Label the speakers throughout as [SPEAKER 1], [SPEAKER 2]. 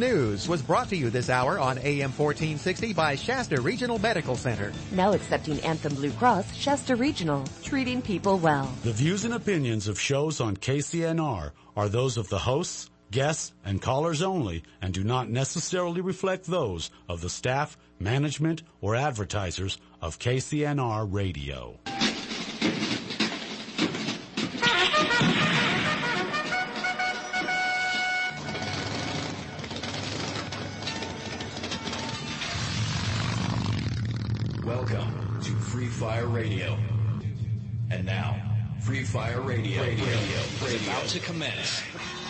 [SPEAKER 1] News was brought to you this hour on AM 1460 by Shasta Regional Medical Center.
[SPEAKER 2] Now accepting Anthem Blue Cross, Shasta Regional, treating people well.
[SPEAKER 3] The views and opinions of shows on KCNR are those of the hosts, guests, and callers only and do not necessarily reflect those of the staff, management, or advertisers of KCNR Radio.
[SPEAKER 4] Welcome to Free Fire Radio. And now, Free Fire Radio is about to commence.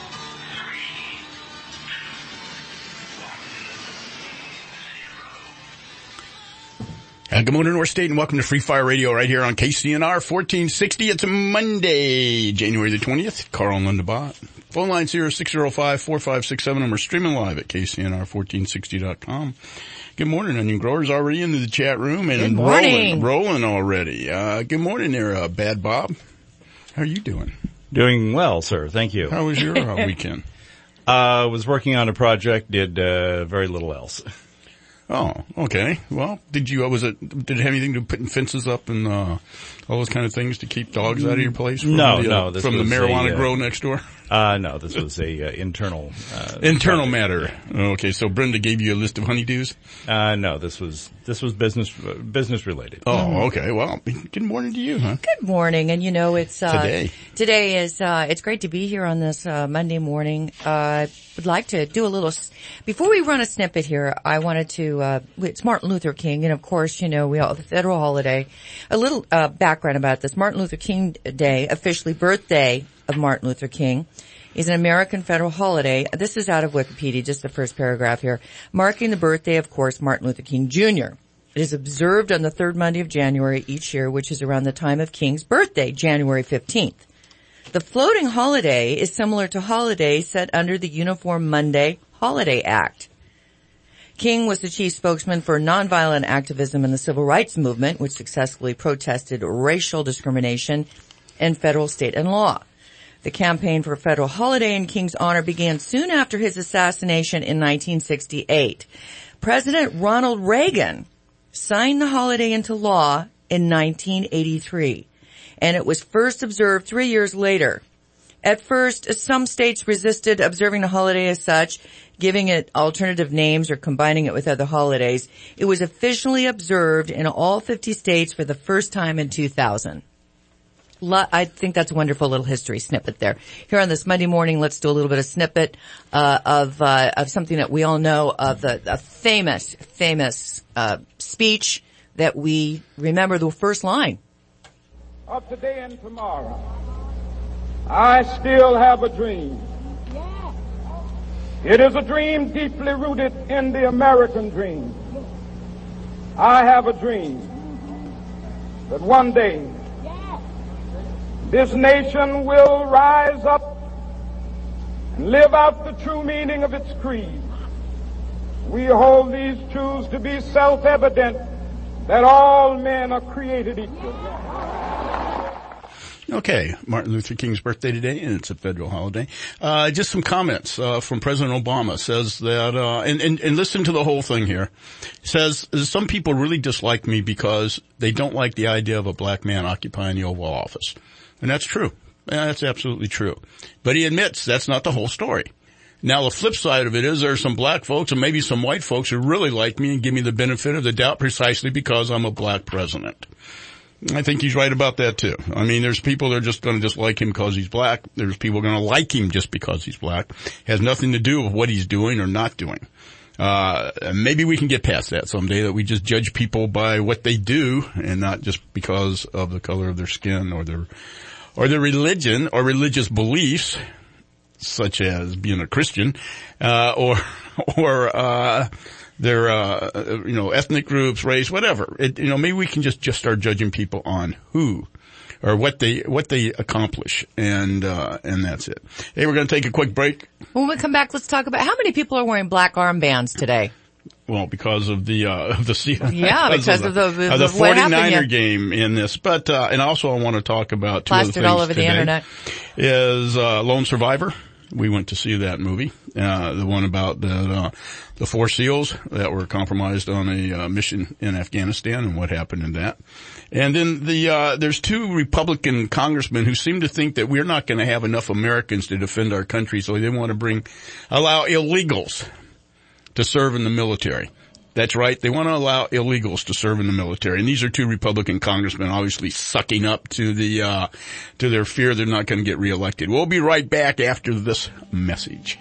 [SPEAKER 5] Good morning, North State, and welcome to Free Fire Radio right here on KCNR 1460. It's a Monday, January the 20th. Carl Lundebot. Phone line 0605-4567, and we're streaming live at KCNR1460.com. Good morning, Onion Growers already into the chat room and
[SPEAKER 6] good morning.
[SPEAKER 5] rolling already. Good morning there, Bad Bob. How are you doing?
[SPEAKER 6] Doing well, sir. Thank you.
[SPEAKER 5] How was your weekend?
[SPEAKER 6] Was working on a project, did very little else.
[SPEAKER 5] Oh, okay. Well, did it have anything to do putting fences up and all those kind of things to keep dogs out of your place? From
[SPEAKER 6] No,
[SPEAKER 5] the marijuana grow next door?
[SPEAKER 6] No, this was a internal
[SPEAKER 5] matter. Okay, so Brenda gave you a list of honeydews?
[SPEAKER 6] No, this was business related.
[SPEAKER 5] Oh, okay. Well, good morning to you, huh?
[SPEAKER 7] Good morning. And it's,
[SPEAKER 5] today
[SPEAKER 7] is, it's great to be here on this, Monday morning. Would like to do a little, before we run a snippet here, I wanted to, it's Martin Luther King, and of course, the federal holiday. A little, background about this. Martin Luther King Day, officially birthday of Martin Luther King, is an American federal holiday. This is out of Wikipedia, just the first paragraph here. Marking the birthday, of course, Martin Luther King Jr. It is observed on the third Monday of January each year, which is around the time of King's birthday, January 15th. The floating holiday is similar to holidays set under the Uniform Monday Holiday Act. King was the chief spokesman for nonviolent activism in the civil rights movement, which successfully protested racial discrimination in federal, state, and law. The campaign for a federal holiday in King's honor began soon after his assassination in 1968. President Ronald Reagan signed the holiday into law in 1983, and it was first observed 3 years later. At first, some states resisted observing the holiday as such, giving it alternative names or combining it with other holidays. It was officially observed in all 50 states for the first time in 2000. I think that's a wonderful little history snippet there. Here on this Monday morning, let's do a little bit of snippet of something that we all know of, a famous speech that we remember the first line.
[SPEAKER 8] Of today and tomorrow, I still have a dream. It is a dream deeply rooted in the American dream. I have a dream that one day this nation will rise up and live out the true meaning of its creed. We hold these truths to be self-evident, that all men are created equal.
[SPEAKER 5] Okay, Martin Luther King's birthday today, and it's a federal holiday. Just some comments from President Obama. Says that, and listen to the whole thing here. Says some people really dislike me because they don't like the idea of a black man occupying the Oval Office. And that's true. Yeah, that's absolutely true. But he admits that's not the whole story. Now, the flip side of it is there are some black folks and maybe some white folks who really like me and give me the benefit of the doubt precisely because I'm a black president. I think he's right about that too. I mean, there's people that are just going to dislike him because he's black. There's people going to like him just because he's black. It has nothing to do with what he's doing or not doing. Maybe we can get past that someday, that we just judge people by what they do and not just because of the color of their skin or their religion or religious beliefs, such as being a Christian, or their, ethnic groups, race, whatever. Maybe we can just start judging people on who or what they accomplish, and that's it. Hey, we're going to take a quick break.
[SPEAKER 7] When we come back, let's talk about how many people are wearing black armbands today.
[SPEAKER 5] Well, because of the
[SPEAKER 7] because of the
[SPEAKER 5] 49er game in this, but and also I want to talk about two other things
[SPEAKER 7] all over
[SPEAKER 5] today.
[SPEAKER 7] The internet
[SPEAKER 5] is Lone Survivor. We went to see that movie, the one about the 4 SEALs that were compromised on a mission in Afghanistan and what happened in that. And then there's 2 Republican congressmen who seem to think that we're not going to have enough Americans to defend our country, so they want to allow illegals to serve in the military. That's right. They want to allow illegals to serve in the military. And these are 2 Republican congressmen obviously sucking up to their fear they're not going to get reelected. We'll be right back after this message.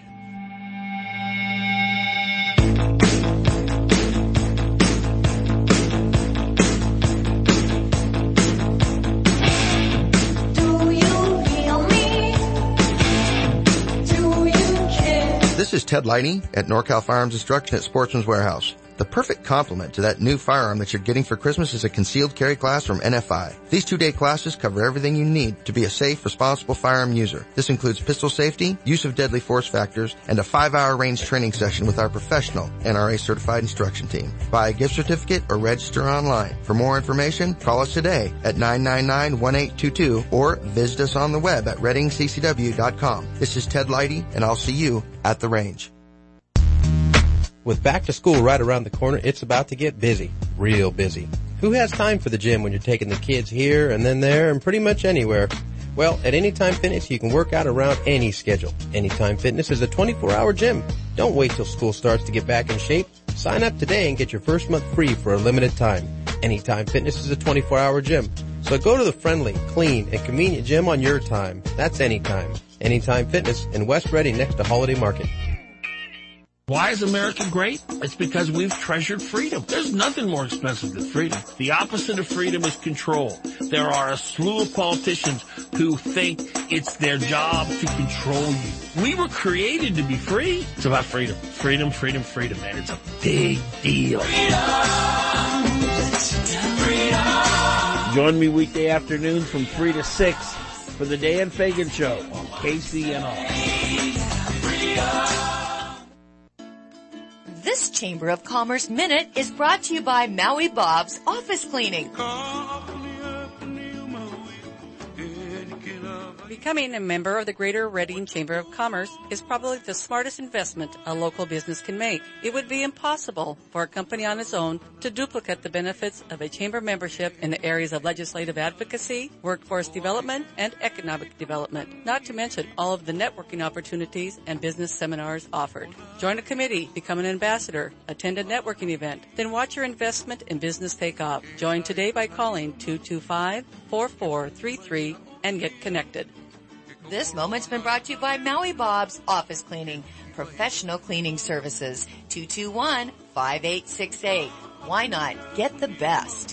[SPEAKER 9] This is Ted Lighty at NorCal Firearms Instruction at Sportsman's Warehouse. The perfect complement to that new firearm that you're getting for Christmas is a concealed carry class from NFI. These 2-day classes cover everything you need to be a safe, responsible firearm user. This includes pistol safety, use of deadly force factors, and a 5-hour range training session with our professional NRA-certified instruction team. Buy a gift certificate or register online. For more information, call us today at 999-1822 or visit us on the web at reddingccw.com. This is Ted Lighty, and I'll see you at the range.
[SPEAKER 10] With back to school right around the corner, it's about to get busy. Real busy. Who has time for the gym when you're taking the kids here and then there and pretty much anywhere? Well, at Anytime Fitness, you can work out around any schedule. Anytime Fitness is a 24-hour gym. Don't wait till school starts to get back in shape. Sign up today and get your first month free for a limited time. Anytime Fitness is a 24-hour gym. So go to the friendly, clean, and convenient gym on your time. That's Anytime. Anytime Fitness in West Reading next to Holiday Market.
[SPEAKER 11] Why is America great? It's because we've treasured freedom. There's nothing more expensive than freedom. The opposite of freedom is control. There are a slew of politicians who think it's their job to control you. We were created to be free. It's about freedom. Freedom, freedom, freedom, man. It's a big deal. Freedom. Join me weekday afternoons from 3 to 6 for the Dan Fagan Show on KCNR.
[SPEAKER 2] This Chamber of Commerce Minute is brought to you by Maui Bob's Office Cleaning.
[SPEAKER 12] Becoming a member of the Greater Reading Chamber of Commerce is probably the smartest investment a local business can make. It would be impossible for a company on its own to duplicate the benefits of a chamber membership in the areas of legislative advocacy, workforce development, and economic development, not to mention all of the networking opportunities and business seminars offered. Join a committee, become an ambassador, attend a networking event, then watch your investment in business take off. Join today by calling 225-4433 and get connected.
[SPEAKER 2] This moment's been brought to you by Maui Bob's Office Cleaning, professional cleaning services, 221-5868. Why not get the best?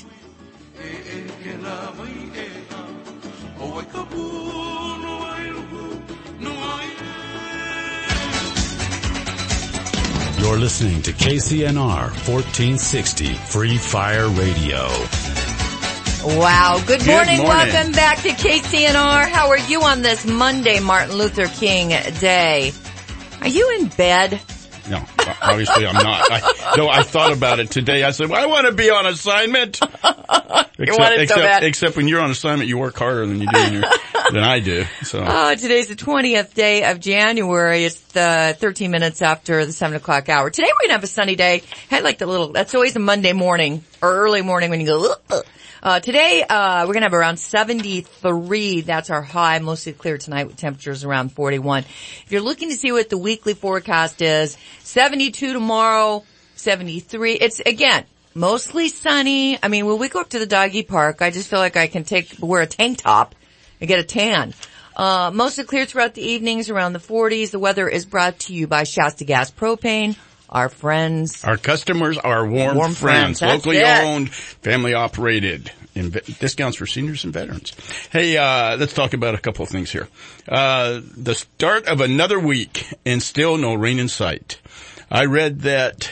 [SPEAKER 3] You're listening to KCNR 1460 Free Fire Radio.
[SPEAKER 7] Wow. Good morning. Welcome back to KCNR. How are you on this Monday, Martin Luther King Day? Are you in bed?
[SPEAKER 5] No, obviously I'm not. I thought about it today. I said, well, I want to be on assignment. Except when you're on assignment, you work harder than you do than I do. So.
[SPEAKER 7] Oh, today's the 20th day of January. It's the 13 minutes after the 7 o'clock hour. Today we're going to have a sunny day. Had like that's always a Monday morning or early morning when you go, today, we're going to have around 73. That's our high, mostly clear tonight with temperatures around 41. If you're looking to see what the weekly forecast is, 72 tomorrow, 73. It's, again, mostly sunny. I mean, when we go up to the doggy park, I just feel like I can wear a tank top and get a tan. Mostly clear throughout the evenings, around the 40s. The weather is brought to you by Shasta Gas Propane. Our friends.
[SPEAKER 5] Our customers are warm friends. Locally owned, family operated. Discounts for seniors and veterans. Hey, let's talk about a couple of things here. The start of another week and still no rain in sight. I read that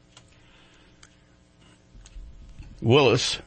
[SPEAKER 5] Willits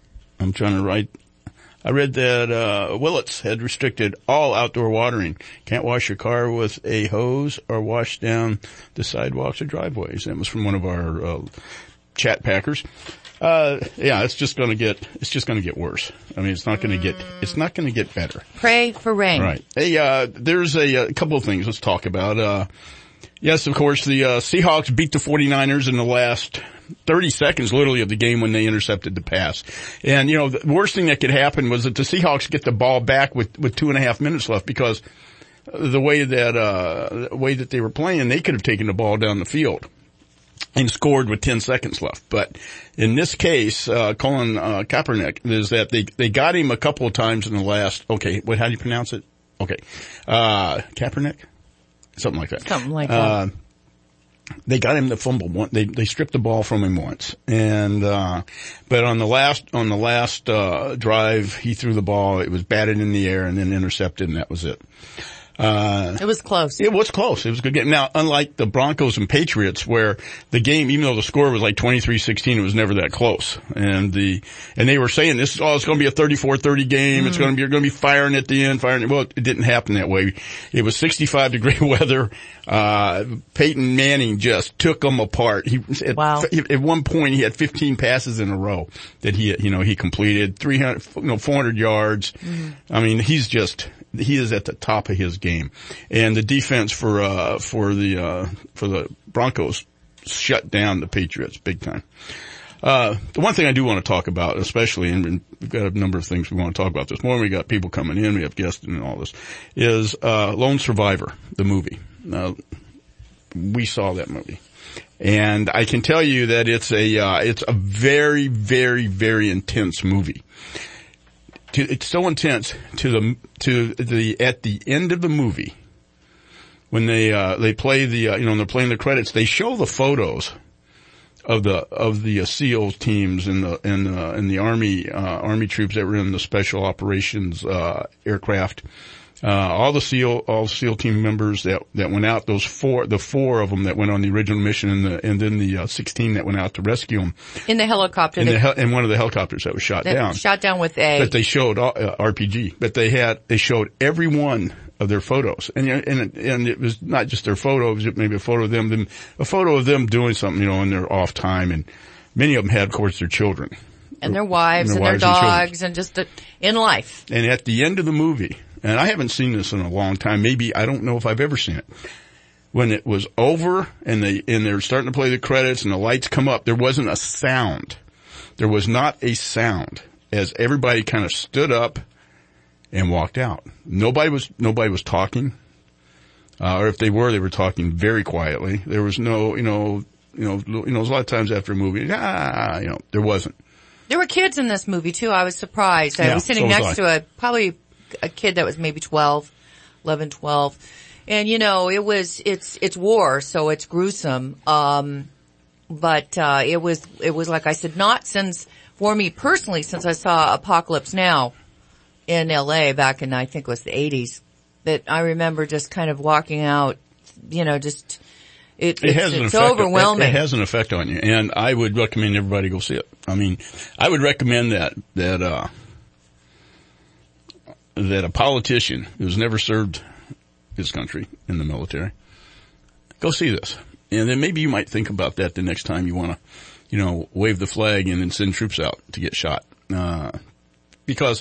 [SPEAKER 5] had restricted all outdoor watering. Can't wash your car with a hose or wash down the sidewalks or driveways. That was from one of our chat packers. Yeah, it's just gonna get worse. I mean, it's not gonna get better.
[SPEAKER 7] Pray for rain.
[SPEAKER 5] Right. Hey, there's a couple of things let's talk about. Yes, of course, the Seahawks beat the 49ers in the last 30 seconds, literally, of the game when they intercepted the pass. And, the worst thing that could happen was that the Seahawks get the ball back with 2.5 minutes left, because the way that they were playing, they could have taken the ball down the field and scored with 10 seconds left. But in this case, Colin Kaepernick, is that they got him a couple of times in the last, how do you pronounce it? Okay. Kaepernick? Something like that.
[SPEAKER 7] Something like that.
[SPEAKER 5] They got him to fumble once. They stripped the ball from him once. And, but on the last drive, he threw the ball. It was batted in the air and then intercepted, and that was it.
[SPEAKER 7] It was close.
[SPEAKER 5] It was close. It was a good game. Now, unlike the Broncos and Patriots, where the game, even though the score was like 23-16, it was never that close. And they were saying it's going to be a 34-30 game. It's going to be firing at the end, Well, it didn't happen that way. It was 65-degree weather. Peyton Manning just took them apart.
[SPEAKER 7] Wow.
[SPEAKER 5] At one point, he had 15 passes in a row that he completed 400 yards. I mean, he is at the top of his game. And the defense for the Broncos shut down the Patriots big time. The one thing I do want to talk about, especially, and we've got a number of things we want to talk about this morning. We got people coming in, we have guests and all this, is, Lone Survivor, the movie. We saw that movie. And I can tell you that it's a very, very, very intense movie. It's so intense at the end of the movie, when they play they're playing the credits, they show the photos of the SEAL teams and the army troops that were in the special operations aircraft. All the SEAL team members that went out, the four of them that went on the original mission, and then the 16 that went out to rescue them
[SPEAKER 7] in the helicopter,
[SPEAKER 5] in one of the helicopters that was shot down with
[SPEAKER 7] but
[SPEAKER 5] they showed RPG, but they showed every one of their photos, and it was not just their photo, it was maybe a photo of them doing something, in their off time, and many of them had, of course, their children
[SPEAKER 7] and their wives and their dogs and just in life.
[SPEAKER 5] And at the end of the movie, and I haven't seen this in a long time. Maybe, I don't know if I've ever seen it. When it was over and they're starting to play the credits and the lights come up, there wasn't a sound. There was not a sound as everybody kind of stood up and walked out. Nobody was talking. Or if they were talking very quietly. There was no, a lot of times after a movie, there wasn't.
[SPEAKER 7] There were kids in this movie too. I was surprised. I was sitting next to probably a kid that was maybe 11, 12. And it's war, so it's gruesome. But it was like I said, not for me personally, since I saw Apocalypse Now in LA back in, I think it was the 80s, that I remember just kind of walking out, it's overwhelming.
[SPEAKER 5] It has an effect on you. And I would recommend everybody go see it. I mean, I would recommend that a politician who's never served his country in the military, go see this. And then maybe you might think about that the next time you want to, wave the flag and then send troops out to get shot. Because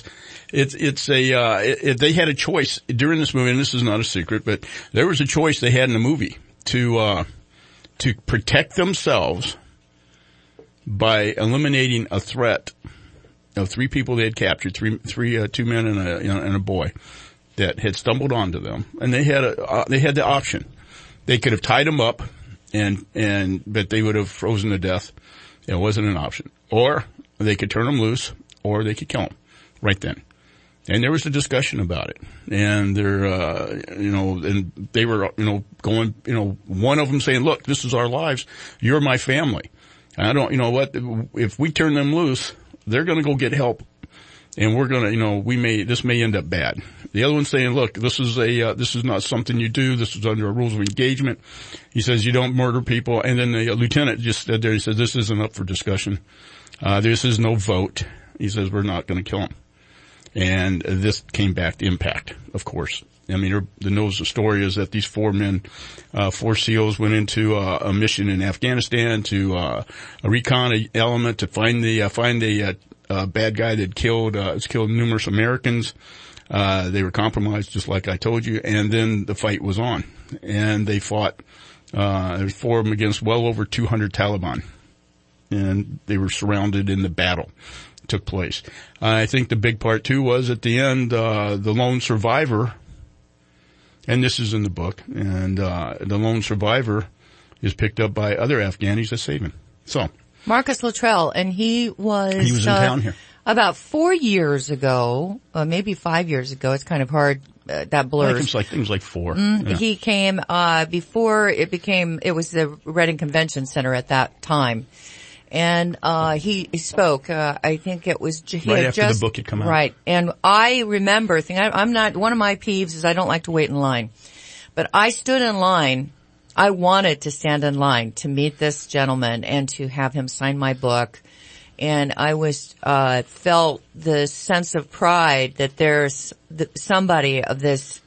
[SPEAKER 5] they had a choice during this movie, and this is not a secret, but there was a choice they had in the movie to protect themselves by eliminating a threat of 3 people they had captured, 2 men and a boy that had stumbled onto them, and they had the option. They could have tied them up, but they would have frozen to death. It wasn't an option. Or they could turn them loose, or they could kill them right then. And there was a discussion about it, and and they were, going, one of them saying, "Look, this is our lives. You're my family. I don't, if we turn them loose, they're going to go get help, and we're going to, this may end up bad." The other one's saying, "Look, this is not something you do. This is under our rules of engagement." He says, "You don't murder people." And then the lieutenant just stood there. He said, "This isn't up for discussion. This is no vote." He says, "We're not going to kill him." And this came back to impact, of course. I mean, the story is that these 4 men, 4 SEALs went into a mission in Afghanistan to a recon element to find the bad guy that killed numerous Americans. They were compromised, just like I told you, and then the fight was on, and they fought. There was 4 of them against well over 200 Taliban, and they were surrounded in the battle took place. I think the big part too was at the end, the lone survivor. And this is in the book. And the lone survivor is picked up by other Afghanis that save him. So
[SPEAKER 7] Marcus Luttrell, and he was
[SPEAKER 5] in town here
[SPEAKER 7] about 4 years ago, maybe 5 years ago. It's kind of hard. That blurs.
[SPEAKER 5] I think it was like 4.
[SPEAKER 7] Yeah. He came before it was the Reading Convention Center at that time. And he spoke. I think it was
[SPEAKER 5] right after the book had come out.
[SPEAKER 7] Right. And I remember thinking, I'm not, one of my peeves is I don't like to wait in line. But I stood in line. I wanted to stand in line to meet this gentleman and to have him sign my book. And I felt the sense of pride that there's somebody of this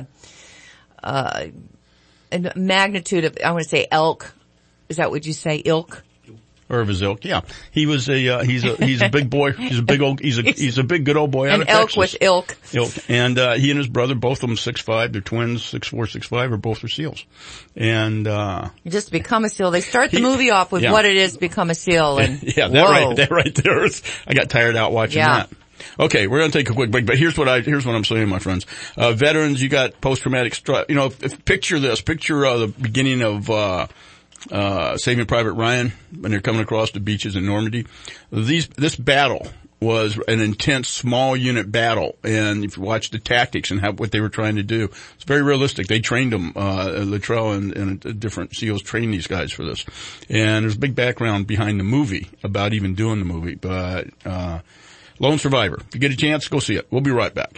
[SPEAKER 7] magnitude of, I want to say elk. Is that what you say, ilk?
[SPEAKER 5] Or of his ilk, yeah. He was he's a big boy. He's a big good old boy out of Texas.
[SPEAKER 7] An elk with ilk.
[SPEAKER 5] And he and his brother, both of them 6'5", they're twins, 6'4", 6'5", are both are SEALs. And
[SPEAKER 7] you just become a SEAL. They start the movie off with what it is to become a SEAL, and
[SPEAKER 5] that right there is, I got tired out watching that. Okay, we're gonna take a quick break, but here's what I'm saying, my friends. Veterans, you got post-traumatic stress, picture this, the beginning of Saving Private Ryan, when they're coming across the beaches in Normandy. This battle was an intense small unit battle, and if you watch the tactics and what they were trying to do, it's very realistic. They trained them, Luttrell and different SEALs trained these guys for this. And there's a big background behind the movie about even doing the movie, but, Lone Survivor. If you get a chance, go see it. We'll be right back.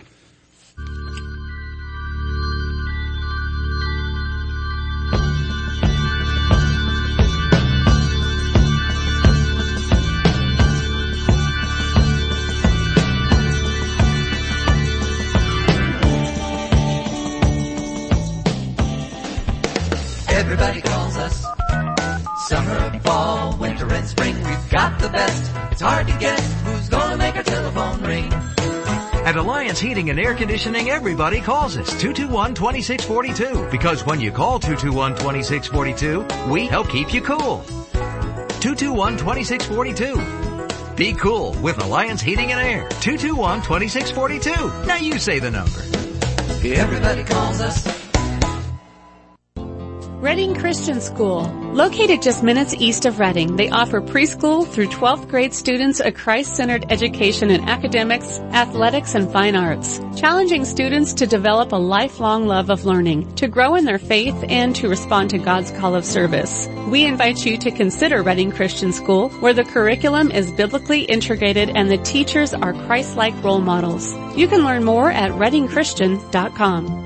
[SPEAKER 13] Everybody calls us. Summer, fall, winter, and spring. We've got the best. It's hard to guess who's gonna make our telephone ring.
[SPEAKER 14] At Alliance Heating and Air Conditioning, everybody calls us 221-2642. Because when you call 221-2642, we help keep you cool. 221-2642. Be cool with Alliance Heating and Air. 221-2642. Now you say the number.
[SPEAKER 13] Everybody calls us.
[SPEAKER 15] Reading Christian School. Located just minutes east of Reading, they offer preschool through 12th grade students a Christ-centered education in academics, athletics, and fine arts, challenging students to develop a lifelong love of learning, to grow in their faith, and to respond to God's call of service. We invite you to consider Reading Christian School, where the curriculum is biblically integrated and the teachers are Christ-like role models. You can learn more at readingchristian.com.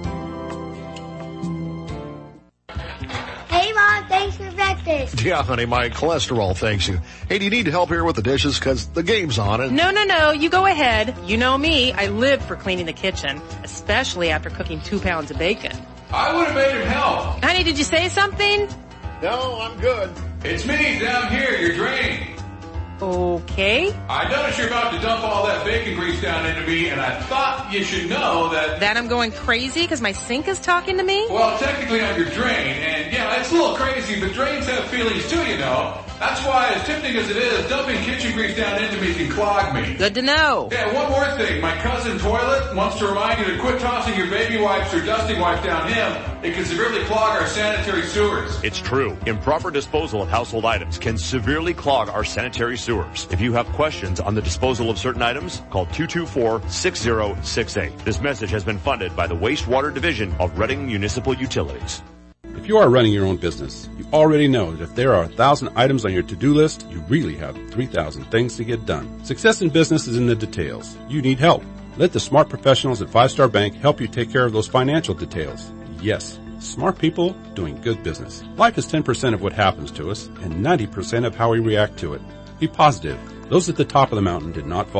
[SPEAKER 16] Hey, Mom, thanks for breakfast.
[SPEAKER 17] Yeah, honey, my cholesterol thanks you. Hey, do you need help here with the dishes? Because the game's on. And
[SPEAKER 18] No, you go ahead. You know me. I live for cleaning the kitchen, especially after cooking 2 pounds of bacon.
[SPEAKER 19] I would have made him help.
[SPEAKER 18] Honey, did you say something?
[SPEAKER 17] No, I'm good.
[SPEAKER 19] It's me, down here, your drain.
[SPEAKER 18] Okay.
[SPEAKER 19] I noticed you're about to dump all that bacon grease down into me, and I thought you should know that...
[SPEAKER 18] That I'm going crazy because my sink is talking to me?
[SPEAKER 19] Well, technically I'm your drain, and yeah, it's a little crazy, but drains have feelings too, you know. That's why, as tempting as it is, dumping kitchen grease down into me can clog me.
[SPEAKER 18] Good to know.
[SPEAKER 19] Yeah, one more thing. My cousin Toilet wants to remind you to quit tossing your baby wipes or dusting wipes down him. It can severely clog our sanitary sewers.
[SPEAKER 20] It's true. Improper disposal of household items can severely clog our sanitary sewers. If you have questions on the disposal of certain items, call 224-6068. This message has been funded by the Wastewater Division of Reading Municipal Utilities.
[SPEAKER 21] If you are running your own business, you already know that if there are 1,000 items on your to-do list, you really have 3,000 things to get done. Success in business is in the details. You need help. Let the smart professionals at Five Star Bank help you take care of those financial details. Yes, smart people doing good business. Life is 10% of what happens to us and 90% of how we react to it. Be positive. Those at the top of the mountain did not fall there.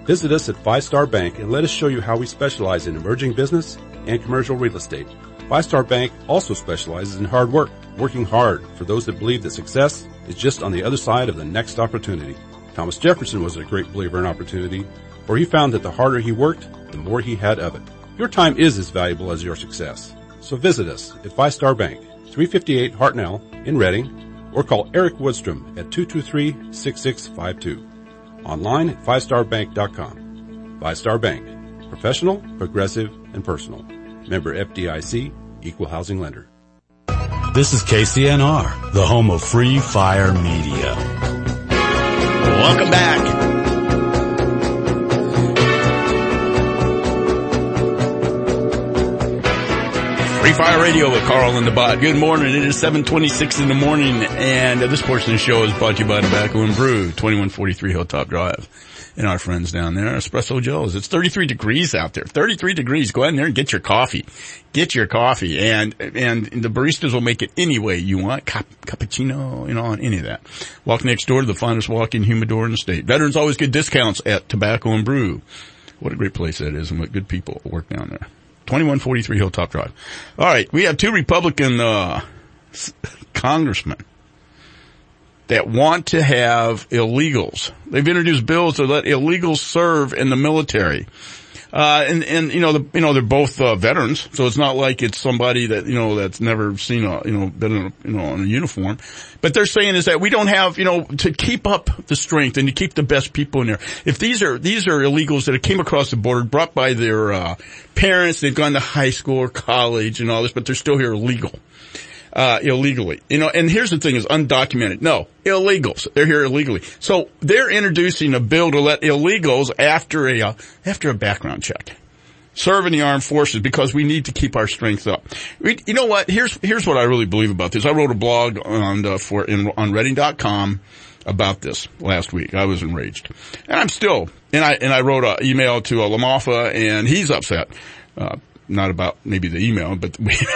[SPEAKER 21] Visit us at 5 Star Bank and let us show you how we specialize in emerging business and commercial real estate. 5 Star Bank also specializes in hard work, working hard for those that believe that success is just on the other side of the next opportunity. Thomas Jefferson was a great believer in opportunity, for he found that the harder he worked, the more he had of it. Your time is as valuable as your success. So visit us at 5 Star Bank, 358 Hartnell in Reading, or call Eric Woodstrom at 223-6652. Online at 5starbank.com. 5 Star Bank. Professional, progressive, and personal. Member FDIC, Equal Housing Lender.
[SPEAKER 3] This is KCNR, the home of Free Fire Media.
[SPEAKER 5] Welcome back. Free Fire Radio with Carl and the Bot. Good morning. It is 7:26 in the morning, and this portion of the show is brought to you by Tobacco and Brew, 2143 Hilltop Drive. And our friends down there, Espresso Joe's. It's 33 degrees out there. 33 degrees. Go out in there and get your coffee. Get your coffee. And the baristas will make it any way you want. Cappuccino, any of that. Walk next door to the finest walk-in humidor in the state. Veterans always get discounts at Tobacco and Brew. What a great place that is, and what good people work down there. 2143 Hilltop Drive. All right, we have two Republican congressmen that want to have illegals. They've introduced bills to let illegals serve in the military. They're both veterans, so it's not like it's somebody that that's never seen been in a uniform. But they're saying is that we don't have to keep up the strength and to keep the best people in there. If these are illegals that came across the border, brought by their parents, they've gone to high school or college and all this, but they're still here illegally. And here's the thing is undocumented. No, illegals. They're here illegally. So they're introducing a bill to let illegals after a background check serve in the armed forces because we need to keep our strength up. You know what? Here's what I really believe about this. I wrote a blog on Reading.com about this last week. I was enraged. And I'm still, and I wrote an email to LaMaffa and he's upset. Not about maybe the email, but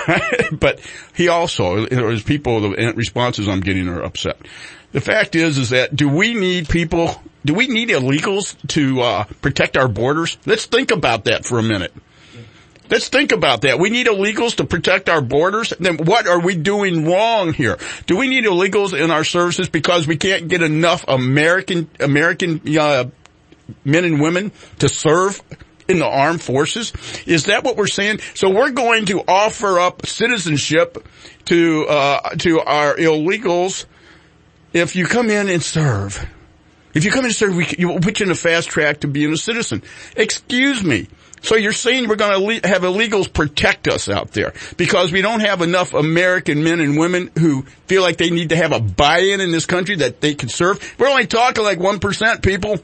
[SPEAKER 5] he also, his people, the responses I'm getting are upset. The fact is that do we need illegals to protect our borders? Let's think about that for a minute. Let's think about that. We need illegals to protect our borders? Then what are we doing wrong here? Do we need illegals in our services because we can't get enough American men and women to serve in the armed forces? Is that what we're saying? So we're going to offer up citizenship to our illegals if you come in and serve. If you come in and serve, we'll put you in a fast track to being a citizen. Excuse me. So you're saying we're going to have illegals protect us out there because we don't have enough American men and women who feel like they need to have a buy-in in this country that they can serve? We're only talking like 1%, people.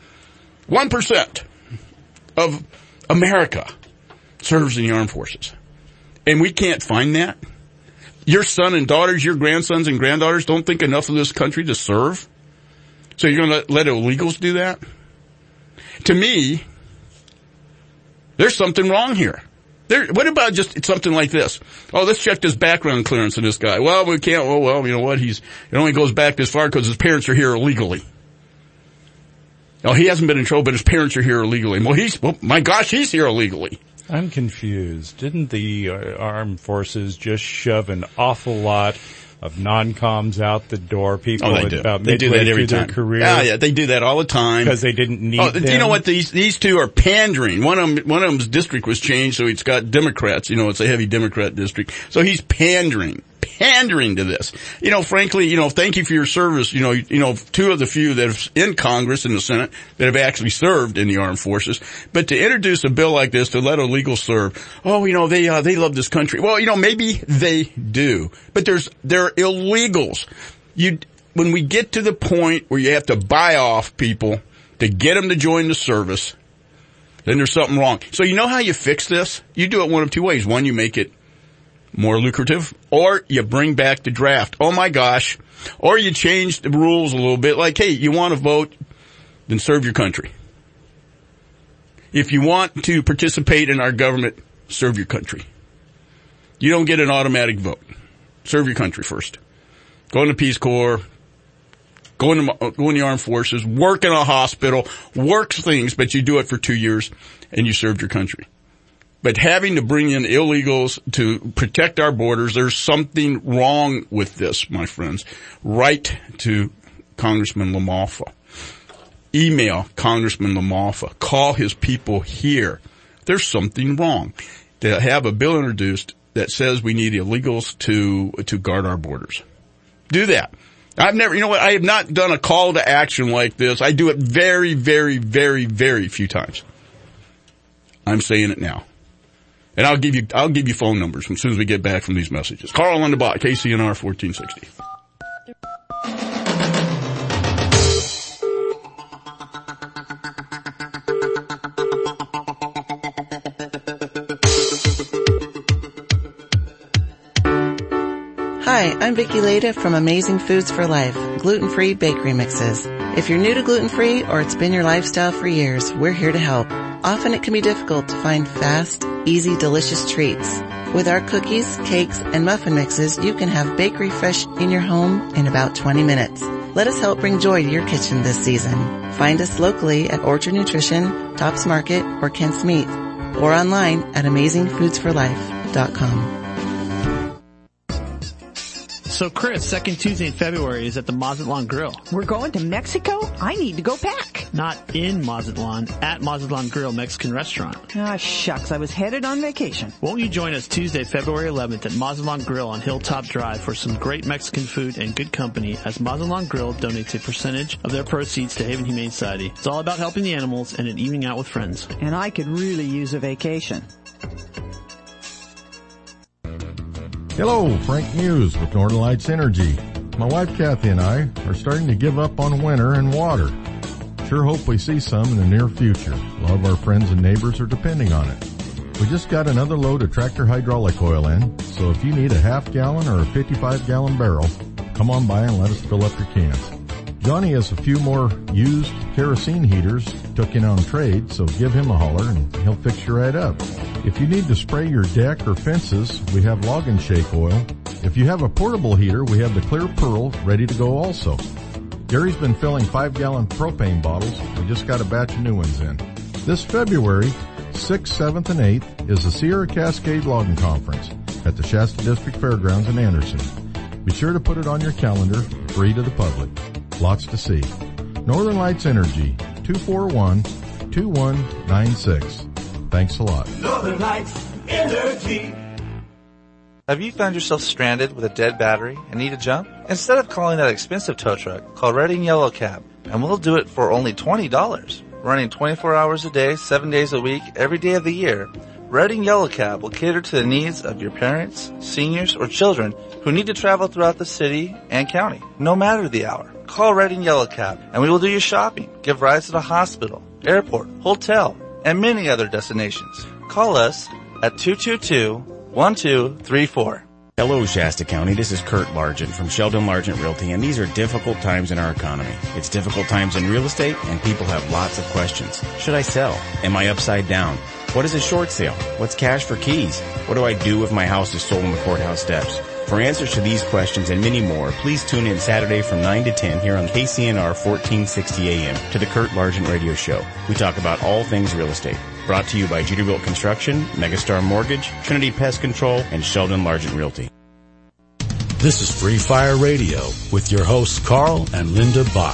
[SPEAKER 5] 1% of America serves in the armed forces. And we can't find that? Your son and daughters, your grandsons and granddaughters don't think enough of this country to serve? So you're going to let illegals do that? To me, there's something wrong here. What about just something like this? Oh, let's check this background clearance of this guy. Well, we can't. Well, you know what? It only goes back this far because his parents are here illegally. Oh, he hasn't been in trouble, but his parents are here illegally. Well, my gosh, he's here illegally.
[SPEAKER 6] I'm confused. Didn't the armed forces just shove an awful lot of non-coms out the door? People about
[SPEAKER 5] they do that every time.
[SPEAKER 6] Their career.
[SPEAKER 5] Yeah, they do that all the time
[SPEAKER 6] because they didn't need them.
[SPEAKER 5] You know what? These two are pandering. One of them's district was changed, so it's got Democrats. It's a heavy Democrat district, so he's pandering to this. Frankly, thank you for your service. Two of the few that have in Congress and the Senate that have actually served in the armed forces. But to introduce a bill like this to let illegals serve, they love this country. Well, maybe they do, but they're illegals. When we get to the point where you have to buy off people to get them to join the service, then there's something wrong. So you know how you fix this? You do it one of two ways. One, you make it more lucrative, or you bring back the draft. Oh my gosh. Or you change the rules a little bit, like, hey, you want to vote, then serve your country. If you want to participate in our government, serve your country. You don't get an automatic vote. Serve your country first. Go in the Peace Corps, go in the armed forces, work in a hospital, work things, but you do it for 2 years and you served your country. But having to bring in illegals to protect our borders, there's something wrong with this, my friends. Write to Congressman LaMalfa. Email Congressman LaMalfa. Call his people here. There's something wrong. To have a bill introduced that says we need illegals to guard our borders. Do that. I have not done a call to action like this. I do it very, very, very, very few times. I'm saying it now. And I'll give you phone numbers as soon as we get back from these messages. Carl Lindenbach, KCNR 1460.
[SPEAKER 1] Hi, I'm Vicki Leda from Amazing Foods for Life, gluten-free bakery mixes. If you're new to gluten-free or it's been your lifestyle for years, we're here to help. Often it can be difficult to find fast, easy, delicious treats. With our cookies, cakes, and muffin mixes, you can have bakery fresh in your home in about 20 minutes. Let us help bring joy to your kitchen this season. Find us locally at Orchard Nutrition, Tops Market, or Kent's Meat, or online at AmazingFoodsForLife.com.
[SPEAKER 22] So, Chris, second Tuesday in February is at the Mazatlan Grill.
[SPEAKER 23] We're going to Mexico? I need to go back.
[SPEAKER 22] Not in Mazatlan, at Mazatlan Grill Mexican Restaurant.
[SPEAKER 23] Ah, shucks, I was headed on vacation.
[SPEAKER 22] Won't you join us Tuesday, February 11th at Mazatlan Grill on Hilltop Drive for some great Mexican food and good company as Mazatlan Grill donates a percentage of their proceeds to Haven Humane Society. It's all about helping the animals and an evening out with friends.
[SPEAKER 23] And I could really use a vacation.
[SPEAKER 24] Hello, Frank Muse with Northern Lights Energy. My wife Kathy and I are starting to give up on winter and water. Sure hope we see some in the near future. A lot of our friends and neighbors are depending on it. We just got another load of tractor hydraulic oil in, so if you need a half-gallon or a 55-gallon barrel, come on by and let us fill up your cans. Johnny has a few more used kerosene heaters took in on trade, so give him a holler and he'll fix you right up. If you need to spray your deck or fences, we have Log and Shake oil. If you have a portable heater, we have the Clear Pearl ready to go also. Gary's been filling 5-gallon propane bottles. We just got a batch of new ones in. This February, 6th, 7th, and 8th is the Sierra Cascade Logging Conference at the Shasta District Fairgrounds in Anderson. Be sure to put it on your calendar, free to the public. Lots to see. Northern Lights Energy, 241-2196. Thanks a lot.
[SPEAKER 13] Northern Lights Energy.
[SPEAKER 25] Have you found yourself stranded with a dead battery and need a jump? Instead of calling that expensive tow truck, call Redding Yellow Cab, and we'll do it for only $20. Running 24 hours a day, 7 days a week, every day of the year, Redding Yellow Cab will cater to the needs of your parents, seniors, or children who need to travel throughout the city and county, no matter the hour. Call Redding Yellow Cab, and we will do your shopping, give rides to the hospital, airport, hotel, and many other destinations. Call us at 222-1234.
[SPEAKER 26] Hello, Shasta County. This is Kurt Largent from Sheldon Largent Realty, and these are difficult times in our economy. It's difficult times in real estate, and people have lots of questions. Should I sell? Am I upside down? What is a short sale? What's cash for keys? What do I do if my house is sold on the courthouse steps? For answers to these questions and many more, please tune in Saturday from 9 to 10 here on KCNR 1460 AM to the Kurt Largent Radio Show. We talk about all things real estate. Brought to you by Jeterbilt Construction, Megastar Mortgage, Trinity Pest Control, and Sheldon Largent Realty.
[SPEAKER 3] This is Free Fire Radio with your hosts Carl and Linda Bott.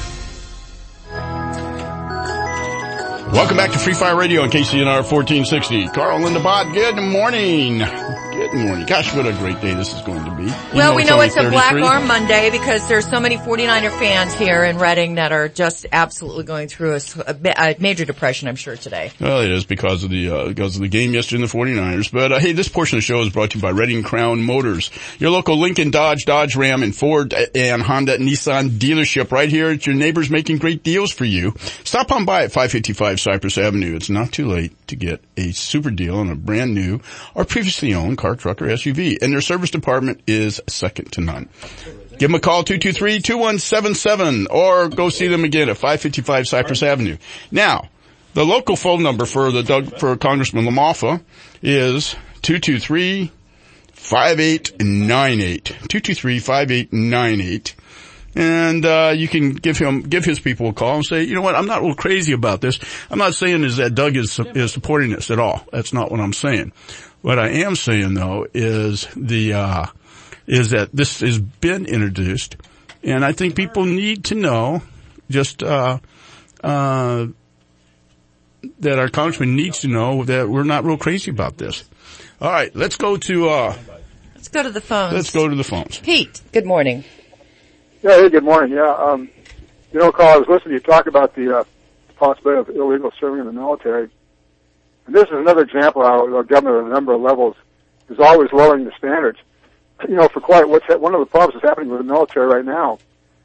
[SPEAKER 5] Welcome back to Free Fire Radio on KCNR 1460. Carl and Linda Bott, good morning. Good morning. Gosh, what a great day this is going to be.
[SPEAKER 7] Well, we know it's a Black Arm Monday because there's so many 49er fans here in Redding that are just absolutely going through a major depression, I'm sure, today.
[SPEAKER 5] Well, it is because of the game yesterday in the 49ers. But, hey, this portion of the show is brought to you by Redding Crown Motors. Your local Lincoln, Dodge, Ram, and Ford and Honda Nissan dealership right here at your neighbors making great deals for you. Stop on by at 555 Cypress Avenue. It's not too late to get a super deal on a brand new or previously owned car, truck, or SUV. And their service department is second to none. Give them a call, 223-2177, or go see them again at 555 Cypress Avenue. Now, the local phone number for Congressman LaMalfa is 223-5898. 223-5898. And, you can give his people a call and say, you know what, I'm not real crazy about this. I'm not saying is that Doug is supporting this at all. That's not what I'm saying. What I am saying though is is that this has been introduced, and I think people need to know that our congressman needs to know that we're not real crazy about this. All right, let's go to
[SPEAKER 7] the phones.
[SPEAKER 5] Let's go to the phones.
[SPEAKER 7] Pete, good morning.
[SPEAKER 4] Yeah, hey, good morning. Yeah, Carl, I was listening to you talk about the possibility of illegal serving in the military. And this is another example of how our government at a number of levels is always lowering the standards. One of the problems that's happening with the military right now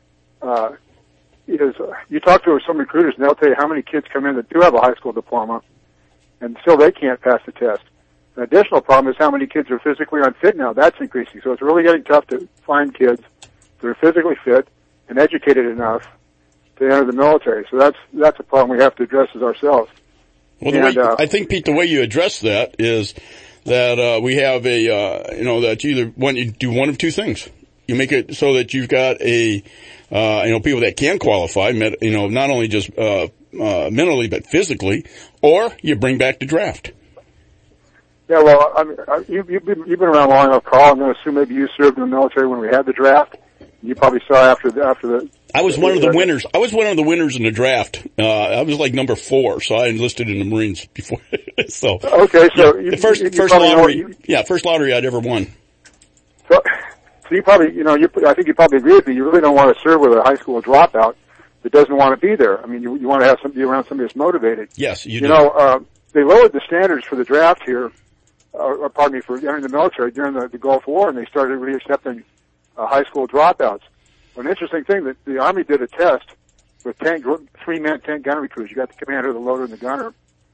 [SPEAKER 4] is you talk to some recruiters and they'll tell you how many kids come in that do have a high school diploma and still they can't pass the test. An additional problem is how many kids are physically unfit now. That's increasing. So it's really getting tough to find kids that are physically fit and educated enough to enter the military. So that's a problem we have to address as ourselves.
[SPEAKER 5] Well, I think, Pete, the way you address that is that we have that you do one of two things. You make it so that you've got people that can qualify, not only just mentally but physically, or you bring back the draft.
[SPEAKER 4] Yeah, well, I mean, you've been around long enough, Carl. I'm going to assume maybe you served in the military when we had the draft. You probably saw after the. I was one of the
[SPEAKER 5] winners. I was one of the winners in the draft. I was like number 4, so I enlisted in the Marines before. So
[SPEAKER 4] okay, so
[SPEAKER 5] the first lottery, first lottery I'd ever won.
[SPEAKER 4] So you probably, I think you probably agree with me. You really don't want to serve with a high school dropout that doesn't want to be there. I mean, you want to have somebody around somebody that's motivated.
[SPEAKER 5] Yes, you
[SPEAKER 4] do. They lowered the standards for the draft here, for entering the military during the Gulf War, and they started really accepting high school dropouts. An interesting thing that the Army did a test with 3-man tank gunnery crews. You got the commander, the loader, and the gunner.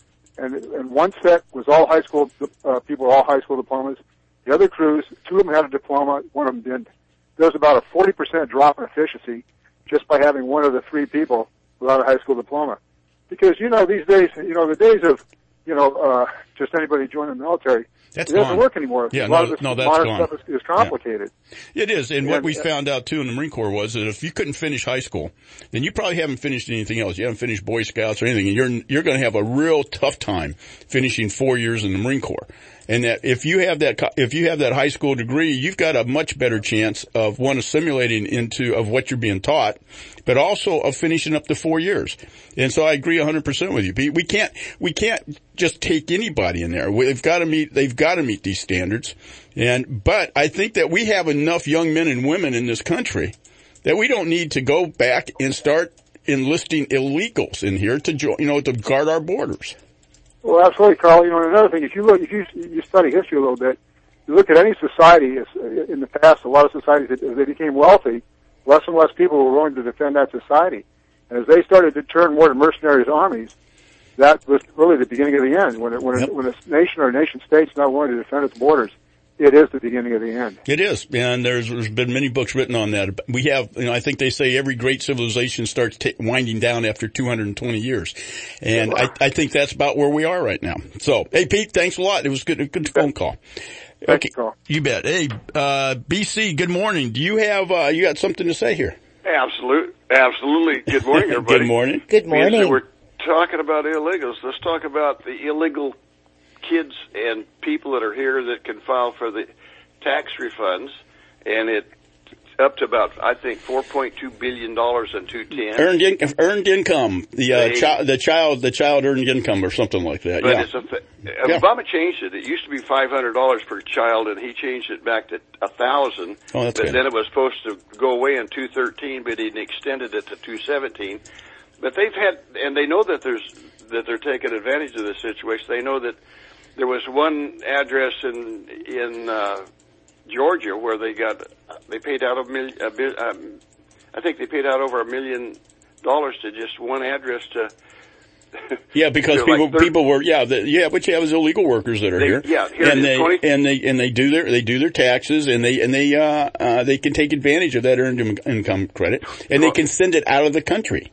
[SPEAKER 4] And one set was all high school people, all high school diplomas. The other crews, 2 of them had a diploma, 1 of them didn't. There was about a 40% drop in efficiency just by having 1 of the 3 people without a high school diploma. Because, these days, the days of, just anybody joining the military, it doesn't work anymore.
[SPEAKER 5] Yeah,
[SPEAKER 4] a lot of this
[SPEAKER 5] that's
[SPEAKER 4] modern
[SPEAKER 5] gone.
[SPEAKER 4] stuff is complicated.
[SPEAKER 5] Yeah. It is, and what we found out too in the Marine Corps was that if you couldn't finish high school, then you probably haven't finished anything else. You haven't finished Boy Scouts or anything, and you're going to have a real tough time finishing 4 years in the Marine Corps. And that if you have that high school degree, you've got a much better chance of assimilating of what you're being taught, but also of finishing up the 4 years. And so I agree 100% with you, Pete. We can't just take anybody in there. They've got to meet these standards. But I think that we have enough young men and women in this country that we don't need to go back and start enlisting illegals in here to guard our borders.
[SPEAKER 4] Well, absolutely, Carl. And another thing, if you study history a little bit, you look at any society in the past, a lot of societies, as they became wealthy, less and less people were willing to defend that society. And as they started to turn more to mercenaries armies, that was really the beginning of the end. When a nation or a nation state's not willing to defend its borders, it is the beginning of the end.
[SPEAKER 5] It is, and there's been many books written on that. We have, I think they say every great civilization starts winding down after 220 years. And wow. I think that's about where we are right now. So, hey, Pete, thanks a lot. It was a good phone call.
[SPEAKER 4] Thank you, Carl.
[SPEAKER 5] You bet. Hey, BC, good morning. Do you have, you got something to say here?
[SPEAKER 8] Absolutely. Good morning, everybody.
[SPEAKER 5] Good morning.
[SPEAKER 7] Good morning.
[SPEAKER 8] We're talking about illegals. Let's talk about the illegal kids and people that are here that can file for the tax refunds, and it's up to about, I think, $4.2 billion in 2010.
[SPEAKER 5] Earned income, the child earned income or something like that.
[SPEAKER 8] But
[SPEAKER 5] yeah.
[SPEAKER 8] Obama changed it. It used to be $500 per child, and he changed it back to $1,000.
[SPEAKER 5] Oh, that's good.
[SPEAKER 8] Then it was supposed to go away in 2013, but he extended it to 2017. But they know that they're taking advantage of this situation. They know that there was one address in Georgia where they paid out I think they paid out over $1 million to just one address to.
[SPEAKER 5] Yeah, because people were but you have illegal workers that are here.
[SPEAKER 8] Yeah,
[SPEAKER 5] and they do their taxes and they can take advantage of that earned income credit and they can send it out of the country.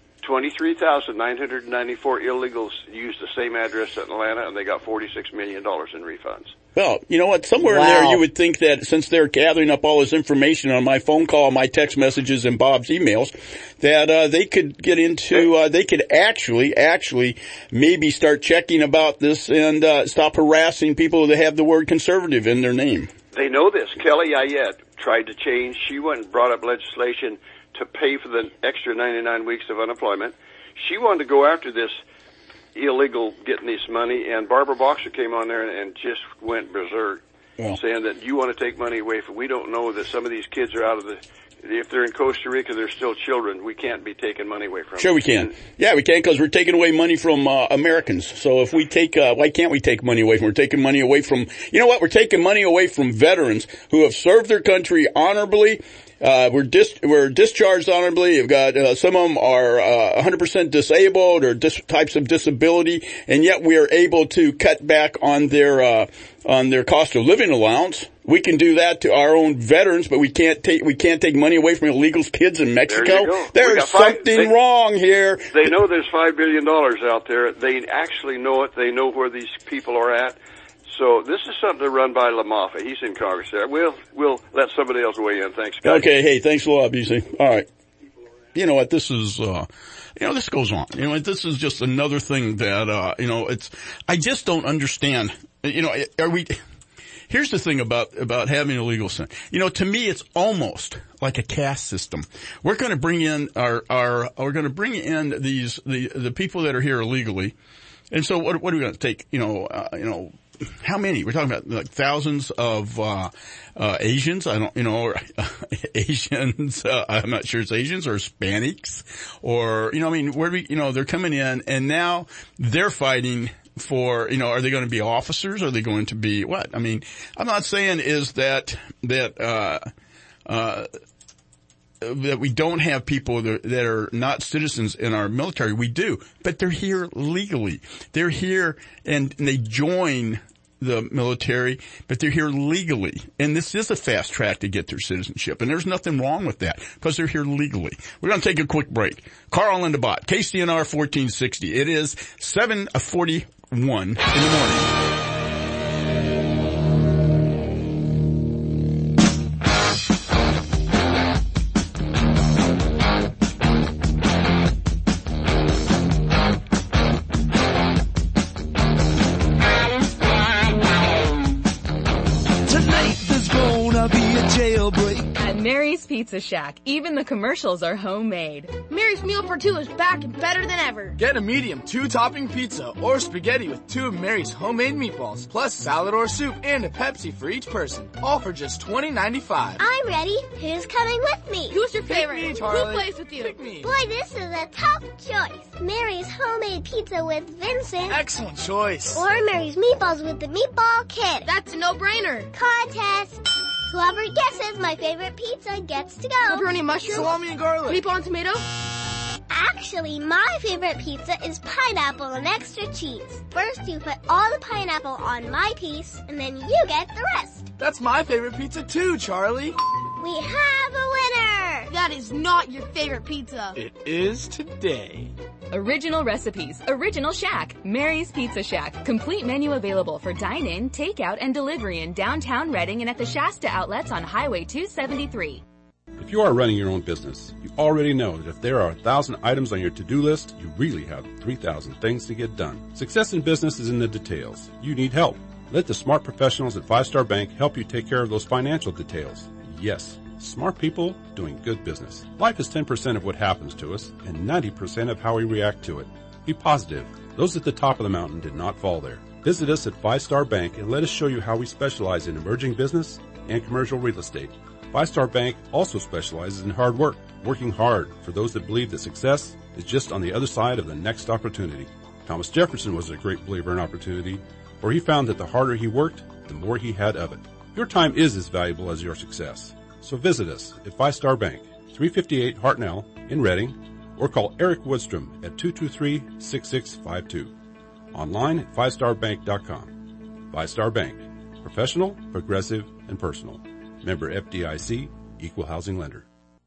[SPEAKER 8] 23,994 illegals used the same address in Atlanta, and they got $46 million in refunds.
[SPEAKER 5] Well, you know what? Somewhere in there you would think that since they're gathering up all this information on my phone call, my text messages, and Bob's emails, that they could get into, they could actually maybe start checking about this and stop harassing people that have the word conservative in their name.
[SPEAKER 8] They know this. Kelly Ayette tried to change. She went and brought up legislation to pay for the extra 99 weeks of unemployment. She wanted to go after this illegal getting this money, and Barbara Boxer came on there and just went berserk, saying that you want to take money away from. We don't know that some of these kids are out of the. If they're in Costa Rica, they're still children. We can't be taking money away from them.
[SPEAKER 5] Sure we can. Yeah, we can, because we're taking away money from Americans. So if we take, why can't we take money away from? We're taking money away from. You know what? We're taking money away from veterans who have served their country honorably. We're discharged honorably. You've got, some of them are, 100% disabled or types of disability, and yet we are able to cut back on their cost of living allowance. We can do that to our own veterans, but we can't take money away from illegal kids in Mexico. There's something wrong here.
[SPEAKER 8] They know there's $5 billion out there. They actually know it. They know where these people are at. So this is something run by LaMaffa. He's in Congress there. We'll let somebody else weigh in. Thanks, guys.
[SPEAKER 5] Okay. Hey, thanks a lot, BC. All right. You know what? This is, this goes on. You know, this is just another thing that, I just don't understand. Here's the thing about having a legal sin. You know, to me, it's almost like a caste system. We're going to bring in we're going to bring in the people that are here illegally. And so what are we going to take? How many? We're talking about like thousands of Asians. Asians. I'm not sure it's Asians or Hispanics or they're coming in and now they're fighting for, are they going to be officers? Are they going to be what? I mean, I'm not saying is that we don't have people that are not citizens in our military. We do, but they're here legally. They're here and they join the military, but they're here legally. And this is a fast track to get their citizenship. And there's nothing wrong with that because they're here legally. We're going to take a quick break. Carl and the Bot, KCNR 1460. It is 7:41 in the morning.
[SPEAKER 2] Mary's Pizza Shack. Even the commercials are homemade.
[SPEAKER 9] Mary's Meal for Two is back and better than ever.
[SPEAKER 10] Get a medium 2-topping pizza or spaghetti with 2 of Mary's homemade meatballs, plus salad or soup and a Pepsi for each person. All for just $20.95.
[SPEAKER 16] I'm ready. Who's coming with me?
[SPEAKER 9] Who's your favorite?
[SPEAKER 10] Pick me, Charlie.
[SPEAKER 9] Who plays with you?
[SPEAKER 10] Pick me.
[SPEAKER 16] Boy, this is a top choice. Mary's homemade pizza with Vincent.
[SPEAKER 10] Excellent choice.
[SPEAKER 16] Or Mary's meatballs with the Meatball Kid.
[SPEAKER 9] That's a no-brainer.
[SPEAKER 16] Contest. Whoever guesses my favorite pizza gets to go.
[SPEAKER 9] Pepperoni, mushroom,
[SPEAKER 10] salami, and garlic.
[SPEAKER 9] Meatball and tomato.
[SPEAKER 16] Actually, my favorite pizza is pineapple and extra cheese. First, you put all the pineapple on my piece, and then you get the rest.
[SPEAKER 10] That's my favorite pizza too, Charlie.
[SPEAKER 16] We have a winner!
[SPEAKER 9] That is not your favorite pizza.
[SPEAKER 10] It is today.
[SPEAKER 2] Original recipes, original Shack, Mary's Pizza Shack. Complete menu available for dine-in, takeout, and delivery in downtown Reading and at the Shasta outlets on Highway 273.
[SPEAKER 21] If you are running your own business, you already know that if there are 1,000 items on your to-do list, you really have 3,000 things to get done. Success in business is in the details. You need help. Let the smart professionals at 5-Star Bank help you take care of those financial details. Yes, smart people doing good business. Life is 10% of what happens to us and 90% of how we react to it. Be positive. Those at the top of the mountain did not fall there. Visit us at 5-Star Bank and let us show you how we specialize in emerging business and commercial real estate. 5-Star Bank also specializes in hard work, working hard for those that believe that success is just on the other side of the next opportunity. Thomas Jefferson was a great believer in opportunity, for he found that the harder he worked, the more he had of it. Your time is as valuable as your success. So visit us at 5-Star Bank, 358 Hartnell in Reading, or call Eric Woodstrom at 223-6652. Online at 5starbank.com. 5-Star Bank. Professional, progressive, and personal. Member FDIC, Equal Housing Lender.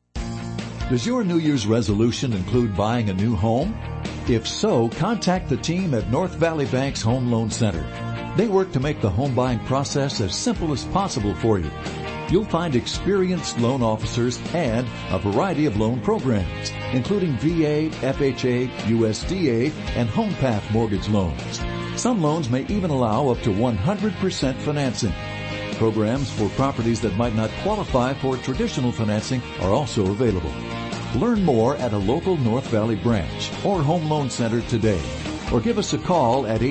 [SPEAKER 11] Does your New Year's resolution include buying a new home? If so, contact the team at North Valley Bank's Home Loan Center. They work to make the home buying process as simple as possible for you. You'll find experienced loan officers and a variety of loan programs, including VA, FHA, USDA, and HomePath mortgage loans. Some loans may even allow up to 100% financing. Programs for properties that might not qualify for traditional financing are also available. Learn more at a local North Valley branch or home loan center today, or give us a call at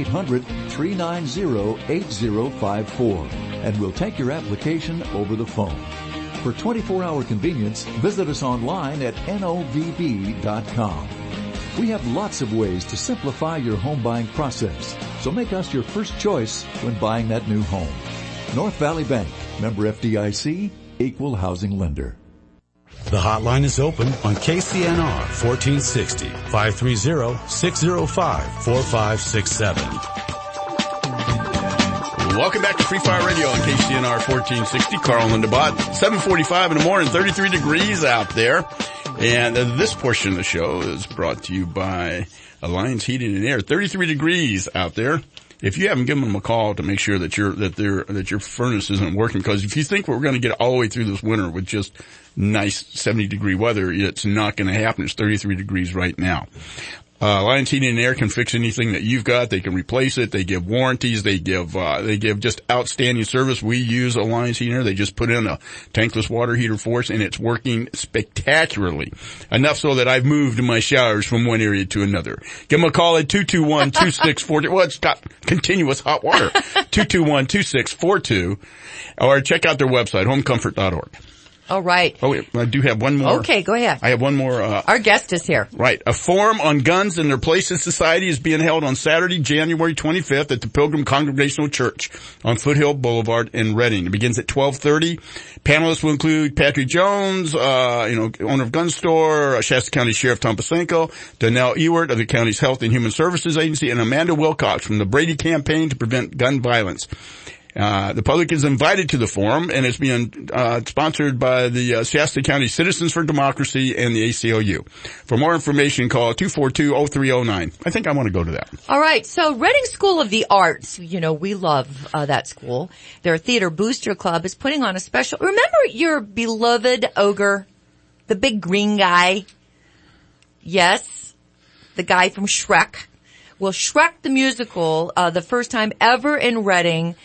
[SPEAKER 11] 800-390-8054, and we'll take your application over the phone. For 24-hour convenience, visit us online at novb.com. We have lots of ways to simplify your home buying process, so make us your first choice when buying that new home. North Valley Bank, member FDIC, equal housing lender.
[SPEAKER 3] The hotline is open on KCNR 1460, 530-605-4567.
[SPEAKER 5] Welcome back to Free Fire Radio on KCNR 1460. Carl and DeBot, 7:45 in the morning, 33 degrees out there. And this portion of the show is brought to you by Alliance Heating and Air. 33 degrees out there. If you haven't given them a call to make sure that your furnace isn't working, because if you think we're going to get all the way through this winter with just nice 70-degree weather, it's not going to happen. It's 33 degrees right now. Alliance Heating and Air can fix anything that you've got. They can replace it. They give warranties. They give just outstanding service. We use Alliance Heating and Air. They just put in a tankless water heater for us, and it's working spectacularly. Enough so that I've moved my showers from one area to another. Give them a call at 221-2642. Well, it's got continuous hot water. 221-2642. Or check out their website, homecomfort.org.
[SPEAKER 7] All right.
[SPEAKER 5] Oh, I do have one more.
[SPEAKER 7] Okay, go ahead.
[SPEAKER 5] I have one more.
[SPEAKER 7] Our guest is here.
[SPEAKER 5] Right. A forum on guns and their place in society is being held on Saturday, January 25th at the Pilgrim Congregational Church on Foothill Boulevard in Reading. It begins at 12:30. Panelists will include Patrick Jones, owner of Gun Store, Shasta County Sheriff Tom Pasenko, Donnell Ewert of the county's Health and Human Services Agency, and Amanda Wilcox from the Brady Campaign to Prevent Gun Violence. The public is invited to the forum, and it's being sponsored by the Shasta County Citizens for Democracy and the ACLU. For more information, call 242-0309. I think I want to go to that.
[SPEAKER 7] All right. So Reading School of the Arts, we love that school. Their Theater Booster Club is putting on a special. Remember your beloved ogre, the big green guy? Yes, the guy from Shrek. Well, Shrek the musical, the first time ever in Reading,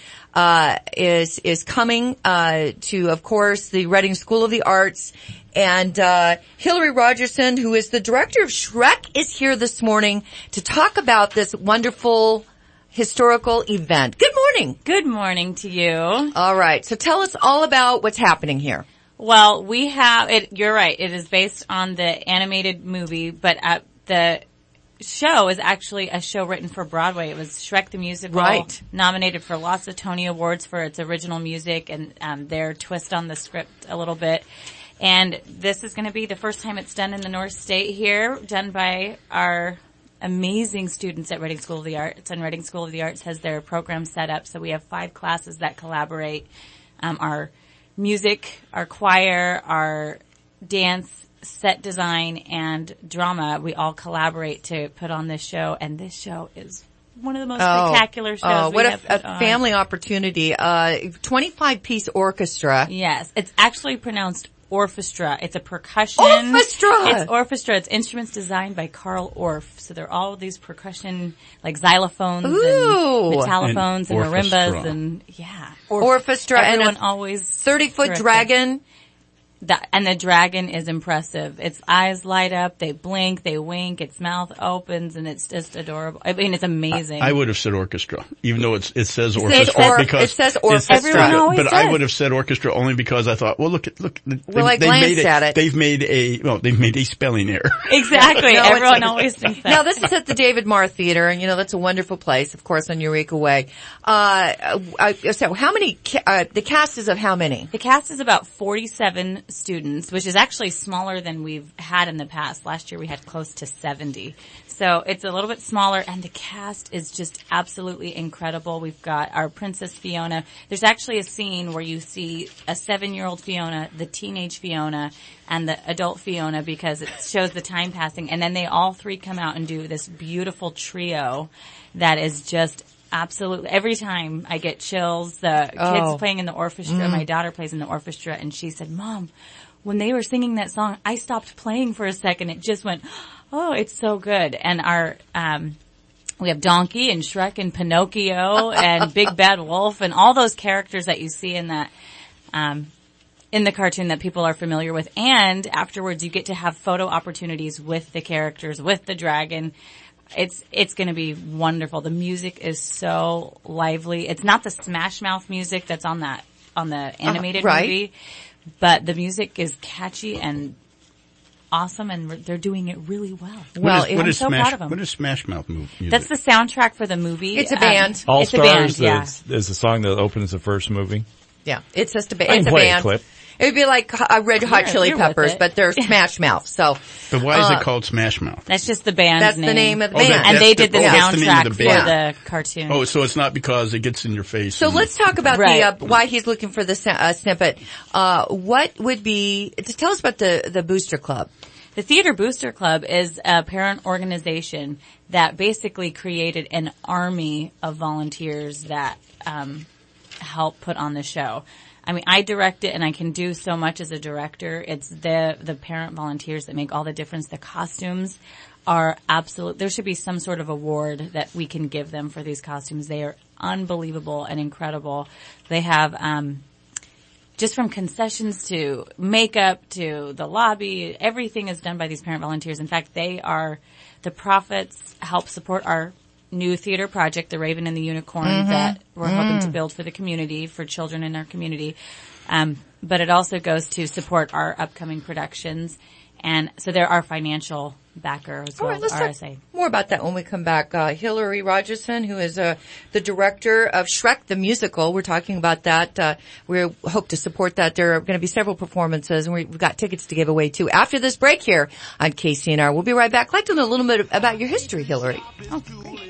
[SPEAKER 7] is coming to, of course, the Reading School of the Arts. And Hillary Rogerson, who is the director of Shrek, is here this morning to talk about this wonderful historical event. Good morning.
[SPEAKER 12] Good morning to you.
[SPEAKER 7] All right. So tell us all about what's happening here.
[SPEAKER 12] Well, we have it. You're right. It is based on the animated movie, but the show is actually a show written for Broadway. It was Shrek the Musical,
[SPEAKER 7] right,
[SPEAKER 12] nominated for lots of Tony Awards for its original music and their twist on the script a little bit. And this is going to be the first time it's done in the North State here, done by our amazing students at Reading School of the Arts. And Reading School of the Arts has their program set up, so we have 5 classes that collaborate. Our music, our choir, our dance, set design, and drama, we all collaborate to put on this show, and this show is one of the most spectacular shows.
[SPEAKER 7] What a family opportunity. 25-piece orchestra.
[SPEAKER 12] Yes, it's actually pronounced orchestra. It's a percussion.
[SPEAKER 7] Orchestra!
[SPEAKER 12] It's orchestra. It's instruments designed by Carl Orff. So they're all these percussion, like xylophones and metallophones and marimbas and, yeah.
[SPEAKER 7] Orchestra.
[SPEAKER 12] Everyone
[SPEAKER 7] and
[SPEAKER 12] always
[SPEAKER 7] 30-foot dragon.
[SPEAKER 12] And the dragon is impressive. Its eyes light up, they blink, they wink, its mouth opens, and it's just adorable. I mean, it's amazing.
[SPEAKER 5] I would have said orchestra, even though it says orchestra.
[SPEAKER 7] Because it says orchestra.
[SPEAKER 12] Everyone always
[SPEAKER 5] but
[SPEAKER 12] says.
[SPEAKER 5] I would have said orchestra only because I thought, well, look.
[SPEAKER 7] I glanced at it.
[SPEAKER 5] They've made a spelling error.
[SPEAKER 12] Exactly. Everyone always thinks that.
[SPEAKER 7] Now, this is at the David Marr Theater, and that's a wonderful place, of course, on Eureka Way. So how many, the cast is of how many?
[SPEAKER 12] The cast is about 47 students, which is actually smaller than we've had in the past. Last year we had close to 70. So it's a little bit smaller, and the cast is just absolutely incredible. We've got our Princess Fiona. There's actually a scene where you see a 7-year-old Fiona, the teenage Fiona, and the adult Fiona, because it shows the time passing. And then they all 3 come out and do this beautiful trio that is just Absolutely. Every time I get chills. The kids playing in the orchestra, my daughter plays in the orchestra, and she said, Mom, when they were singing that song, I stopped playing for a second. It just went, oh, it's so good. And our, we have Donkey and Shrek and Pinocchio and Big Bad Wolf and all those characters that you see in that, in the cartoon that people are familiar with. And afterwards you get to have photo opportunities with the characters, with the dragon. It's going to be wonderful. The music is so lively. It's not the Smash Mouth music that's on the animated movie, but the music is catchy and awesome, and they're doing it really well. I'm so proud of them.
[SPEAKER 5] What is Smash Mouth music?
[SPEAKER 12] That's the soundtrack for the movie.
[SPEAKER 7] It's a band.
[SPEAKER 6] All
[SPEAKER 12] it's
[SPEAKER 6] Stars
[SPEAKER 12] a band,
[SPEAKER 6] is the song that opens the first movie.
[SPEAKER 7] Yeah, it's just a band.
[SPEAKER 6] I can
[SPEAKER 7] It's a
[SPEAKER 6] play
[SPEAKER 7] band.
[SPEAKER 6] a clip.
[SPEAKER 7] It would be like Red Hot Chili Peppers, but they're Smash Mouth. So,
[SPEAKER 5] but why is it called Smash Mouth?
[SPEAKER 12] That's just the band's
[SPEAKER 7] That's
[SPEAKER 12] name.
[SPEAKER 7] the name of the band.
[SPEAKER 12] And they did the
[SPEAKER 5] that's the name
[SPEAKER 12] soundtrack
[SPEAKER 5] of the
[SPEAKER 12] for
[SPEAKER 5] band.
[SPEAKER 12] the cartoon.
[SPEAKER 5] Oh, so it's not because it gets in your face.
[SPEAKER 7] So let's talk about the why he's looking for the snippet. What would be? Tell us about the Booster Club.
[SPEAKER 12] The Theater Booster Club is a parent organization that basically created an army of volunteers that help put on the show. I mean, I direct it and I can do so much as a director. It's the parent volunteers that make all the difference. The costumes are absolute. There should be some sort of award that we can give them for these costumes. They are unbelievable and incredible. They have, just from concessions to makeup to the lobby, everything is done by these parent volunteers. In fact, the profits help support our new theater project, The Raven and the Unicorn, that we're hoping to build for the community, for children in our community. But it also goes to support our upcoming productions. And so they're our financial backer as well as RSA.
[SPEAKER 7] Let's talk more about that when we come back. Hillary Rogerson, who is the director of Shrek the Musical. We're talking about that. We hope to support that. There are going to be several performances, and we've got tickets to give away too. After this break here on KCNR, we'll be right back. I'd like to know a little bit about your history, Hillary.
[SPEAKER 12] Oh, great.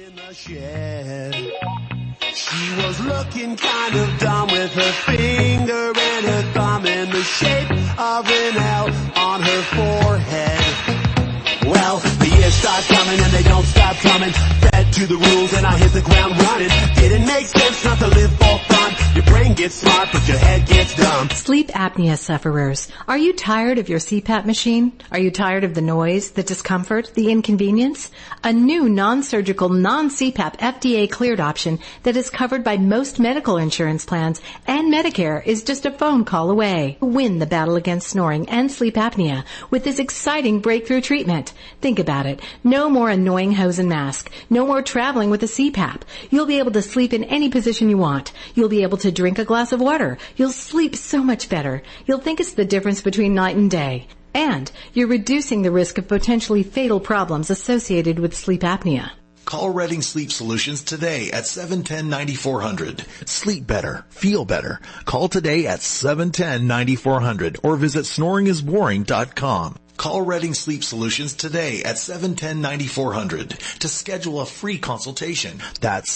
[SPEAKER 14] She was looking kind of dumb with her finger and her thumb in the shape of an L on her forehead. Well, the years start coming and they don't stop coming. Fed to the rules and I hit the ground running. Didn't make sense not to live for fun. Your brain gets smart but your head gets dumb.
[SPEAKER 15] Sleep apnea sufferers. Are you tired of your CPAP machine? Are you tired of the noise, the discomfort, the inconvenience? A new non-surgical, non-CPAP FDA cleared option that is covered by most medical insurance plans and Medicare is just a phone call away. Win the battle against snoring and sleep apnea with this exciting breakthrough treatment. Think about it. No more annoying hose and mask. No more traveling with a CPAP. You'll be able to sleep in any position you want. You'll be able to drink a glass of water. You'll sleep so much better. You'll think it's the difference between night and day. And you're reducing the risk of potentially fatal problems associated with sleep apnea.
[SPEAKER 17] Call Redding Sleep Solutions today at 710-9400. Sleep better. Feel better. Call today at 710-9400 or visit snoringisboring.com. Call Redding Sleep Solutions today at 710-9400 to schedule a free consultation. That's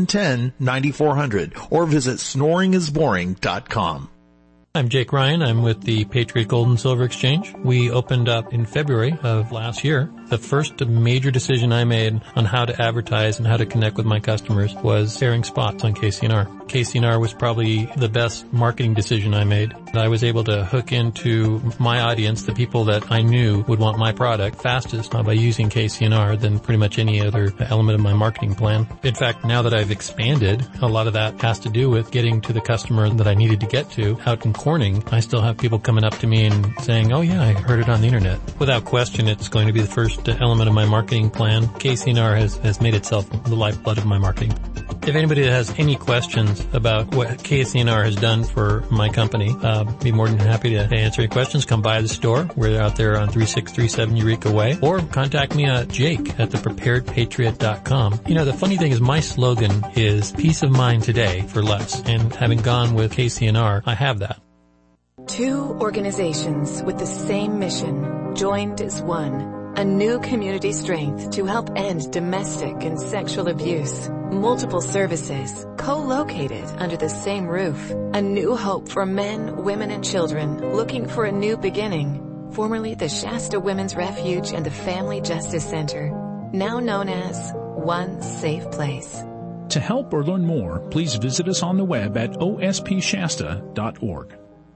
[SPEAKER 17] 710-9400 or visit snoringisboring.com.
[SPEAKER 18] I'm Jake Ryan. I'm with the Patriot Gold and Silver Exchange. We opened up in February of last year. The first major decision I made on how to advertise and how to connect with my customers was airing spots on KCNR. KCNR was probably the best marketing decision I made. I was able to hook into my audience, the people that I knew would want my product fastest by using KCNR than pretty much any other element of my marketing plan. In fact, now that I've expanded, a lot of that has to do with getting to the customer that I needed to get to out in Corning. I still have people coming up to me and saying, oh yeah, I heard it on the internet. Without question, it's going to be the first element of my marketing plan. KCNR has made itself the lifeblood of my marketing. If anybody has any questions about what KCNR has done for my company, be more than happy to answer any questions. Come by the store. We're out there on 3637 Eureka Way. Or contact me at jake@thepreparedpatriot.com. You know, the funny thing is my slogan is peace of mind today for less. And having gone with KCNR, I have that.
[SPEAKER 19] Two organizations with the same mission, joined as one. A new community strength to help end domestic and sexual abuse. Multiple services, co-located under the same roof. A new hope for men, women, and children looking for a new beginning. Formerly the Shasta Women's Refuge and the Family Justice Center. Now known as One Safe Place.
[SPEAKER 1] To help or learn more, please visit us on the web at ospshasta.org.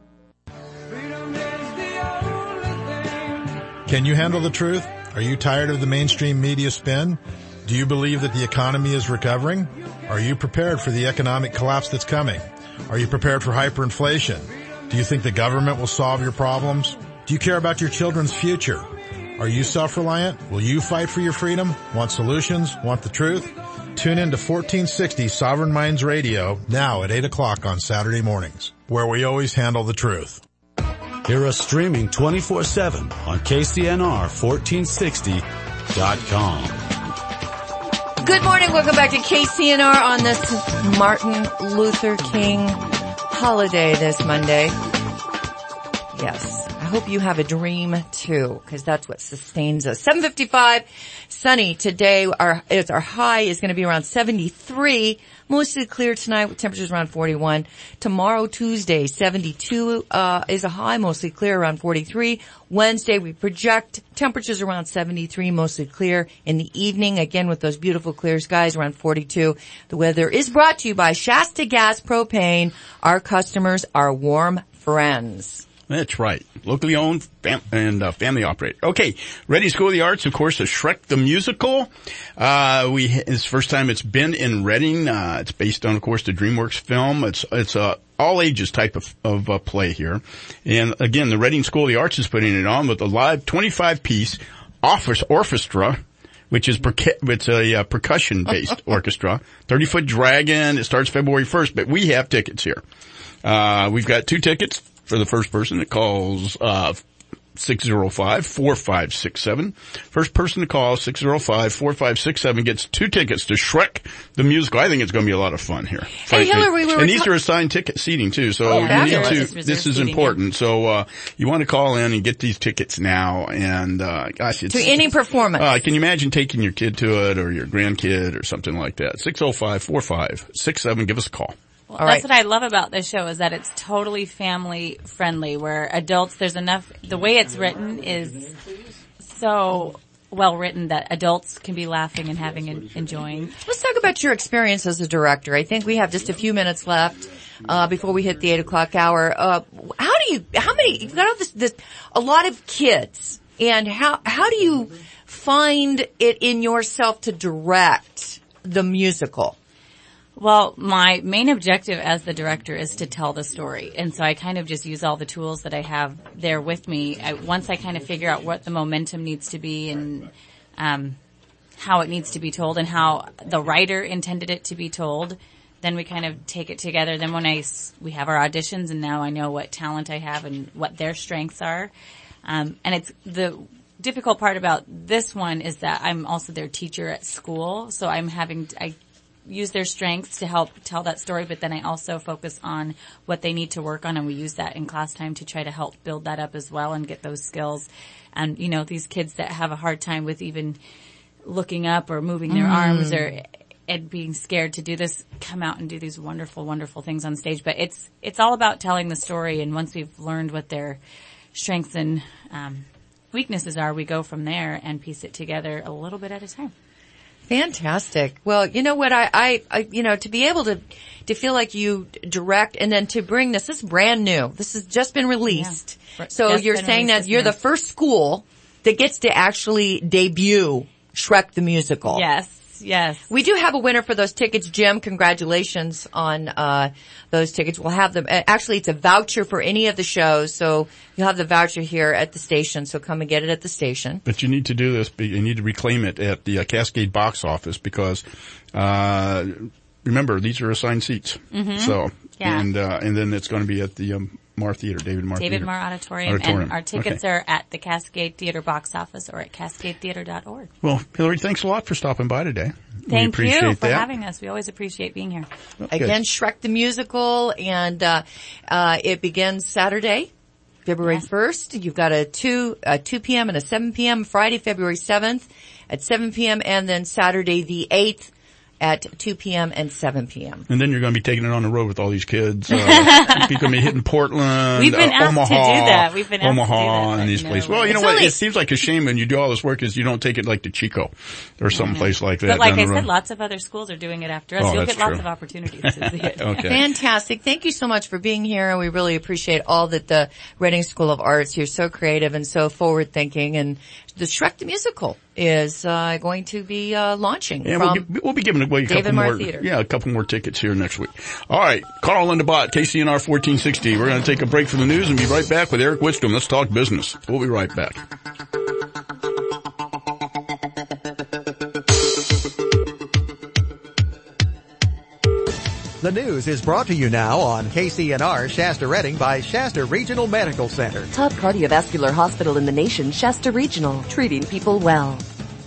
[SPEAKER 13] Can you handle the truth? Are you tired of the mainstream media spin? Do you believe that the economy is recovering? Are you prepared for the economic collapse that's coming? Are you prepared for hyperinflation? Do you think the government will solve your problems? Do you care about your children's future? Are you self-reliant? Will you fight for your freedom? Want solutions? Want the truth? Tune in to 1460 Sovereign Minds Radio now at 8 o'clock on Saturday mornings, where we always handle the truth.
[SPEAKER 3] Hear us streaming 24/7 on KCNR1460.com.
[SPEAKER 7] Good morning. Welcome back to KCNR on this Martin Luther King holiday this Monday. Yes. I hope you have a dream too, because that's what sustains us. 7:55, sunny today. Our high is going to be around 73. Mostly clear tonight with temperatures around 41. Tomorrow, Tuesday, 72 is a high, mostly clear around 43. Wednesday, we project temperatures around 73, mostly clear. In the evening, again with those beautiful clear skies, around 42. The weather is brought to you by Shasta Gas Propane. Our customers are warm friends.
[SPEAKER 5] That's right. Locally owned family operated. Okay. Ready School of the Arts, of course, is Shrek the Musical. It's the first time it's been in Reading. It's based on, of course, the DreamWorks film. It's a all ages type of play here. And again, the Reading School of the Arts is putting it on with a live 25-piece orchestra, which is it's a percussion-based orchestra. 30-foot dragon. It starts February 1st, but we have tickets here. We've got 2 tickets for the first person that calls 605-4567. First person to call 605-4567 gets 2 tickets to Shrek the Musical. I think it's going to be a lot of fun here.
[SPEAKER 7] Hey, Hillary,
[SPEAKER 5] and these are assigned ticket seating too, so you need to. This is important. So you want to call in and get these tickets now. And gosh, it's
[SPEAKER 7] to any performance.
[SPEAKER 5] Can you imagine taking your kid to it or your grandkid or something like that? 605-4567. Give us a call.
[SPEAKER 12] Well, that's what I love about this show is that it's totally family friendly where adults, there's enough, the way it's written is so well written that adults can be laughing and having and enjoying.
[SPEAKER 7] Let's talk about your experience as a director. I think we have just a few minutes left, before we hit the 8 o'clock hour. You've got all this, a lot of kids, and how do you find it in yourself to direct the musical?
[SPEAKER 12] Well, my main objective as the director is to tell the story. And so I kind of just use all the tools that I have there with me. Once I kind of figure out what the momentum needs to be and how it needs to be told and how the writer intended it to be told, then we kind of take it together. Then when we have our auditions, and now I know what talent I have and what their strengths are. And it's the difficult part about this one is that I'm also their teacher at school. So I use their strengths to help tell that story, but then I also focus on what they need to work on, and we use that in class time to try to help build that up as well and get those skills. And, these kids that have a hard time with even looking up or moving their arms and being scared to do this, come out and do these wonderful, wonderful things on stage. But it's all about telling the story, and once we've learned what their strengths and weaknesses are, we go from there and piece it together a little bit at a time.
[SPEAKER 7] Fantastic. Well, you know what, I to be able to feel like you direct and then to bring this is brand new. This has just been released. Yeah. So you're saying that you're the first school that gets to actually debut Shrek the Musical.
[SPEAKER 12] Yes.
[SPEAKER 7] We do have a winner for those tickets, Jim. Congratulations on those tickets. We'll have them. Actually, it's a voucher for any of the shows, so you'll have the voucher here at the station. So come and get it at the station.
[SPEAKER 5] But you need to do this. You need to reclaim it at the Cascade box office because remember these are assigned seats. Mm-hmm. So and then it's going to be at the David Marr
[SPEAKER 12] Auditorium. And our tickets are at the Cascade Theater box office or at cascadetheater.org.
[SPEAKER 5] Well, Hillary, thanks a lot for stopping by today.
[SPEAKER 12] Thank you for having us. We always appreciate being here.
[SPEAKER 7] Again, Shrek the Musical, and it begins Saturday, February 1st. You've got a 2 p.m. and a 7 p.m. Friday, February 7th at 7 p.m. and then Saturday the 8th at 2 p.m. and 7 p.m.
[SPEAKER 5] And then you're going to be taking it on the road with all these kids. You're going to be hitting Portland,
[SPEAKER 12] We've been asked
[SPEAKER 5] Omaha,
[SPEAKER 12] to do that. We've been asked
[SPEAKER 5] Omaha,
[SPEAKER 12] to do that,
[SPEAKER 5] and these places. Well, you know what? It seems like a shame when you do all this work is you don't take it like to Chico or someplace like that.
[SPEAKER 12] But like I said, lots of other schools are doing it after us. You'll get lots of opportunities to see it.
[SPEAKER 5] Okay.
[SPEAKER 7] Fantastic. Thank you so much for being here, and we really appreciate all that the Reading School of Arts, you're so creative and so forward thinking, and the Shrek the Musical is going to be launching.
[SPEAKER 5] Yeah, we'll be giving away a couple more tickets here next week. All right, Carl and DeBott, KCNR 1460. We're going to take a break from the news and be right back with Eric Widstorm. Let's talk business. We'll be right back.
[SPEAKER 20] The news is brought to you now on KCNR Shasta Reading by Shasta Regional Medical Center.
[SPEAKER 22] Top cardiovascular hospital in the nation, Shasta Regional, treating people well.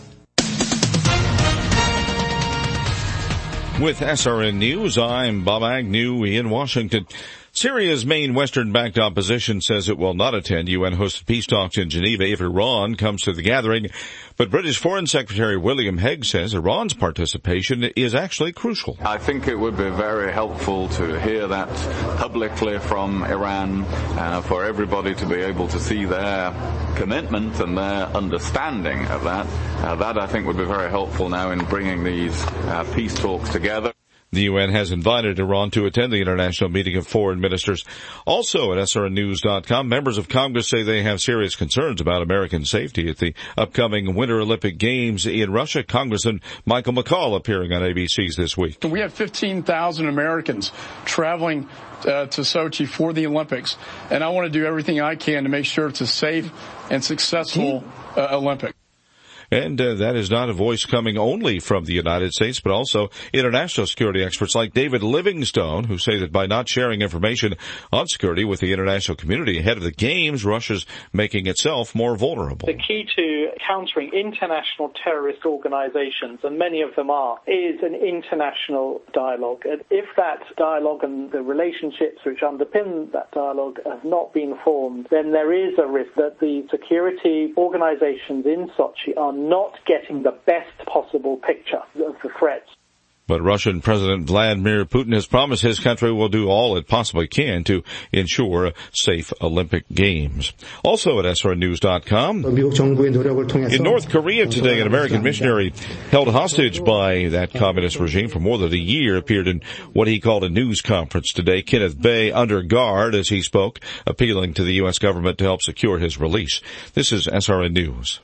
[SPEAKER 23] With SRN News, I'm Bob Agnew in Washington. Syria's main Western-backed opposition says it will not attend UN-hosted peace talks in Geneva if Iran comes to the gathering. But British Foreign Secretary William Hague says Iran's participation is actually crucial.
[SPEAKER 24] I think it would be very helpful to hear that publicly from Iran, for everybody to be able to see their commitment and their understanding of that. That I think would be very helpful now in bringing these peace talks together.
[SPEAKER 23] The UN has invited Iran to attend the international meeting of foreign ministers. Also at SRNnews.com, members of Congress say they have serious concerns about American safety at the upcoming Winter Olympic Games in Russia. Congressman Michael McCaul appearing on ABC's This Week.
[SPEAKER 25] We have 15,000 Americans traveling to Sochi for the Olympics, and I want to do everything I can to make sure it's a safe and successful Olympic.
[SPEAKER 23] And that is not a voice coming only from the United States, but also international security experts like David Livingstone, who say that by not sharing information on security with the international community ahead of the games, Russia's making itself more vulnerable.
[SPEAKER 26] The key to countering international terrorist organizations, and many of them are, is an international dialogue. And if that dialogue and the relationships which underpin that dialogue have not been formed, then there is a risk that the security organizations in Sochi are not getting the best possible picture of the threats.
[SPEAKER 23] But Russian President Vladimir Putin has promised his country will do all it possibly can to ensure safe Olympic Games. Also at SRNnews.com, in North Korea today, an American missionary held hostage by that communist regime for more than a year appeared in what he called a news conference today. Kenneth Bae under guard as he spoke, appealing to the U.S. government to help secure his release. This is SRN News.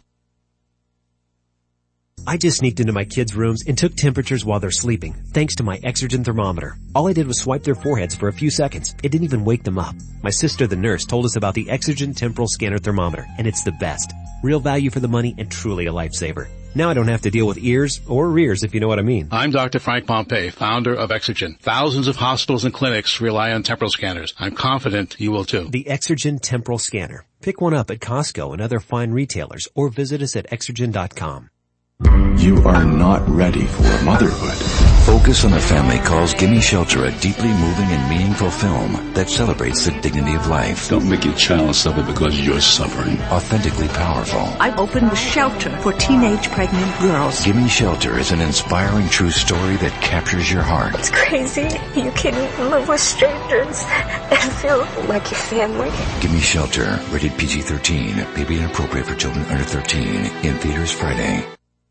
[SPEAKER 27] I just sneaked into my kids' rooms and took temperatures while they're sleeping, thanks to my Exergen thermometer. All I did was swipe their foreheads for a few seconds. It didn't even wake them up. My sister, the nurse, told us about the Exergen Temporal Scanner Thermometer, and it's the best. Real value for the money and truly a lifesaver. Now I don't have to deal with ears or rears, if you know what I mean.
[SPEAKER 28] I'm Dr. Frank Pompey, founder of Exergen. Thousands of hospitals and clinics rely on temporal scanners. I'm confident you will too.
[SPEAKER 27] The Exergen Temporal Scanner. Pick one up at Costco and other fine retailers, or visit us at Exergen.com.
[SPEAKER 29] You are not ready for motherhood. Focus on the Family calls Gimme Shelter a deeply moving and meaningful film that celebrates the dignity of life.
[SPEAKER 30] Don't make your child suffer because you're suffering.
[SPEAKER 29] Authentically powerful.
[SPEAKER 31] I opened a shelter for teenage pregnant girls.
[SPEAKER 29] Gimme Shelter is an inspiring true story that captures your heart.
[SPEAKER 31] It's crazy. You can live with strangers and feel like your family.
[SPEAKER 29] Gimme Shelter, rated PG-13, may be inappropriate for children under 13. In theaters Friday.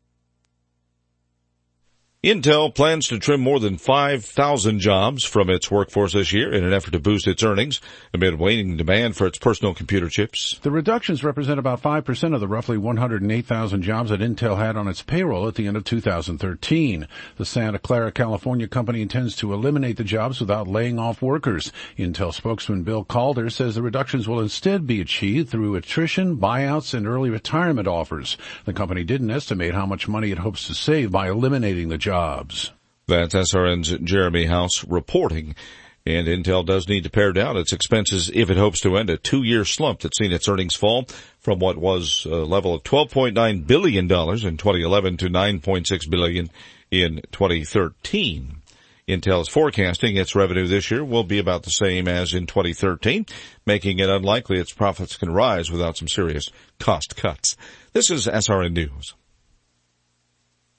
[SPEAKER 23] Intel plans to trim more than 5,000 jobs from its workforce this year in an effort to boost its earnings amid waning demand for its personal computer chips.
[SPEAKER 32] The reductions represent about 5% of the roughly 108,000 jobs that Intel had on its payroll at the end of 2013. The Santa Clara, California company intends to eliminate the jobs without laying off workers. Intel spokesman Bill Calder says the reductions will instead be achieved through attrition, buyouts, and early retirement offers. The company didn't estimate how much money it hopes to save by eliminating the jobs.
[SPEAKER 23] That's SRN's Jeremy House reporting. And Intel does need to pare down its expenses if it hopes to end a 2-year slump that's seen its earnings fall from what was a level of $12.9 billion in 2011 to $9.6 billion in 2013. Intel is forecasting its revenue this year will be about the same as in 2013, making it unlikely its profits can rise without some serious cost cuts. This is SRN News.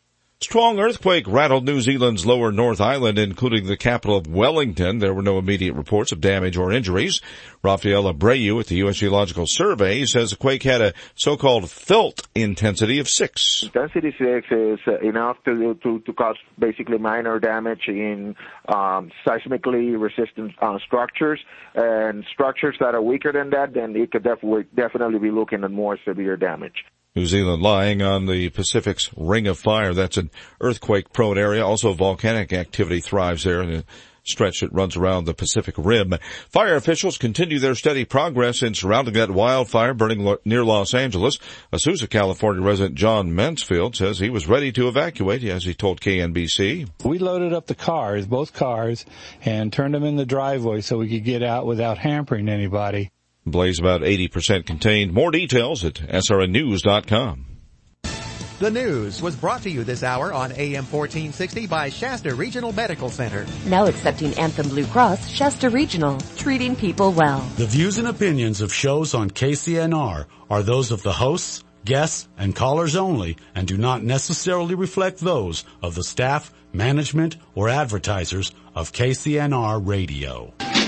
[SPEAKER 23] Strong earthquake rattled New Zealand's lower North Island, including the capital of Wellington. There were no immediate reports of damage or injuries. Rafael Abreu at the U.S. Geological Survey says the quake had a so-called felt intensity of 6.
[SPEAKER 2] Intensity 6 is enough to cause basically minor damage in seismically resistant structures, and structures that are weaker than that, then it could definitely be looking at more severe damage.
[SPEAKER 23] New Zealand lying on the Pacific's Ring of Fire. That's an earthquake-prone area. Also, volcanic activity thrives there in a stretch that runs around the Pacific Rim. Fire officials continue their steady progress in surrounding that wildfire burning near Los Angeles. Azusa, California resident John Mansfield says he was ready to evacuate, as he told KNBC.
[SPEAKER 4] We loaded up the cars, both cars, and turned them in the driveway so we could get out without hampering anybody.
[SPEAKER 23] Blaze about 80% contained. More details at srnnews.com.
[SPEAKER 20] The news was brought to you this hour on AM 1460 by Shasta Regional Medical Center.
[SPEAKER 22] Now accepting Anthem Blue Cross, Shasta Regional, treating people well.
[SPEAKER 3] The views and opinions of shows on KCNR are those of the hosts, guests, and callers only, and do not necessarily reflect those of the staff, management, or advertisers of KCNR Radio.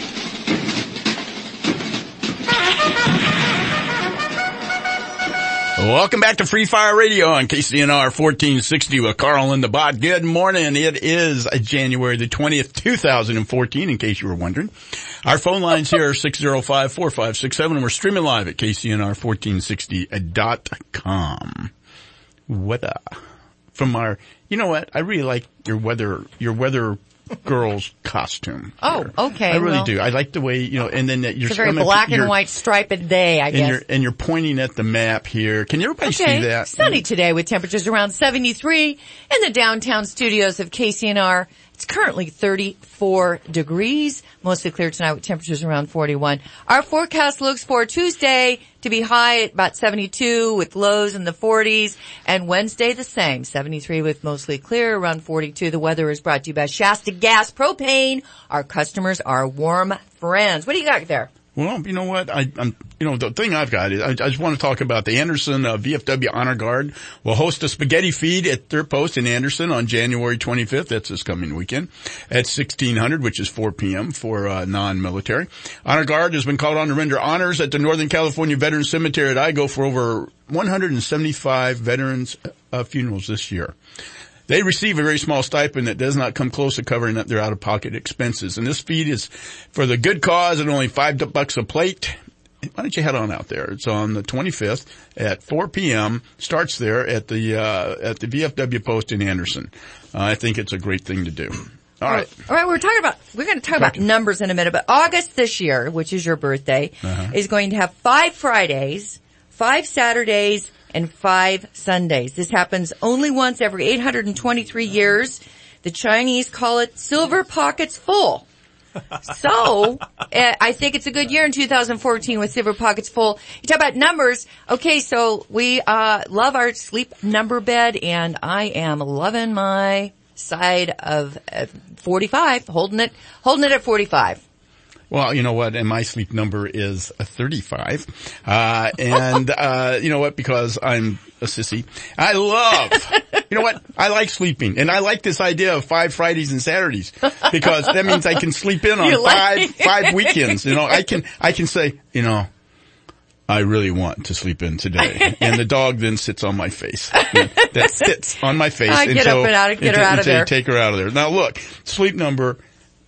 [SPEAKER 5] Welcome back to Free Fire Radio on KCNR 1460 with Carl and the Bot. Good morning. It is January the 20th, 2014, in case you were wondering. Our phone lines here are 605-4567, and we're streaming live at KCNR1460.com. From our, you know what? I really like your weather girl's costume.
[SPEAKER 7] Oh, okay.
[SPEAKER 5] I really do. I like the way, and then that you're...
[SPEAKER 7] It's a very black and white striped day, I guess.
[SPEAKER 5] And you're pointing at the map here. Can everybody see that?
[SPEAKER 7] Sunny today with temperatures around 73 in the downtown studios of KCNR. It's currently 34 degrees. Mostly clear tonight with temperatures around 41. Our forecast looks for Tuesday to be high at about 72 with lows in the 40s. And Wednesday the same, 73 with mostly clear, around 42. The weather is brought to you by Shasta Gas Propane. Our customers are warm friends. What do you got there?
[SPEAKER 5] Well, you know what? The thing I've got is I just want to talk about the Anderson VFW Honor Guard will host a spaghetti feed at their post in Anderson on January 25th. That's this coming weekend at 1600, which is 4 p.m. for non-military. Honor Guard has been called on to render honors at the Northern California Veterans Cemetery at Igo for over 175 veterans funerals this year. They receive a very small stipend that does not come close to covering up their out-of-pocket expenses. And this feed is for the good cause at only $5 a plate. Why don't you head on out there? It's on the 25th at 4 p.m. Starts there at the VFW post in Anderson. I think it's a great thing to do. All right.
[SPEAKER 7] We're going to talk about numbers in a minute, but August this year, which is your birthday, is going to have 5 Fridays, 5 Saturdays, and 5 Sundays. This happens only once every 823 years. The Chinese call it Silver Pockets Full. So, I think it's a good year in 2014 with Silver Pockets Full. You talk about numbers. Okay, so we love our sleep number bed, and I am loving my side of 45, holding it at 45.
[SPEAKER 5] Well, you know what? And my sleep number is 35. You know what? Because I'm a sissy. I like sleeping. And I like this idea of 5 Fridays and Saturdays because that means I can sleep in on five weekends. I can say, I really want to sleep in today. And the dog then sits on my face. That sits on my face.
[SPEAKER 7] Get up and get her out of there.
[SPEAKER 5] Take her out of there. Now look, the sleep number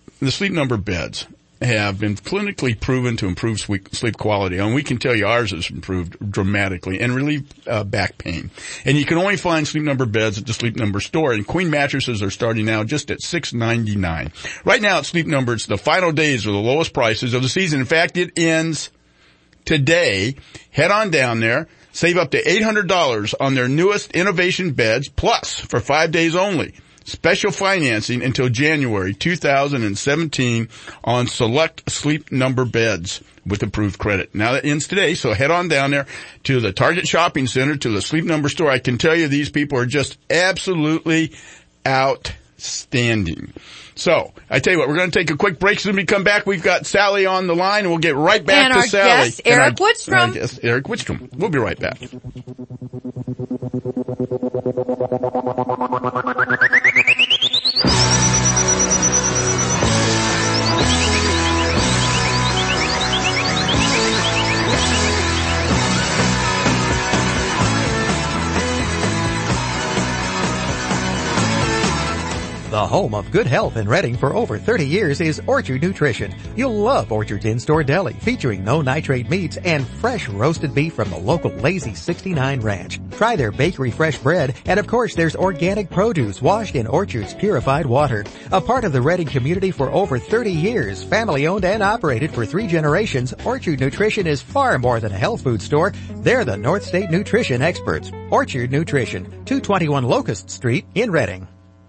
[SPEAKER 5] beds have been clinically proven to improve sleep quality. And we can tell you ours has improved dramatically and relieve back pain. And you can only find Sleep Number beds at the Sleep Number store. And Queen mattresses are starting now just at $6.99. Right now at Sleep Number, it's the final days of the lowest prices of the season. In fact, it ends today. Head on down there. Save up to $800 on their newest innovation beds, plus for 5 days only. Special financing until January 2017 on select Sleep Number beds with approved credit. Now that ends today, so head on down there to the Target Shopping Center, to the Sleep Number store. I can tell you these people are just absolutely outstanding. So, I tell you what, we're going to take a quick break. So when we come back, we've got Sally on the line, and we'll get right back to Sally.
[SPEAKER 7] Guest, Eric Woodstrom.
[SPEAKER 5] Eric Woodstrom. We'll be right back.
[SPEAKER 20] The home of good health in Reading for over 30 years is Orchard Nutrition. You'll love Orchard's in-store deli featuring no nitrate meats and fresh roasted beef from the local Lazy 69 Ranch. Try their bakery fresh bread, and of course there's organic produce washed in Orchard's purified water. A part of the Reading community for over 30 years, family owned and operated for 3 generations, Orchard Nutrition is far more than a health food store. They're the North State Nutrition experts. Orchard Nutrition, 221 Locust Street in Reading.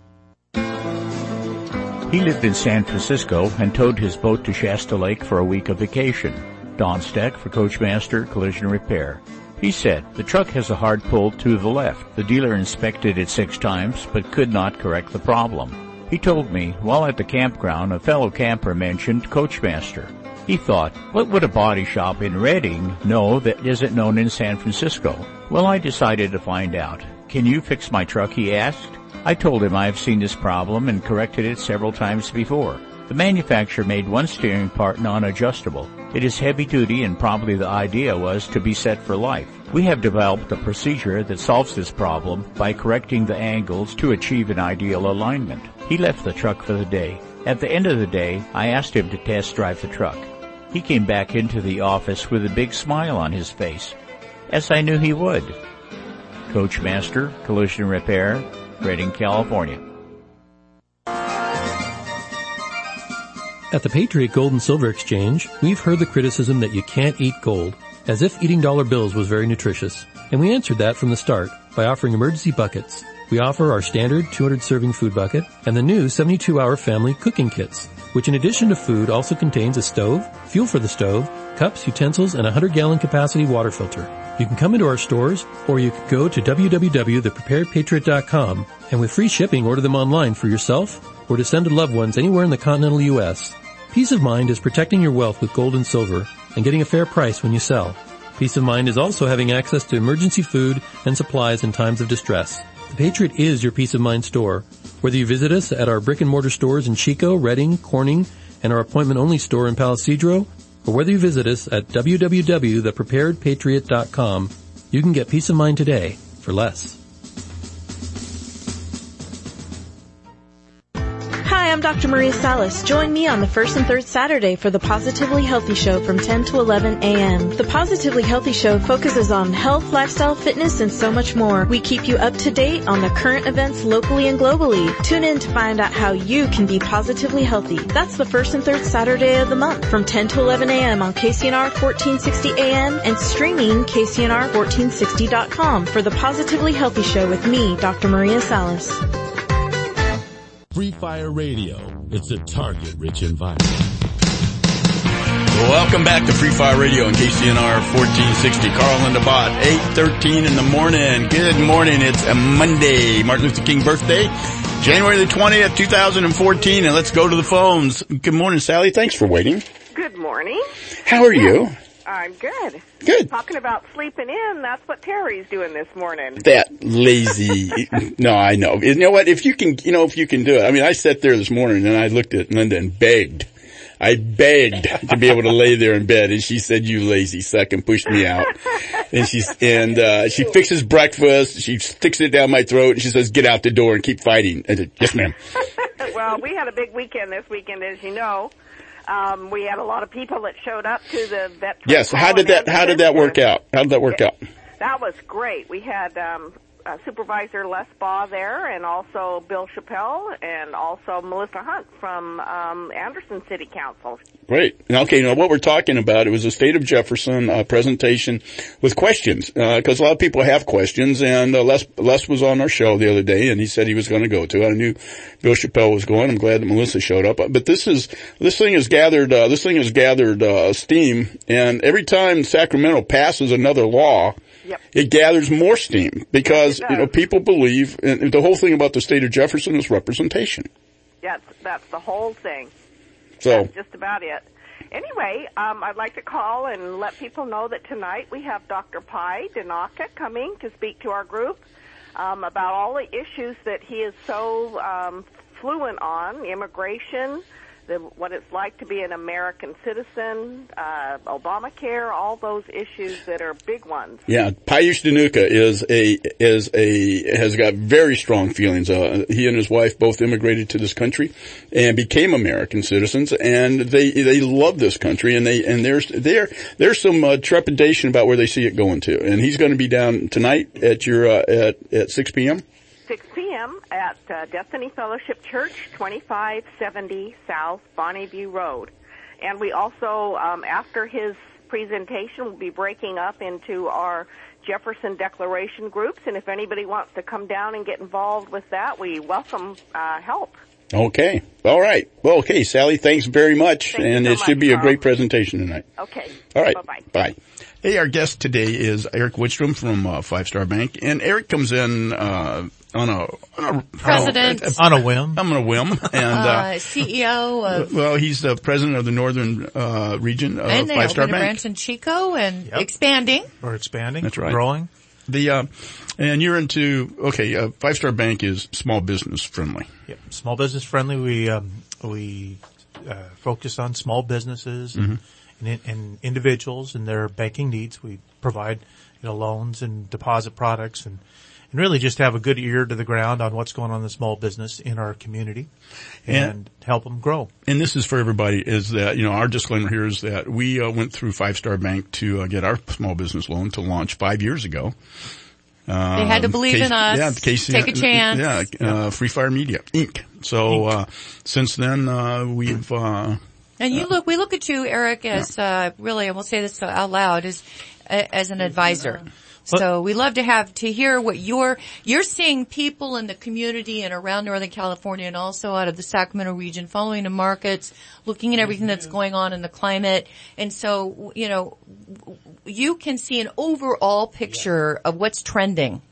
[SPEAKER 6] He lived in San Francisco and towed his boat to Shasta Lake for a week of vacation. Don Steck for Coachmaster Collision Repair. He said, the truck has a hard pull to the left. The dealer inspected it 6 times but could not correct the problem. He told me, while at the campground, a fellow camper mentioned Coachmaster. He thought, what would a body shop in Reading know that isn't known in San Francisco? Well, I decided to find out. Can you fix my truck, he asked. I told him I have seen this problem and corrected it several times before. The manufacturer made one steering part non-adjustable. It is heavy duty and probably the idea was to be set for life. We have developed a procedure that solves this problem by correcting the angles to achieve an ideal alignment. He left the truck for the day. At the end of the day, I asked him to test drive the truck. He came back into the office with a big smile on his face, as I knew he would. Coachmaster Collision Repair, Redding, California.
[SPEAKER 8] At the Patriot Gold and Silver Exchange, we've heard the criticism that you can't eat gold, as if eating dollar bills was very nutritious. And we answered that from the start by offering emergency buckets. We offer our standard 200-serving food bucket and the new 72-hour family cooking kits, which in addition to food also contains a stove, fuel for the stove, cups, utensils, and a 100-gallon capacity water filter. You can come into our stores, or you can go to www.thepreparedpatriot.com and with free shipping order them online for yourself or to send to loved ones anywhere in the continental U.S. Peace of mind is protecting your wealth with gold and silver and getting a fair price when you sell. Peace of mind is also having access to emergency food and supplies in times of distress. The Patriot is your peace of mind store. Whether you visit us at our brick and mortar stores in Chico, Reading, Corning, and our appointment-only store in Palisadro, or whether you visit us at www.thepreparedpatriot.com, you can get peace of mind today for less.
[SPEAKER 9] Hi, I'm Dr. Maria Salas. Join me on the first and third Saturday for the Positively Healthy Show from 10 to 11 a.m. The Positively Healthy Show focuses on health, lifestyle, fitness, and so much more. We keep you up to date on the current events locally and globally. Tune in to find out how you can be positively healthy. That's the first and third Saturday of the month from 10 to 11 a.m. on KCNR 1460 AM and streaming KCNR1460.com for the Positively Healthy Show with me, Dr. Maria Salas.
[SPEAKER 10] Free Fire Radio. It's a target-rich environment.
[SPEAKER 5] Welcome back to Free Fire Radio on KCNR 1460. Carl and the Bot, 8:13 in the morning. Good morning. It's a Monday, Martin Luther King birthday, January the 20th, 2014. And let's go to the phones. Good morning, Sally. Thanks for waiting.
[SPEAKER 11] Good morning.
[SPEAKER 5] How are you?
[SPEAKER 11] I'm good.
[SPEAKER 5] Good.
[SPEAKER 11] Talking about sleeping in, that's what Terry's doing this morning.
[SPEAKER 5] That lazy. No, I know. You know what? If you can do it. I mean, I sat there this morning and I looked at Linda and begged. I begged to be able to lay there in bed, and she said, "You lazy suck," and pushed me out. And she fixes breakfast. She sticks it down my throat, and she says, "Get out the door and keep fighting." I said, "Yes, ma'am."
[SPEAKER 11] Well, we had a big weekend this weekend, as you know. We had a lot of people that showed up to the veterans.
[SPEAKER 5] Yes. How did that work out? How did that work out?
[SPEAKER 11] That was great. We had Supervisor Les Baugh there, and also Bill Chappelle, and also Melissa Hunt from Anderson City Council.
[SPEAKER 5] Great. Okay, now what we're talking about, it was a State of Jefferson presentation with questions, because a lot of people have questions, and Les was on our show the other day, and he said he was going to go to it. I knew Bill Chappelle was going. I'm glad that Melissa showed up. But this thing has gathered steam, and every time Sacramento passes another law, yep, it gathers more steam because, people believe, and the whole thing about the State of Jefferson is representation.
[SPEAKER 11] Yes, that's the whole thing.
[SPEAKER 5] So
[SPEAKER 11] that's just about it. Anyway, I'd like to call and let people know that tonight we have Dr. Pai Dinaka coming to speak to our group about all the issues that he is so fluent on, immigration, what it's like to be an American citizen, Obamacare, all those issues that are big ones.
[SPEAKER 5] Yeah, Piyush Dhanuka has got very strong feelings. He and his wife both immigrated to this country and became American citizens, and they love this country, and there's some trepidation about where they see it going to. And he's going to be down tonight at your at 6 p.m.
[SPEAKER 11] 6 p.m. at Destiny Fellowship Church, 2570 South Bonneview Road. And we also, after his presentation, will be breaking up into our Jefferson Declaration groups. And if anybody wants to come down and get involved with that, we welcome help.
[SPEAKER 5] Okay. All right. Well, okay, Sally, thanks very much.
[SPEAKER 11] Thank you so
[SPEAKER 5] it should
[SPEAKER 11] much,
[SPEAKER 5] be
[SPEAKER 11] Carl.
[SPEAKER 5] a great presentation tonight.
[SPEAKER 11] Okay.
[SPEAKER 5] All right.
[SPEAKER 11] Bye-bye.
[SPEAKER 5] Bye. Hey, our guest today is Eric Woodstrom from Five Star Bank, and Eric comes in on a
[SPEAKER 7] President.
[SPEAKER 5] On a whim. And
[SPEAKER 7] CEO of...
[SPEAKER 5] well, he's the president of the northern region of
[SPEAKER 7] and
[SPEAKER 5] Five Star
[SPEAKER 7] Bank. And they opened a
[SPEAKER 5] Bank.
[SPEAKER 7] branch in Chico and expanding.
[SPEAKER 1] We're expanding.
[SPEAKER 5] That's right.
[SPEAKER 1] Growing.
[SPEAKER 5] And you're into, Five Star Bank is small business friendly.
[SPEAKER 1] Yep. Small business friendly. We focus on small businesses and individuals and their banking needs. We provide, loans and deposit products and really just have a good ear to the ground on what's going on in the small business in our community and help them grow.
[SPEAKER 5] And this is for everybody is that, our disclaimer here is that we went through Five Star Bank to get our small business loan to launch 5 years ago.
[SPEAKER 7] They had to believe in us.
[SPEAKER 5] Yeah,
[SPEAKER 7] take a chance.
[SPEAKER 5] Yeah, Free Fire Media, Inc. So, since then, we've,
[SPEAKER 7] and we look at you, Eric, as, really, and we'll say this out loud, as an advisor. So we love to hear what you're seeing people in the community and around Northern California and also out of the Sacramento region following the markets, looking at everything that's going on in the climate. And so, you can see an overall picture of what's trending.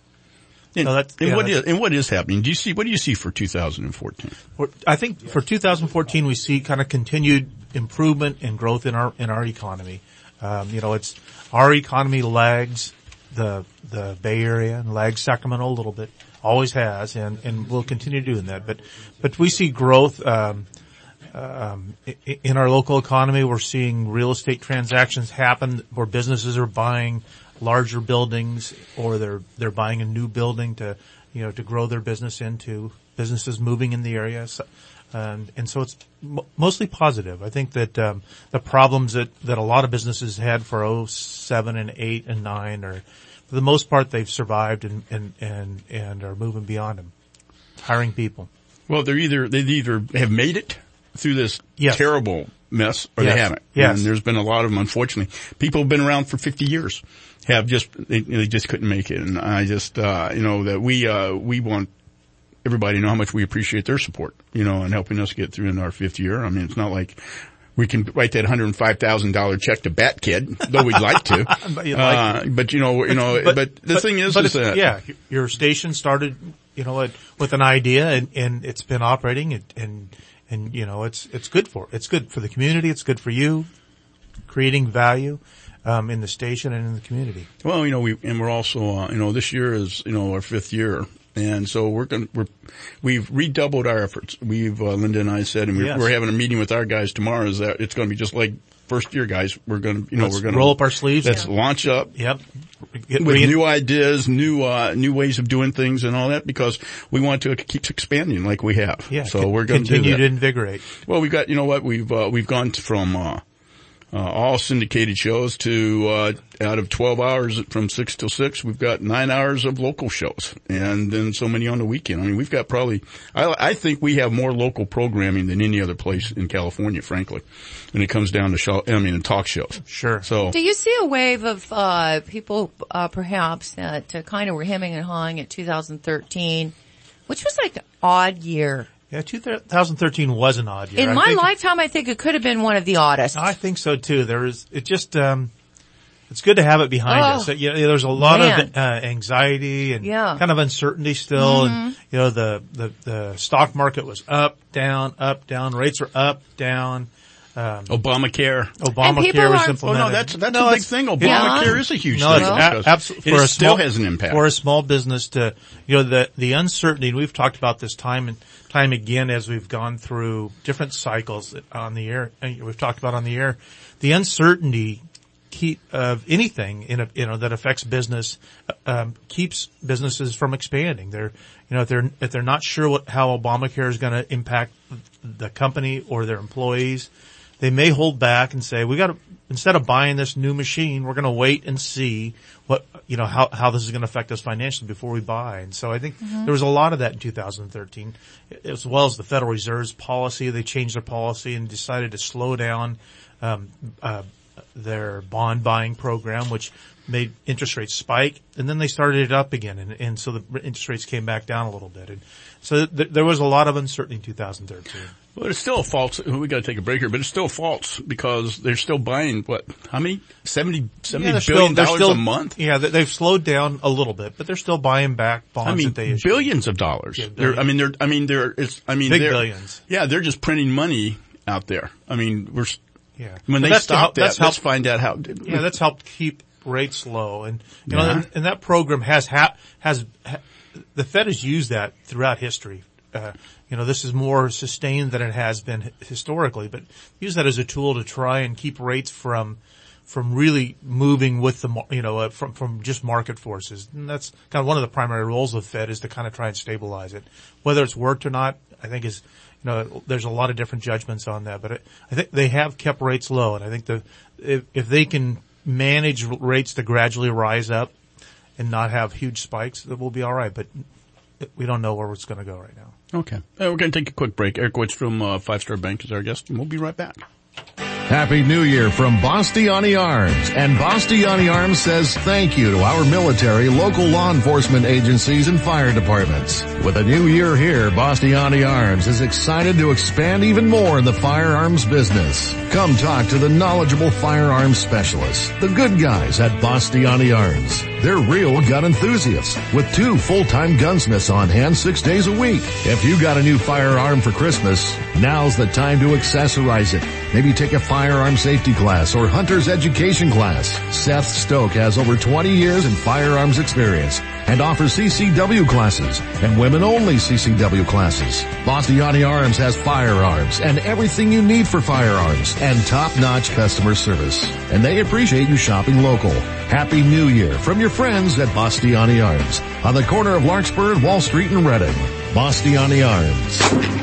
[SPEAKER 5] What is happening? What do you see for 2014?
[SPEAKER 1] I think for 2014 we see kind of continued improvement and growth in our economy. It's our economy lags the Bay Area and lags Sacramento a little bit, always has, and will continue doing that. But we see growth in our local economy. We're seeing real estate transactions happen where businesses are buying larger buildings or they're buying a new building to grow their business into, businesses moving in the area. And so it's mostly positive. I think that the problems that a lot of businesses had for 07 and 8 and 9 are, for the most part, they've survived and are moving beyond them, hiring people.
[SPEAKER 5] Well, they either have made it through this terrible mess or they haven't.
[SPEAKER 1] Yes.
[SPEAKER 5] And there's been a lot of them, unfortunately. People have been around for 50 years, they just couldn't make it. And I just, that we want everybody to know how much we appreciate their support, and helping us get through in our 5th year. I mean, it's not like we can write that $105,000 check to Bat Kid, though we'd like to. But the thing is that
[SPEAKER 1] your station started, with an idea and it's been operating and it's good for the community. It's good for you, creating value in the station and in the community.
[SPEAKER 5] Well, we're also, this year is, our 5th year. And so we've redoubled our efforts. Linda and I said, and we're having a meeting with our guys tomorrow, is that it's going to be just like first year guys. We're going to
[SPEAKER 1] roll up our sleeves.
[SPEAKER 5] Let's launch up.
[SPEAKER 1] Yep.
[SPEAKER 5] With new ideas, new ways of doing things and all that, because we want to keep expanding like we have.
[SPEAKER 1] Yeah.
[SPEAKER 5] So we're going to
[SPEAKER 1] continue to invigorate.
[SPEAKER 5] Well, we've got, we've gone from, all syndicated shows to, out of 12 hours from 6 till 6, we've got 9 hours of local shows and then so many on the weekend. I mean, we've got I think we have more local programming than any other place in California, frankly, when it comes down to talk shows.
[SPEAKER 1] Sure.
[SPEAKER 5] So.
[SPEAKER 7] Do you see a wave of, people, perhaps that kind of were hemming and hawing at 2013, which was like an odd year?
[SPEAKER 1] Yeah, 2013 was an odd year.
[SPEAKER 7] In my lifetime, I think it could have been one of the oddest.
[SPEAKER 1] I think so too. It's good to have it behind us. There's a lot of anxiety and kind of uncertainty still. And, the stock market was up, down, rates are up, down.
[SPEAKER 5] Obamacare
[SPEAKER 1] was implemented.
[SPEAKER 5] Oh no, that's a big thing. Obamacare is a huge thing.
[SPEAKER 1] Absolutely.
[SPEAKER 5] It still has an impact.
[SPEAKER 1] For a small business to, the uncertainty, and we've talked about this time and time again as we've gone through different cycles on the air, we've talked about on the air, the uncertainty of anything that affects business keeps businesses from expanding. If they're not sure how Obamacare is going to impact the company or their employees, they may hold back and say, instead of buying this new machine, we're going to wait and see how this is going to affect us financially before we buy. And so I think there was a lot of that in 2013, as well as the Federal Reserve's policy. They changed their policy and decided to slow down their bond buying program, which made interest rates spike, and then they started it up again, and so the interest rates came back down a little bit. And so there was a lot of uncertainty in 2013.
[SPEAKER 5] Well, it's still false. We got to take a break here, but it's still false because they're still buying how many? $70 billion a month?
[SPEAKER 1] Yeah, they've slowed down a little bit, but they're still buying back bonds that they issue.
[SPEAKER 5] Billions of dollars.
[SPEAKER 1] Yeah,
[SPEAKER 5] big
[SPEAKER 1] billions.
[SPEAKER 5] Yeah, they're just printing money out there. When
[SPEAKER 1] but
[SPEAKER 5] they stop let's find out how.
[SPEAKER 1] That's helped keep rates low, and and that program has the Fed has used that throughout history. This is more sustained than it has been historically, but use that as a tool to try and keep rates from really moving with from just market forces. And that's kind of one of the primary roles of the Fed, is to kind of try and stabilize it. Whether it's worked or not, I think there's a lot of different judgments on that, but I think they have kept rates low, and I think if they can manage rates to gradually rise up and not have huge spikes, that will be all right. But we don't know where it's going to go right now.
[SPEAKER 5] Okay. We're going to take a quick break. Eric Woods from Five Star Bank is our guest, and we'll be right back.
[SPEAKER 12] Happy New Year from Bastiani Arms. And Bastiani Arms says thank you to our military, local law enforcement agencies, and fire departments. With a new year here, Bastiani Arms is excited to expand even more in the firearms business. Come talk to the knowledgeable firearms specialists, the good guys at Bastiani Arms. They're real gun enthusiasts with 2 full-time gunsmiths on hand 6 days a week. If you got a new firearm for Christmas, now's the time to accessorize it. Maybe take a firearm safety class or hunter's education class. Seth Stoke has over 20 years in firearms experience and offers CCW classes and women-only CCW classes. Bastiani Arms has firearms and everything you need for firearms and top-notch customer service. And they appreciate you shopping local. Happy New Year from your friends at Bastiani Arms on the corner of Larkspur and Wall Street in Reading. Bastiani Arms.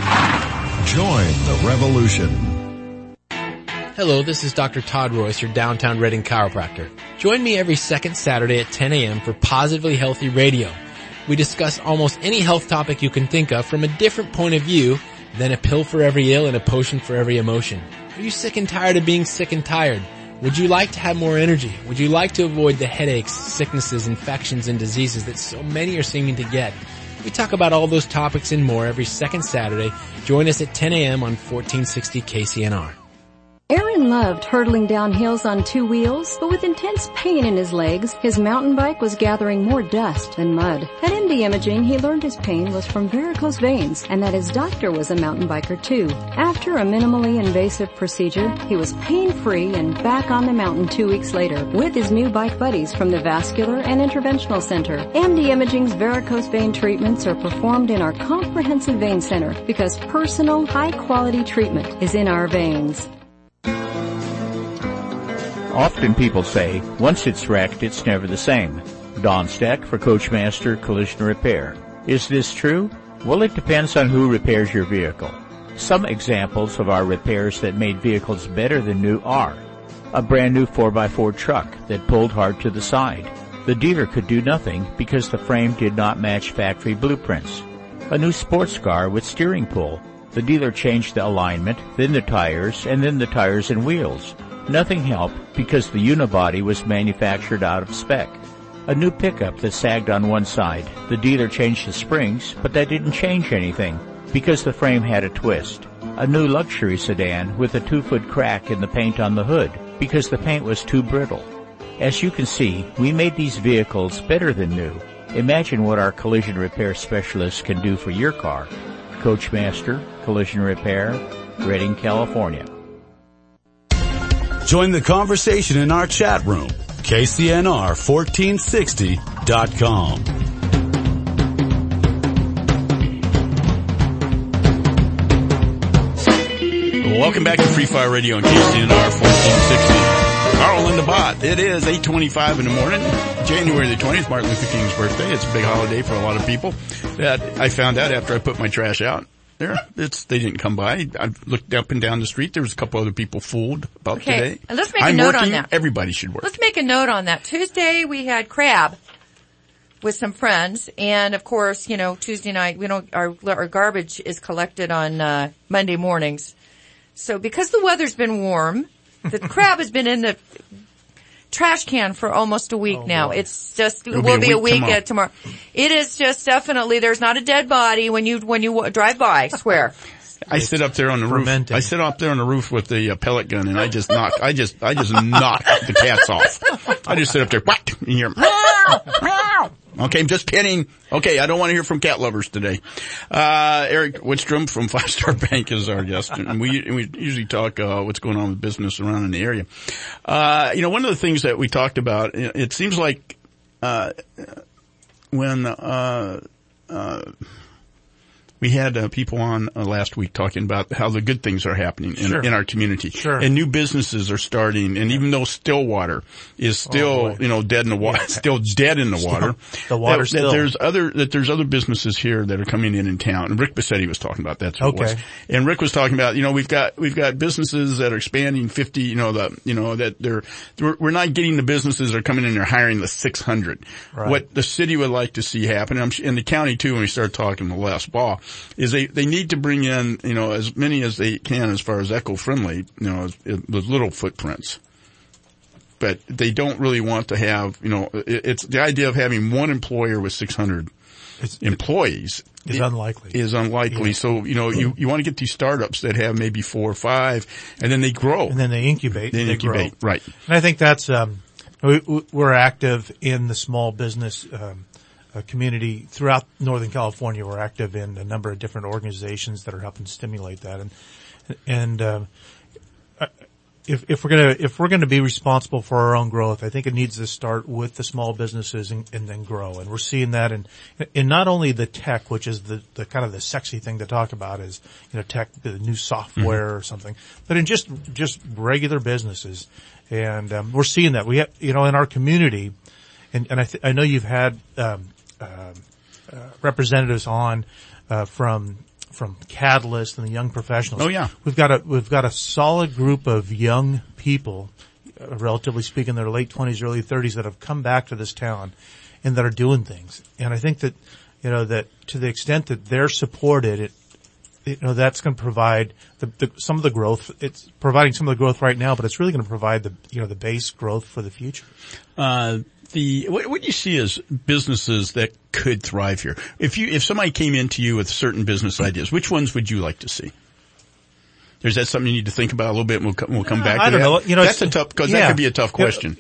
[SPEAKER 12] Join the revolution.
[SPEAKER 13] Hello, this is Dr. Todd Royce, your downtown Reading chiropractor. Join me every second Saturday at 10 a.m. for Positively Healthy Radio. We discuss almost any health topic you can think of from a different point of view than a pill for every ill and a potion for every emotion. Are you sick and tired of being sick and tired? Would you like to have more energy? Would you like to avoid the headaches, sicknesses, infections, and diseases that so many are seeming to get? We talk about all those topics and more every second Saturday. Join us at 10 a.m. on 1460 KCNR.
[SPEAKER 14] Aaron loved hurtling down hills on 2 wheels, but with intense pain in his legs, his mountain bike was gathering more dust than mud. At MD Imaging, he learned his pain was from varicose veins and that his doctor was a mountain biker too. After a minimally invasive procedure, he was pain-free and back on the mountain 2 weeks later with his new bike buddies from the Vascular and Interventional Center. MD Imaging's varicose vein treatments are performed in our Comprehensive Vein Center because personal, high-quality treatment is in our veins.
[SPEAKER 6] Often people say, once it's wrecked, it's never the same. Don Steck for Coachmaster Collision Repair. Is this true? Well, it depends on who repairs your vehicle. Some examples of our repairs that made vehicles better than new are a brand new 4x4 truck that pulled hard to the side. The dealer could do nothing because the frame did not match factory blueprints. A new sports car with steering pull. The dealer changed the alignment, then the tires, and then the tires and wheels. Nothing helped because the unibody was manufactured out of spec. A new pickup that sagged on one side. The dealer changed the springs, but that didn't change anything because the frame had a twist. A new luxury sedan with a 2-foot crack in the paint on the hood because the paint was too brittle. As you can see, we made these vehicles better than new. Imagine what our collision repair specialists can do for your car. Coachmaster Collision Repair, Redding, California.
[SPEAKER 3] Join the conversation in our chat room, KCNR1460.com.
[SPEAKER 5] Welcome back to Free Fire Radio on KCNR 1460. Carl and the Bot. It is 8:25 in the morning, January the 20th, Martin Luther King's birthday. It's a big holiday for a lot of people. That I found out after I put my trash out. They didn't come by. I looked up and down the street. There was a couple other people fooled about today.
[SPEAKER 7] Let's make a note on that.
[SPEAKER 5] Everybody should work.
[SPEAKER 7] Let's make a note on that. Tuesday we had crab with some friends, and of course, Tuesday night our garbage is collected on Monday mornings. So because the weather's been warm, the crab has been in the trash can for almost a week now. Boy. It's just, it will be a week tomorrow. It is just definitely, there's not a dead body when you drive by, I swear.
[SPEAKER 5] I sit up there on the roof. I sit up there on the roof with the pellet gun, and I just knock the cats off. I just sit up there, whack, and you hear, meow. Okay, I'm just kidding. Okay, I don't want to hear from cat lovers today. Eric Wickstrom from 5 Star Bank is our guest, and we usually talk what's going on with business around in the area. One of the things that we talked about, it seems like when we had people on last week talking about how the good things are happening in our community. Sure. And new businesses are starting, and even though Stillwater is still, dead in the water, still dead in the water.
[SPEAKER 1] The water still.
[SPEAKER 5] There's other businers here that are coming in town. And Rick Bassetti was talking about that. Okay. Was. And Rick was talking about, we've got businesses that are expanding 50, we're not getting the businesses that are coming in there hiring the 600. Right. What the city would like to see happen, and the county too, when we start talking to Les Baugh, is they need to bring in, as many as they can as far as eco-friendly, with little footprints. But they don't really want to have, it's the idea of having one employer with 600 employees.
[SPEAKER 1] Is unlikely.
[SPEAKER 5] Yeah. So, you want to get these startups that have maybe 4 or 5, and then they grow.
[SPEAKER 1] And then they incubate.
[SPEAKER 5] They grow. Right.
[SPEAKER 1] And I think that's, we're active in the small business, community throughout Northern California. We're active in a number of different organizations that are helping stimulate that. And if we're gonna be responsible for our own growth, I think it needs to start with the small businesses and then grow. And we're seeing that in not only the tech, which is the kind of the sexy thing to talk about is, tech, the new software or something, but in just regular businesses. And, we're seeing that. We have, in our community, and I know you've had, representatives on from Catalyst and the young professionals.
[SPEAKER 5] Oh yeah,
[SPEAKER 1] we've got a solid group of young people, relatively speaking, in their late 20s, early 30s, that have come back to this town and that are doing things. And I think that that to the extent that they're supported, that's going to provide some of the growth. It's providing some of the growth right now, but it's really going to provide the base growth for the future.
[SPEAKER 5] What do you see as businesses that could thrive here? If somebody came into you with certain business ideas, which ones would you like to see? Is that something you need to think about a little bit, and we'll come back to that? I don't know. That's that could be a tough question.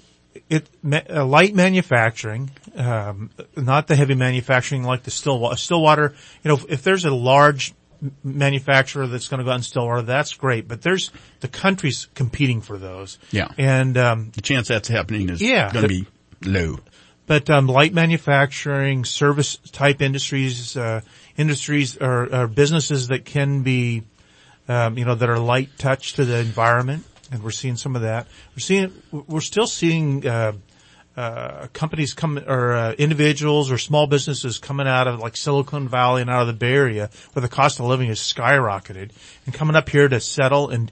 [SPEAKER 1] Light manufacturing, not the heavy manufacturing like the Stillwater. If there's a large manufacturer that's going to go out in Stillwater, that's great. But there's the country's competing for those.
[SPEAKER 5] Yeah.
[SPEAKER 1] And
[SPEAKER 5] the chance that's happening is going to be low.
[SPEAKER 1] But light manufacturing, service type industries or businesses that can be that are light touch to the environment, and we're seeing some of that. We're still seeing companies individuals or small businesses coming out of like Silicon Valley and out of the Bay Area where the cost of living is skyrocketed and coming up here to settle and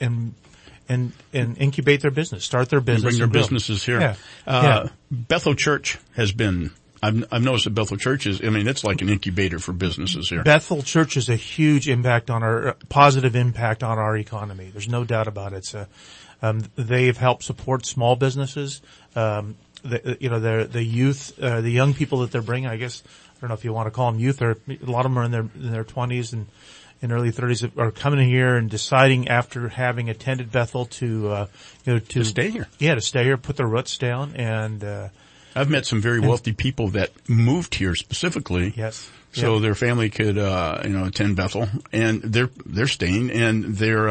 [SPEAKER 1] incubate their business, start their business.
[SPEAKER 5] And bring their businesses here. Yeah. Bethel Church has been, I've noticed that Bethel Church it's like an incubator for businesses here.
[SPEAKER 1] Bethel Church is a huge positive impact on our economy. There's no doubt about it. They've helped support small businesses. The youth, the young people that they're bringing, I guess, I don't know if you want to call them youth, or a lot of them are in their 20s and in early 30s are coming here and deciding after having attended Bethel to
[SPEAKER 5] stay here.
[SPEAKER 1] Yeah, to stay here, put their roots down. And
[SPEAKER 5] I've met some very wealthy people that moved here specifically.
[SPEAKER 1] Yes.
[SPEAKER 5] So their family could, attend Bethel, and they're staying, and they're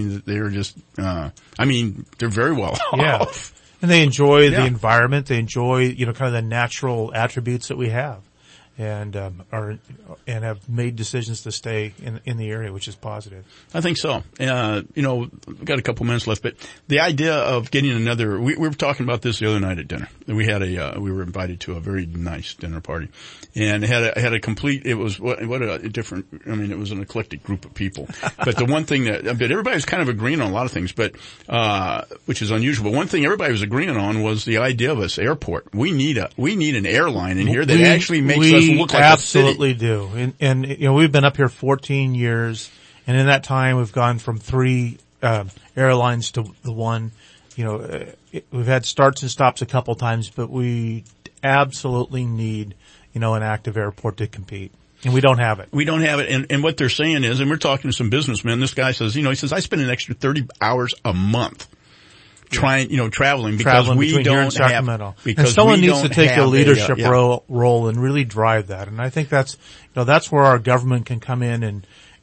[SPEAKER 5] very well off.
[SPEAKER 1] And they enjoy the environment. They enjoy, kind of the natural attributes that we have. And have made decisions to stay in the area, which is positive.
[SPEAKER 5] I think so. We've got a couple minutes left, but the idea of getting another, we were talking about this the other night at dinner. We had we were invited to a very nice dinner party, and had a complete, it was what a different, it was an eclectic group of people. But the one thing that everybody was kind of agreeing on a lot of things, but, which is unusual. But one thing everybody was agreeing on was the idea of this airport. We need an airline in here that actually makes us look like
[SPEAKER 1] absolutely do. And we've been up here 14 years, and in that time we've gone from 3 airlines to the one. We've had starts and stops a couple times, but we absolutely need, an active airport to compete. And we don't have it.
[SPEAKER 5] We don't have it. And what they're saying is, and we're talking to some businessmen, this guy says, he says, I spend an extra 30 hours a month traveling because we don't have,
[SPEAKER 1] and someone needs to take a leadership role and really drive that. And I think that's where our government can come in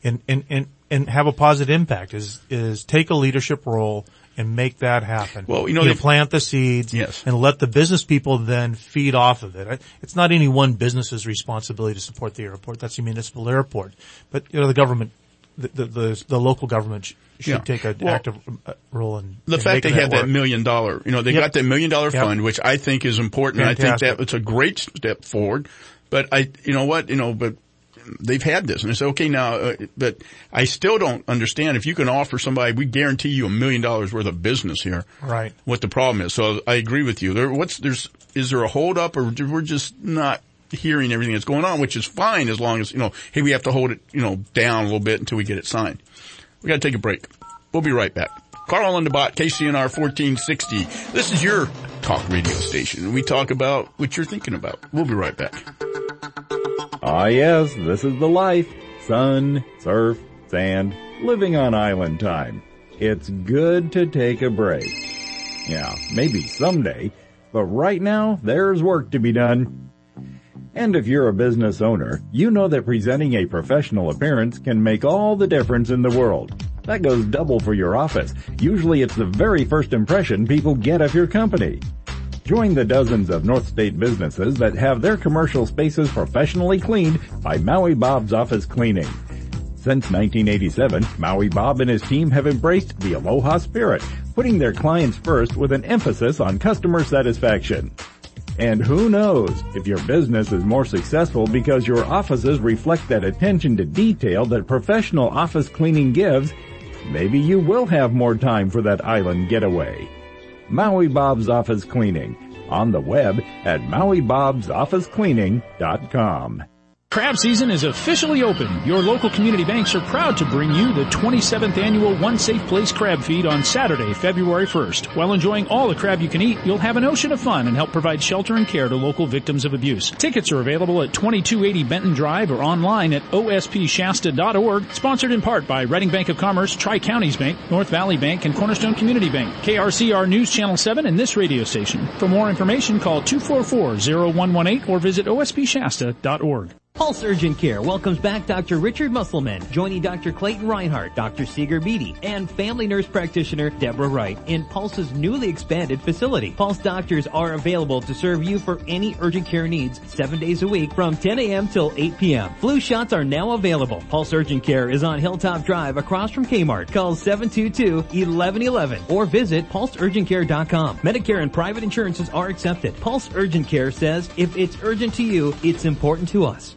[SPEAKER 1] and have a positive impact is take a leadership role and make that happen.
[SPEAKER 5] Well,
[SPEAKER 1] plant the seeds and let the business people then feed off of it. It's not any one business's responsibility to support the airport. That's a municipal airport. But, the government, the local government should take an active role in
[SPEAKER 5] the fact they have that $1 million, they got that $1 million fund, which I think is important. Fantastic. I think that it's a great step forward. But but they've had this, and it's okay now. But I still don't understand if you can offer somebody, we guarantee you $1 million worth of business here.
[SPEAKER 1] Right.
[SPEAKER 5] What the problem is. So I agree with you. Is there a hold up, or we're just not hearing everything that's going on, which is fine as long as, hey, we have to hold it, down a little bit until we get it signed. We gotta take a break. We'll be right back. Carl and the Bot, KCNR 1460. This is your talk radio station, and we talk about what you're thinking about. We'll be right back.
[SPEAKER 15] Ah, yes, this is the life. Sun, surf, sand, living on island time. It's good to take a break. Yeah, maybe someday, but right now, there's work to be done. And if you're a business owner, you know that presenting a professional appearance can make all the difference in the world. That goes double for your office. Usually it's the very first impression people get of your company. Join the dozens of North State businesses that have their commercial spaces professionally cleaned by Maui Bob's Office Cleaning. Since 1987, Maui Bob and his team have embraced the Aloha spirit, putting their clients first with an emphasis on customer satisfaction. And who knows, if your business is more successful because your offices reflect that attention to detail that professional office cleaning gives, maybe you will have more time for that island getaway. Maui Bob's Office Cleaning, on the web at MauiBob'sOfficeCleaning.com.
[SPEAKER 16] Crab season is officially open. Your local community banks are proud to bring you the 27th annual One Safe Place Crab Feed on Saturday, February 1st. While enjoying all the crab you can eat, you'll have an ocean of fun and help provide shelter and care to local victims of abuse. Tickets are available at 2280 Benton Drive or online at ospshasta.org. Sponsored in part by Reading Bank of Commerce, Tri-Counties Bank, North Valley Bank, and Cornerstone Community Bank, KRCR News Channel 7, and this radio station. For more information, call 244-0118 or visit ospshasta.org.
[SPEAKER 17] Pulse Urgent Care welcomes back Dr. Richard Musselman, joining Dr. Clayton Reinhardt, Dr. Seeger Beatty, and family nurse practitioner Deborah Wright in Pulse's newly expanded facility. Pulse doctors are available to serve you for any urgent care needs 7 days a week from 10 a.m. till 8 p.m. Flu shots are now available. Pulse Urgent Care is on Hilltop Drive across from Kmart. Call 722-1111 or visit pulseurgentcare.com. Medicare and private insurances are accepted. Pulse Urgent Care says if it's urgent to you, it's important to us.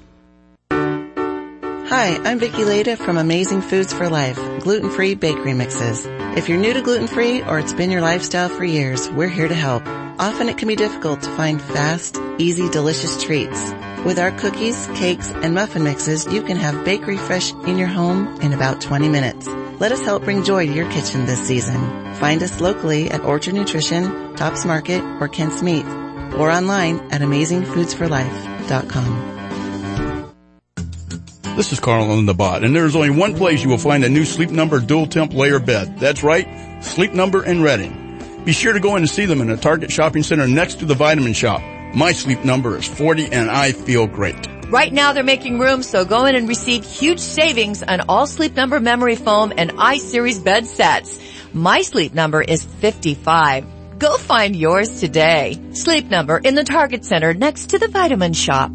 [SPEAKER 18] Hi, I'm Vicki Leda from Amazing Foods for Life, gluten-free bakery mixes. If you're new to gluten-free or it's been your lifestyle for years, we're here to help. Often it can be difficult to find fast, easy, delicious treats. With our cookies, cakes, and muffin mixes, you can have bakery fresh in your home in about 20 minutes. Let us help bring joy to your kitchen this season. Find us locally at Orchard Nutrition, Tops Market, or Kent's Meat, or online at AmazingFoodsForLife.com.
[SPEAKER 5] This is Carl and the Bot, and there's only one place you will find a new Sleep Number dual temp layer bed. That's right, Sleep Number in Reading. Be sure to go in and see them in the Target Shopping Center next to the Vitamin Shop. My Sleep Number is 40 and I feel great.
[SPEAKER 7] Right now they're making room, so go in and receive huge savings on all Sleep Number memory foam and iSeries bed sets. My Sleep Number is 55. Go find yours today. Sleep Number in the Target Center next to the Vitamin Shop.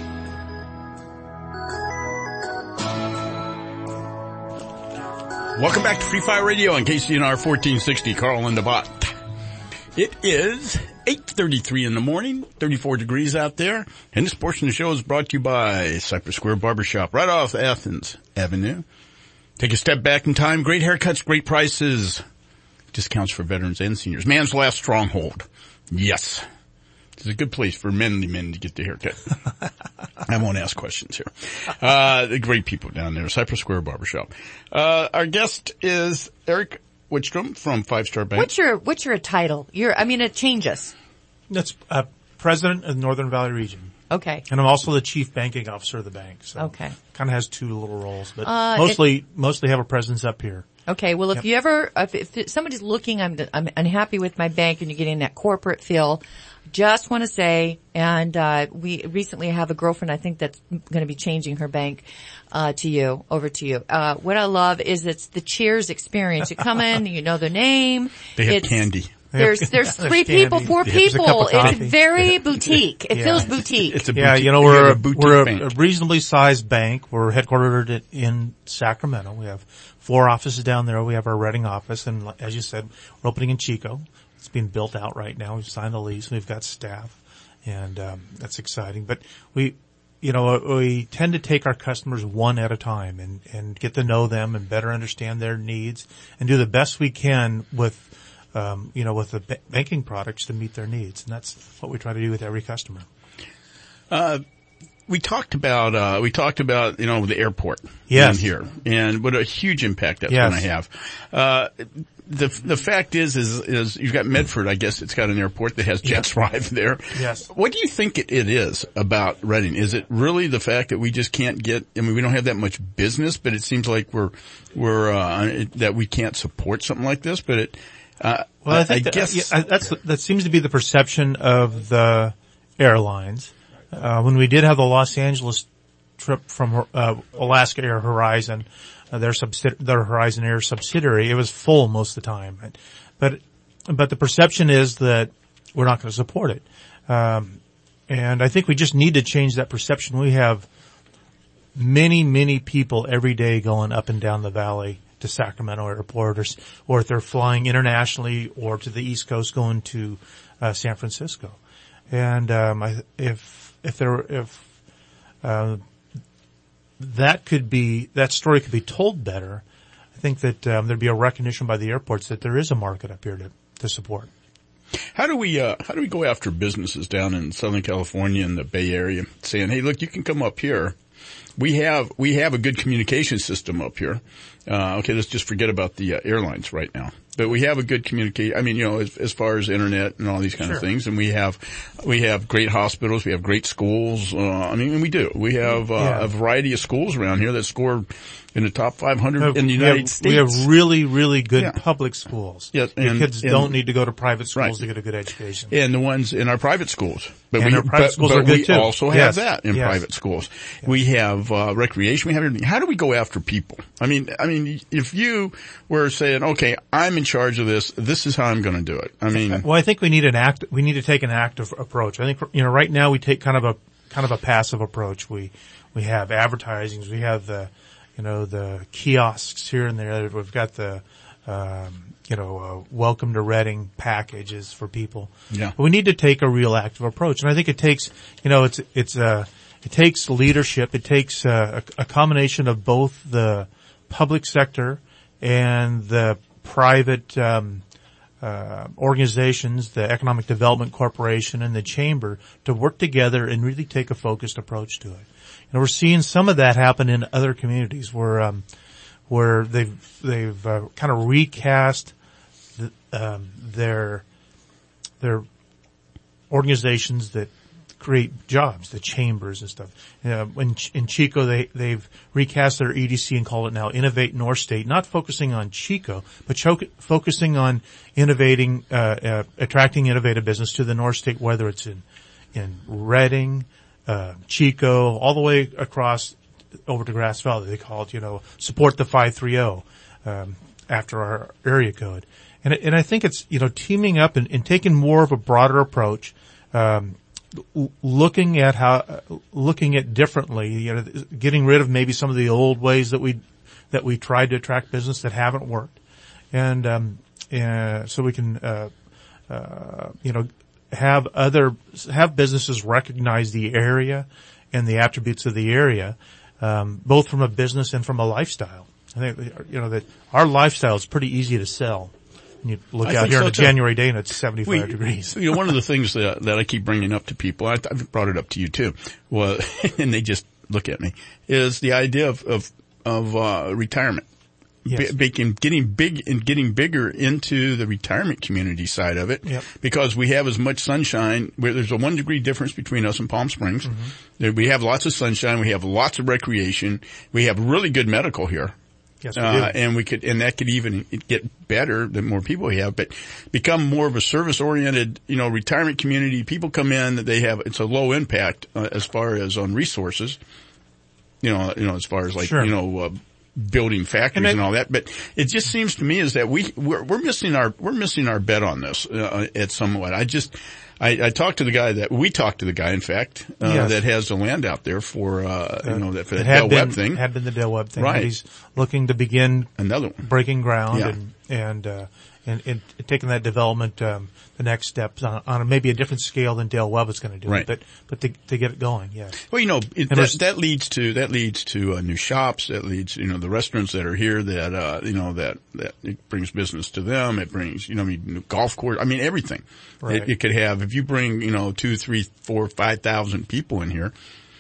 [SPEAKER 5] Welcome back to Free Fire Radio on KCNR 1460, Carl and the Bot. It is 8:33 in the morning, 34 degrees out there, and this portion of the show is brought to you by Cypress Square Barbershop, right off Athens Avenue. Take a step back in time, great haircuts, great prices, discounts for veterans and seniors. Man's last stronghold. Yes. It's a good place for manly men to get the haircut. I won't ask questions here. The great people down there, Cypress Square Barbershop. Our guest is Eric Wickstrom from Five Star Bank.
[SPEAKER 7] What's your title? It changes.
[SPEAKER 1] That's president of the Northern Valley Region.
[SPEAKER 7] Okay.
[SPEAKER 1] And I'm also the chief banking officer of the bank. So
[SPEAKER 7] okay.
[SPEAKER 1] Kind of has two little roles, but mostly have a presence up here.
[SPEAKER 7] Okay. Well, if you ever, if somebody's looking, I'm unhappy with my bank and you're getting that corporate feel, just want to say, and we recently have a girlfriend, I think, that's going to be changing her bank over to you. What I love is it's the Cheers experience. You come in, you know their name.
[SPEAKER 5] They have candy.
[SPEAKER 7] There's three people, four people. It's very boutique. It feels boutique.
[SPEAKER 5] It's a boutique.
[SPEAKER 1] We're a reasonably sized bank. We're headquartered in Sacramento. We have 4 offices down there. We have our Redding office, and as you said, we're opening in Chico. It's being built out right now. We've signed the lease. We've got staff, and that's exciting. But we tend to take our customers one at a time and get to know them and better understand their needs and do the best we can with the banking products to meet their needs. And that's what we try to do with every customer.
[SPEAKER 5] We talked about, the airport.
[SPEAKER 1] Yes.
[SPEAKER 5] In here and what a huge impact that's going to have. The fact is you've got Medford, I guess it's got an airport that has jets arrive there.
[SPEAKER 1] Yes.
[SPEAKER 5] What do you think it is about Redding? Is it really the fact that we just can't we don't have that much business, but it seems like that we can't support something like this, but
[SPEAKER 1] I guess that seems to be the perception of the airlines. When we did have the Los Angeles trip from Alaska Air Horizon, their Horizon Air subsidiary, it was full most of the time. But the perception is that we're not going to support it. And I think we just need to change that perception. We have many, many people every day going up and down the valley to Sacramento Airport, or if they're flying internationally or to the East Coast going to San Francisco. And that story could be told better, I think that there'd be a recognition by the airports that there is a market up here to support.
[SPEAKER 5] How do we go after businesses down in Southern California and the Bay Area, saying, "Hey, look, you can come up here. We have a good communication system up here. Okay, let's just forget about the airlines right now. But we have a good as far as internet and all these kind of things, and we have great hospitals, we have great schools. We do. We have a variety of schools around here that score in the top 500 in the United States.
[SPEAKER 1] We have really, really good public schools.
[SPEAKER 5] Yes,
[SPEAKER 1] and kids don't need to go to private schools to get a good education.
[SPEAKER 5] And the ones in our private schools.
[SPEAKER 1] But we
[SPEAKER 5] also have that in private schools. Yes. We have recreation. We have everything. How do we go after people? I mean, if you were saying, okay, I'm in charge of this, this is how I'm going to do it.
[SPEAKER 1] I think we need to take an active approach. I think, right now we take kind of a passive approach. We have advertisings. We have the kiosks here and there. We've got the, welcome to Redding packages for people.
[SPEAKER 5] Yeah.
[SPEAKER 1] But we need to take a real active approach. And I think it takes, it takes leadership. It takes a combination of both the public sector and the private, organizations, the Economic Development Corporation and the Chamber to work together and really take a focused approach to it. We're seeing some of that happen in other communities where they've kind of recast their organizations that create jobs, the chambers and stuff. In Chico, they've recast their EDC and call it now Innovate North State, not focusing on Chico, but focusing on attracting innovative business to the North State, whether it's in Redding, Chico, all the way across over to Grass Valley. They call it, support the 530, after our area code. And I think it's, teaming up and taking more of a broader approach, looking at differently, getting rid of maybe some of the old ways that we tried to attract business that haven't worked. And so we can, have businesses recognize the area and the attributes of the area, both from a business and from a lifestyle. I think, that our lifestyle is pretty easy to sell. You look out here on a January day and it's 75 degrees.
[SPEAKER 5] One of the things that I keep bringing up to people, I've brought it up to you too, and they just look at me, is the idea of retirement.
[SPEAKER 1] Yes.
[SPEAKER 5] Getting bigger into the retirement community side of it,
[SPEAKER 1] yep.
[SPEAKER 5] Because we have as much sunshine. There's a 1 degree difference between us and Palm Springs. Mm-hmm. We have lots of sunshine. We have lots of recreation. We have really good medical here.
[SPEAKER 1] Yes, we do.
[SPEAKER 5] And that could even get better the more people we have, but become more of a service-oriented, retirement community. People come in that it's a low impact, as far as on resources, as far as like,
[SPEAKER 1] sure.
[SPEAKER 5] Building factories and all that. But it just seems to me is that we're missing our bet on this, at somewhat. I talked to the guy, in fact,
[SPEAKER 1] yes.
[SPEAKER 5] that has the land out there for that
[SPEAKER 1] Dale
[SPEAKER 5] Webb thing.
[SPEAKER 1] Had been the Dale Webb thing.
[SPEAKER 5] Right.
[SPEAKER 1] He's looking to begin
[SPEAKER 5] another one.
[SPEAKER 1] Breaking ground
[SPEAKER 5] Yeah.
[SPEAKER 1] and taking that development, the next steps on maybe a different scale than Dale Webb is going to do.
[SPEAKER 5] Right.
[SPEAKER 1] But to get it going, yes.
[SPEAKER 5] Well, that leads to new shops. That leads, the restaurants that are here that it brings business to them. It brings, new golf course. I mean, everything.
[SPEAKER 1] Right.
[SPEAKER 5] It could have, if you bring, 2, 3, 4, 5,000 people in here,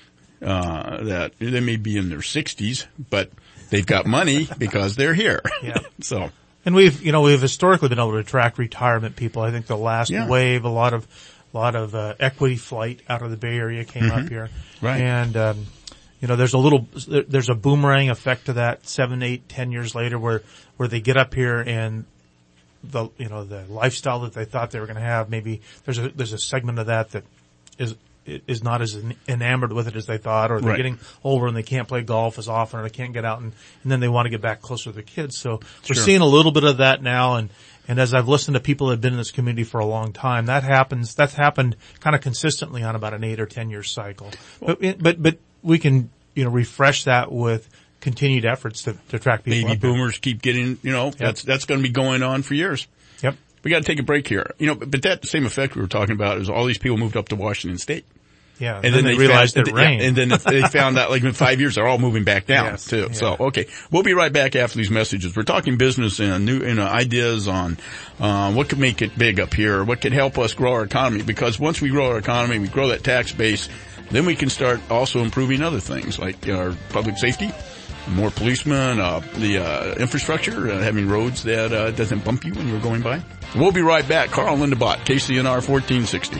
[SPEAKER 5] that they may be in their 60s, but they've got money because they're here.
[SPEAKER 1] Yeah.
[SPEAKER 5] So.
[SPEAKER 1] And we've historically been able to attract retirement people. I think the last wave, a lot of equity flight out of the Bay Area came up here.
[SPEAKER 5] Right.
[SPEAKER 1] And, there's a boomerang effect to that 7, 8, 10 years later where they get up here and the lifestyle that they thought they were going to have, maybe there's a segment of that is not as enamored with it as they thought, or they're
[SPEAKER 5] right.
[SPEAKER 1] getting older and they can't play golf as often, or they can't get out and then they want to get back closer to their kids. So we're seeing a little bit of that now, and as I've listened to people that have been in this community for a long time, that's happened kind of consistently on about an 8 or 10 year cycle. But we can, refresh that with continued efforts to attract people.
[SPEAKER 5] Baby boomers keep getting, that's going to be going on for years.
[SPEAKER 1] Yep.
[SPEAKER 5] We got to take a break here. But that same effect we were talking about is all these people moved up to Washington State.
[SPEAKER 1] Yeah. And then they realized it rained.
[SPEAKER 5] And then they found out like in 5 years they're all moving back down too. Yeah. So, okay. We'll be right back after these messages. We're talking business and new, ideas on, what could make it big up here, what could help us grow our economy, because once we grow our economy, we grow that tax base, then we can start also improving other things like our public safety, more policemen, the infrastructure, having roads that doesn't bump you when you're going by. We'll be right back. Carl Lindenbach, KCNR 1460.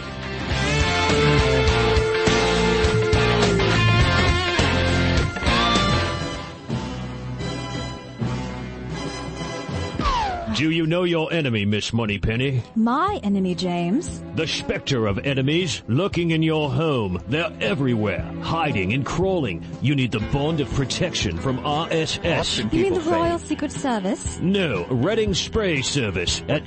[SPEAKER 2] Do you know your enemy, Miss Moneypenny?
[SPEAKER 19] My enemy, James?
[SPEAKER 2] The specter of enemies lurking in your home. They're everywhere, hiding and crawling. You need the bond of protection from RSS.
[SPEAKER 19] You mean the Royal Secret Service?
[SPEAKER 2] No, Reading Spray Service at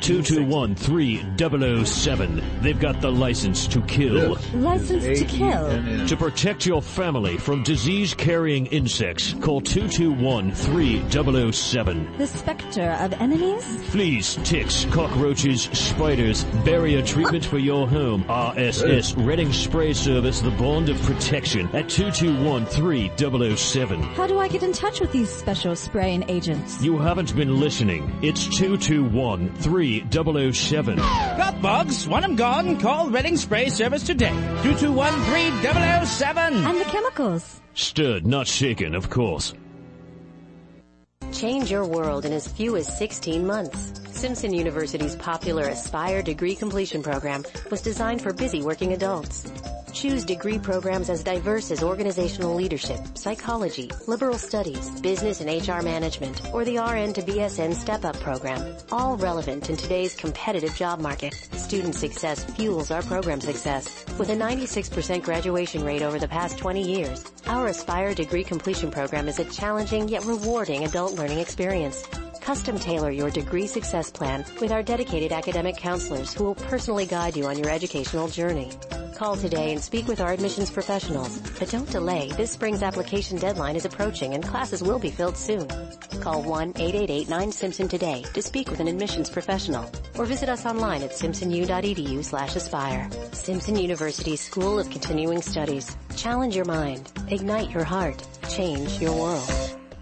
[SPEAKER 2] 221-3007. They've got the license to kill.
[SPEAKER 19] License to kill?
[SPEAKER 2] To protect your family from disease-carrying insects, call 221-3007.
[SPEAKER 19] The specter of enemies?
[SPEAKER 2] Fleas, ticks, cockroaches, spiders, barrier treatment for your home. RSS, Reading Spray Service, the bond of protection at 221-3007.
[SPEAKER 19] How do I get in touch with these special spraying agents?
[SPEAKER 2] You haven't been listening. It's 221-3007.
[SPEAKER 21] Got bugs? Want them gone? Call Reading Spray Service today. 221-3007.
[SPEAKER 19] And the chemicals?
[SPEAKER 2] Stirred, not shaken, of course.
[SPEAKER 24] Change your world in as few as 16 months. Simpson University's popular Aspire degree completion program was designed for busy working adults. Choose degree programs as diverse as organizational leadership, psychology, liberal studies, business and HR management, or the RN to BSN Step-Up program, all relevant in today's competitive job market. Student success fuels our program success. With a 96% graduation rate over the past 20 years, our Aspire degree completion program is a challenging yet rewarding adult learning experience. Custom tailor your degree success plan with our dedicated academic counselors who will personally guide you on your educational journey. Call today and speak with our admissions professionals. But don't delay. This spring's application deadline is approaching and classes will be filled soon. Call 1-888-9-SIMPSON today to speak with an admissions professional or visit us online at simpsonu.edu/aspire. Simpson University School of Continuing Studies. Challenge your mind. Ignite your heart. Change your world.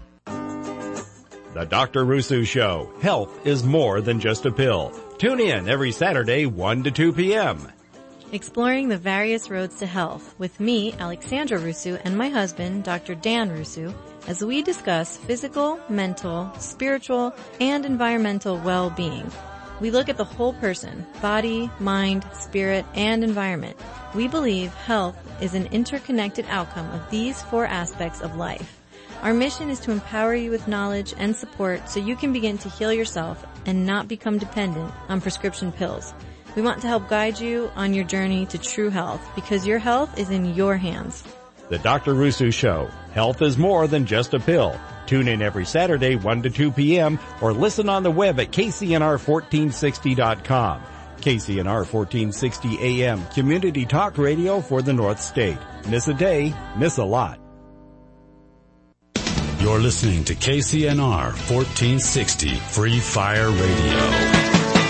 [SPEAKER 4] The Dr. Rusu Show. Health is more than just a pill. Tune in every Saturday, 1 to 2 p.m.
[SPEAKER 9] Exploring the various roads to health with me, Alexandra Rusu, and my husband, Dr. Dan Rusu, as we discuss physical, mental, spiritual, and environmental well-being. We look at the whole person, body, mind, spirit, and environment. We believe health is an interconnected outcome of these 4 aspects of life. Our mission is to empower you with knowledge and support so you can begin to heal yourself and not become dependent on prescription pills. We want to help guide you on your journey to true health because your health is in your hands.
[SPEAKER 4] The Dr. Rusu Show. Health is more than just a pill. Tune in every Saturday, 1 to 2 p.m. or listen on the web at kcnr1460.com. KCNR 1460 AM, community talk radio for the North State. Miss a day, miss a lot.
[SPEAKER 3] You're listening to KCNR 1460 Free Fire Radio.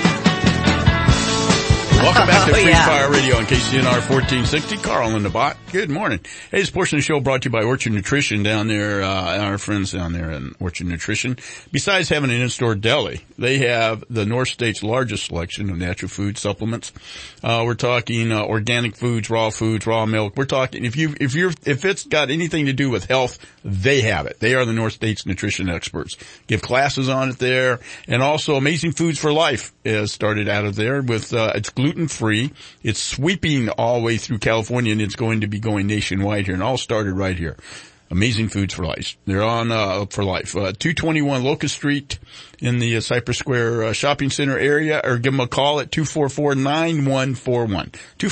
[SPEAKER 5] Welcome back to Free Fire Radio on KCNR 1460. Carl in the bot. Good morning. Hey, this portion of the show brought to you by Orchard Nutrition down there, our friends down there in Orchard Nutrition. Besides having an in-store deli, they have the North State's largest selection of natural food supplements. We're talking organic foods, raw milk. We're talking if it's got anything to do with health, they have it. They are the North State's nutrition experts. Give classes on it there, and also Amazing Foods for Life is started out of there with it's gluten-free. It's sweeping all the way through California, and it's going to be going nationwide here, and all started right here. Amazing Foods for Life. They're on for life. 221 Locust Street in the Cypress Square shopping center area, or give them a call at 244-9141.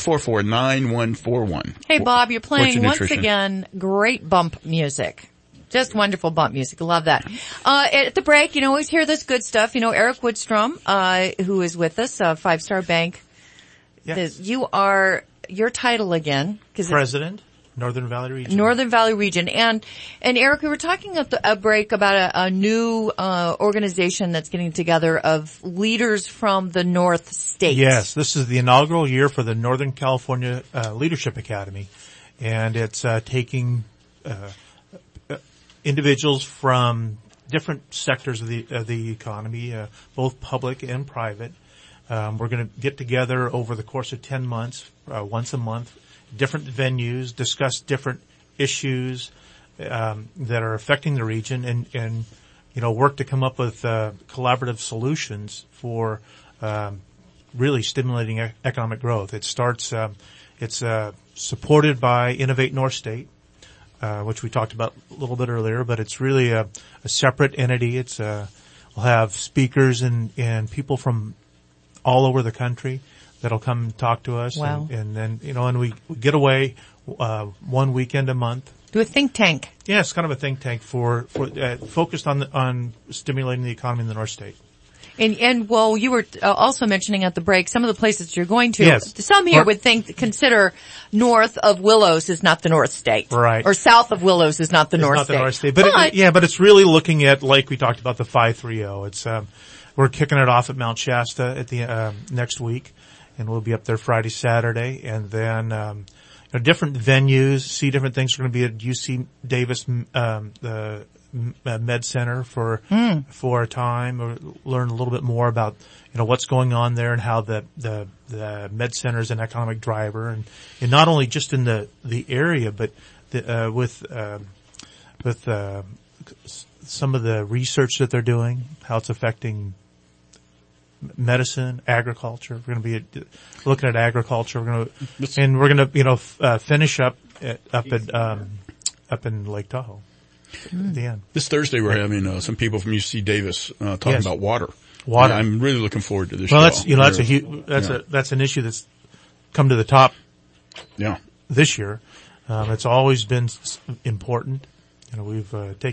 [SPEAKER 5] 244-9141.
[SPEAKER 7] Hey, Bob, you're playing once again great bump music. Just wonderful bump music. Love that. At the break, you always hear this good stuff. Eric Woodstrom, who is with us, 5 Star Bank.
[SPEAKER 1] Yes.
[SPEAKER 7] You are, your title again.
[SPEAKER 1] President, Northern Valley Region.
[SPEAKER 7] Northern Valley Region. And Eric, we were talking at the break about a new, organization that's getting together of leaders from the North State.
[SPEAKER 1] Yes, this is the inaugural year for the Northern California, Leadership Academy. And it's, taking, individuals from different sectors of the economy, both public and private. We're going to get together over the course of 10 months, once a month, different venues, discuss different issues that are affecting the region, and work to come up with collaborative solutions for really stimulating economic growth. It starts. It's supported by Innovate North State, which we talked about a little bit earlier, but it's really a separate entity. It's we'll have speakers and people from all over the country that'll come talk to us.
[SPEAKER 7] Wow.
[SPEAKER 1] And then, and we get away, one weekend a month.
[SPEAKER 7] Do a think tank.
[SPEAKER 1] Yeah, it's kind of a think tank for focused on stimulating the economy in the North State.
[SPEAKER 7] And well, you were also mentioning at the break some of the places you're going to.
[SPEAKER 1] Yes.
[SPEAKER 7] Some here would consider north of Willows is not the North State.
[SPEAKER 1] Right.
[SPEAKER 7] Or south of Willows is not the North
[SPEAKER 1] State. North State.
[SPEAKER 7] But
[SPEAKER 1] it's really looking at, like we talked about, the 530. It's, we're kicking it off at Mount Shasta at the, next week, and we'll be up there Friday, Saturday, and then, different venues, see different things. We're going to be at UC Davis, the Med Center for a time, or learn a little bit more about, what's going on there and how the Med Center is an economic driver, and not only just in the area, but with some of the research that they're doing, how it's affecting medicine, agriculture. We're going to be looking at agriculture. We're going to finish up in Lake Tahoe at the end.
[SPEAKER 5] This Thursday we're having some people from UC Davis talking about water.
[SPEAKER 1] Water.
[SPEAKER 5] And I'm really looking forward to this.
[SPEAKER 1] Well,
[SPEAKER 5] show.
[SPEAKER 1] that's an issue that's come to the top.
[SPEAKER 5] Yeah.
[SPEAKER 1] This year, it's always been important. We've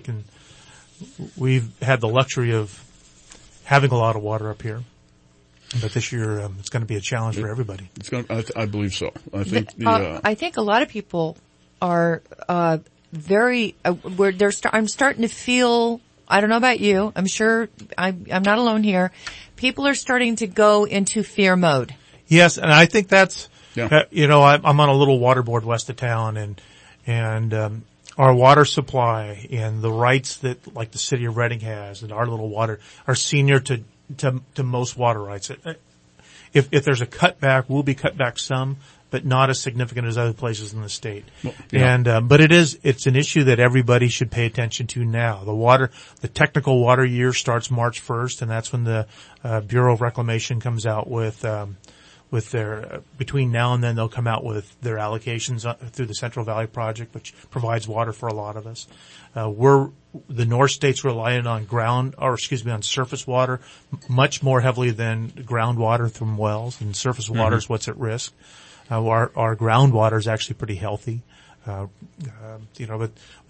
[SPEAKER 1] had the luxury of having a lot of water up here, but this year it's going to be a challenge for everybody.
[SPEAKER 5] I believe so. I think
[SPEAKER 7] I think a lot of people are very. I'm starting to feel. I don't know about you. I'm sure I'm not alone here. People are starting to go into fear mode.
[SPEAKER 1] Yes, and I think that's. Yeah. I'm on a little water board west of town, and our water supply and the rights that like the city of Reading has and our little water are senior to most water rights. If there's a cutback, we'll be cut back some, but not as significant as other places in the state. Well, yeah. But it's an issue that everybody should pay attention to now. The technical water year starts March 1st, and that's when the Bureau of Reclamation comes out with their, between now and then they'll come out with their allocations through the Central Valley Project, which provides water for a lot of us. The North State's relying on on surface water much more heavily than groundwater from wells, and surface water is what's at risk. Our groundwater is actually pretty healthy. But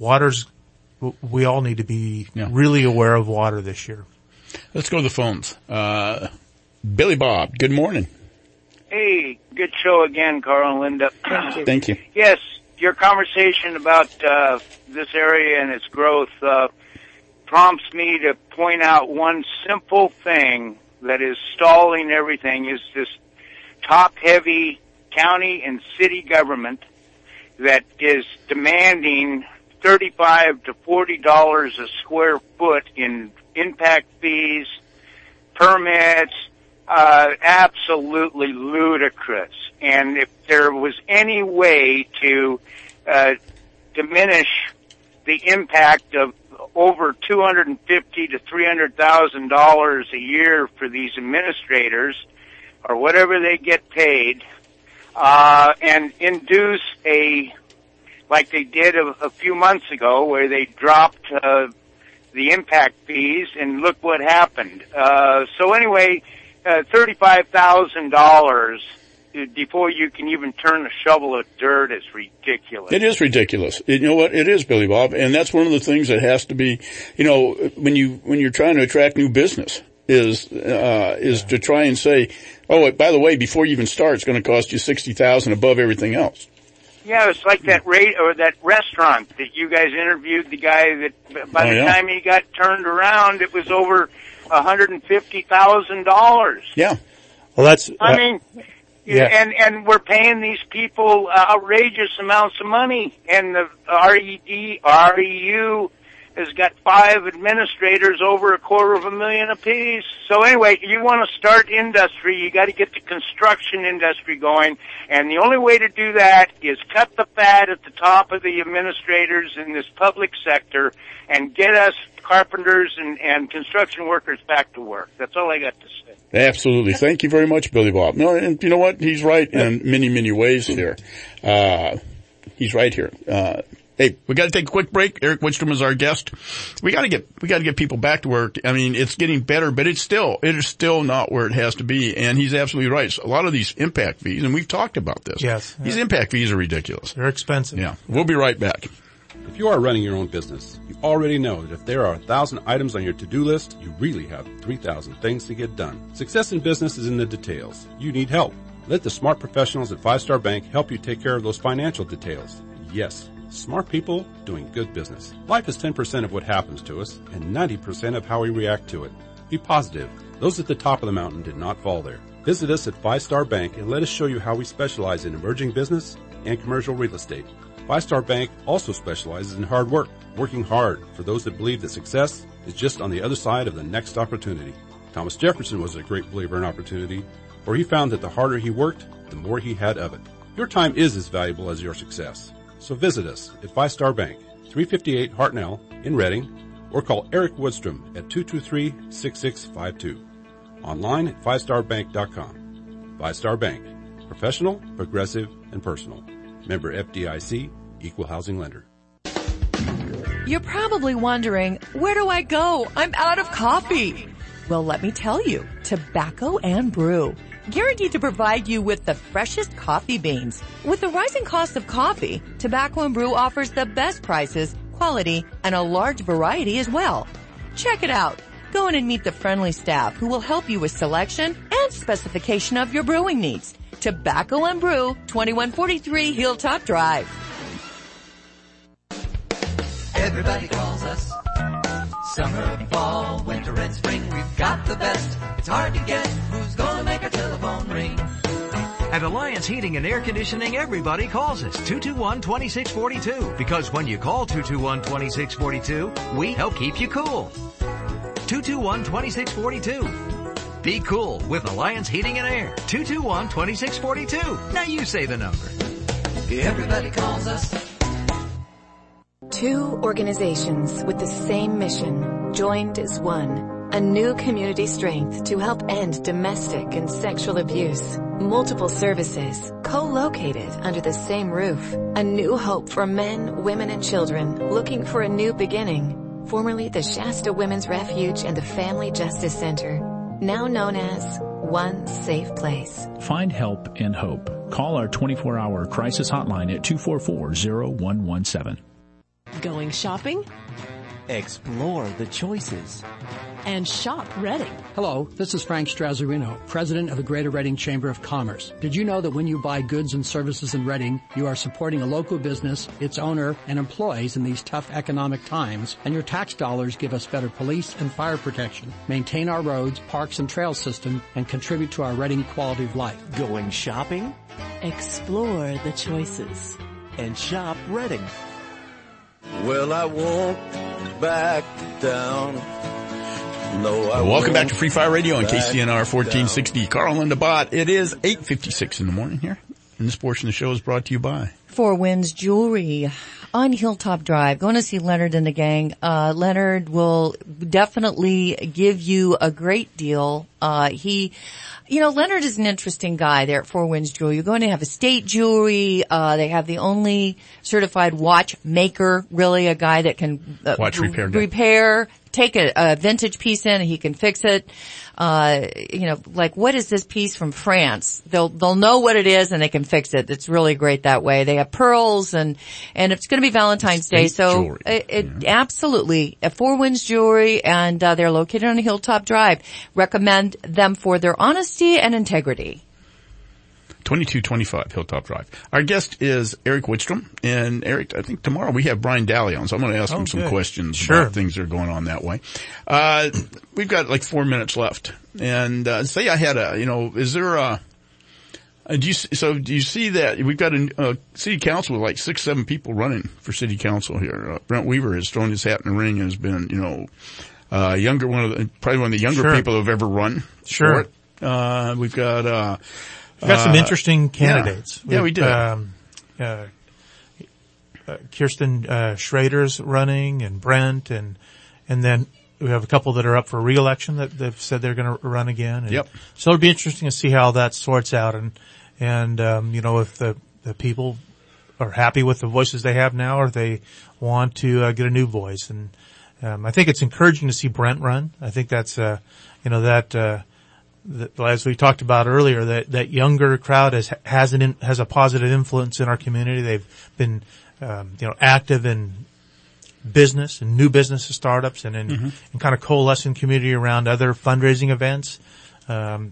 [SPEAKER 1] we all need to be really aware of water this year.
[SPEAKER 5] Let's go to the phones. Billy Bob, good morning.
[SPEAKER 8] Hey, good show again, Carl and Linda.
[SPEAKER 5] Thank you.
[SPEAKER 8] Yes, your conversation about this area and its growth prompts me to point out one simple thing that is stalling everything is this top-heavy county and city government that is demanding $35 to $40 a square foot in impact fees, permits, absolutely ludicrous. And if there was any way to diminish the impact of over $250,000 to $300,000 a year for these administrators, or whatever they get paid, and induce like they did a few months ago, where they dropped the impact fees, and look what happened. So anyway, $35,000 before you can even turn a shovel of dirt is ridiculous.
[SPEAKER 5] It is ridiculous. You know what? It is, Billy Bob, and that's one of the things that has to be. When you're trying to attract new business, is to try and say, oh, by the way, before you even start, it's going to cost you $60,000 above everything else.
[SPEAKER 8] Yeah, it's like that that restaurant that you guys interviewed the guy that by the time he got turned around, it was over $150,000.
[SPEAKER 5] Yeah.
[SPEAKER 1] Well, that's.
[SPEAKER 8] And we're paying these people outrageous amounts of money, and the REU has got 5 administrators over $250,000 apiece. So anyway, you want to start industry, you got to get the construction industry going, and the only way to do that is cut the fat at the top of the administrators in this public sector and get us carpenters and construction workers back to work. That's all I got to say.
[SPEAKER 5] Absolutely. Thank you very much, Billy Bob. No, and you know what? He's right in many, many ways here. He's right here. Hey, we got to take a quick break. Eric Wickstrom is our guest. We got to get people back to work. I mean, it's getting better, but it is still not where it has to be. And he's absolutely right. So a lot of these impact fees, and we've talked about this.
[SPEAKER 1] Yes.
[SPEAKER 5] These impact fees are ridiculous.
[SPEAKER 1] They're expensive.
[SPEAKER 5] Yeah. We'll be right back.
[SPEAKER 20] If you are running your own business, you already know that if there are 1,000 items on your to-do list, you really have 3,000 things to get done. Success in business is in the details. You need help. Let the smart professionals at 5 Star Bank help you take care of those financial details. Yes, smart people doing good business. Life is 10% of what happens to us and 90% of how we react to it. Be positive. Those at the top of the mountain did not fall there. Visit us at 5 Star Bank and let us show you how we specialize in emerging business and commercial real estate. 5 Star Bank also specializes in hard work, working hard for those that believe that success is just on the other side of the next opportunity. Thomas Jefferson was a great believer in opportunity, for he found that the harder he worked, the more he had of it. Your time is as valuable as your success. So visit us at 5 Star Bank, 358 Hartnell in Reading, or call Eric Woodstrom at 223-6652. Online at 5starbank.com. 5 Star Bank. Professional, progressive, and personal. Member FDIC, Equal Housing Lender.
[SPEAKER 7] You're probably wondering, where do I go? I'm out of coffee. Well, let me tell you, Tobacco and Brew. Guaranteed to provide you with the freshest coffee beans. With the rising cost of coffee, Tobacco and Brew offers the best prices, quality, and a large variety as well. Check it out. Go in and meet the friendly staff who will help you with selection and specification of your brewing needs. Tobacco and Brew, 2143 Hilltop Drive.
[SPEAKER 10] Everybody calls us. Summer, fall, winter, and spring. We've got the best. It's hard to guess who's gonna make our telephone ring.
[SPEAKER 11] At Alliance Heating and Air Conditioning, everybody calls us 221-2642. Because when you call 221-2642, we help keep you cool. 221-2642. Be cool with Alliance Heating and Air. 221-2642. Now you say the number.
[SPEAKER 10] Everybody calls us.
[SPEAKER 22] Two organizations with the same mission, joined as one. A new community strength to help end domestic and sexual abuse. Multiple services, co-located under the same roof. A new hope for men, women, and children looking for a new beginning. Formerly the Shasta Women's Refuge and the Family Justice Center. Now known as One Safe Place.
[SPEAKER 16] Find help and hope. Call our 24-hour crisis hotline at 244-0117.
[SPEAKER 23] Going shopping?
[SPEAKER 25] Explore the choices.
[SPEAKER 23] And shop Reading.
[SPEAKER 26] Hello, this is Frank Strazzarino, President of the Greater Reading Chamber of Commerce. Did you know that when you buy goods and services in Reading, you are supporting a local business, its owner, and employees in these tough economic times, and your tax dollars give us better police and fire protection, maintain our roads, parks, and trail system, and contribute to our Reading quality of life.
[SPEAKER 25] Going shopping?
[SPEAKER 23] Explore the choices.
[SPEAKER 25] And shop Reading.
[SPEAKER 27] Well, I won't back down. No,
[SPEAKER 5] welcome back to Free Fire Radio on KCNR 1460. Carl and the Bot. It is 8:56 in the morning here. And this portion of the show is brought to you by
[SPEAKER 7] Four Winds Jewelry on Hilltop Drive. Going to see Leonard and the gang. Leonard will definitely give you a great deal. Leonard is an interesting guy there at Four Winds Jewelry. You're going to have estate jewelry. They have the only certified watchmaker, really, a guy that can
[SPEAKER 5] watch
[SPEAKER 7] repair, take a vintage piece in and he can fix it. Like what is this piece from France? They'll know what it is and they can fix it. It's really great that way. They have pearls and it's going to be Valentine's Day. So absolutely Four Winds Jewelry, and they're located on Hilltop Drive. Recommend them for their honesty and integrity.
[SPEAKER 5] 2225 Hilltop Drive. Our guest is Eric Wickstrom, and Eric, I think tomorrow we have Brian Daly on, so I'm going to ask him some questions about things that are going on that way. We've got like 4 minutes left, and say I had is there a do you see that we've got a city council with like 6-7 people running for city council here? Brent Weaver has thrown his hat in the ring and has been probably one of the younger people who have ever run. For it. We've got
[SPEAKER 1] We've got some interesting candidates.
[SPEAKER 5] Yeah, we did.
[SPEAKER 1] Kirsten Schrader's running, and Brent, and then we have a couple that are up for re-election that they've said they're going to run again. And so it'll be interesting to see how that sorts out, and if the people are happy with the voices they have now, or they want to get a new voice. And I think it's encouraging to see Brent run. I think that's as we talked about earlier, that younger crowd has a positive influence in our community. They've been, active in business and new business startups and in kind of coalescing community around other fundraising events, I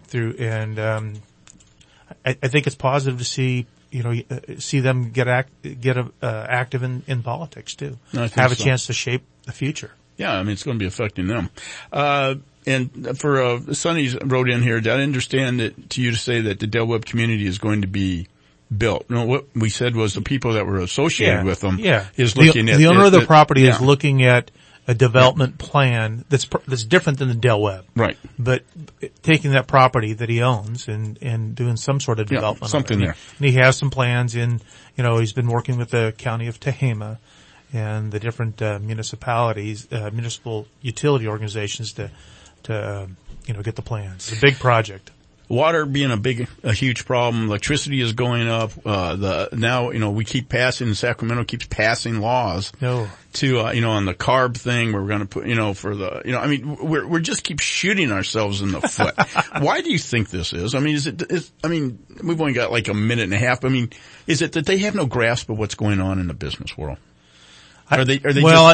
[SPEAKER 1] think it's positive to see them get active in politics too. Have a chance to shape the future.
[SPEAKER 5] Yeah, I mean, it's going to be affecting them. And for Sonny's wrote in here, did I understand that to you to say that the Del Webb community is going to be built? No, what we said was the people that were associated with them is looking at
[SPEAKER 1] the owner of the property is looking at a development plan that's different than the Del Webb.
[SPEAKER 5] Right.
[SPEAKER 1] But taking that property that he owns and doing some sort of development.
[SPEAKER 5] Something there.
[SPEAKER 1] And he has some plans he's been working with the county of Tehama and the different municipal utility organizations to get the plans. It's a big project.
[SPEAKER 5] Water being a huge problem. Electricity is going up. We keep passing, Sacramento keeps passing laws. To, on the CARB thing, we're going to put, we just keep shooting ourselves in the foot. Why do you think this is? I mean, we've only got like a minute and a half. I mean, is it that they have no grasp of what's going on in the business world? I think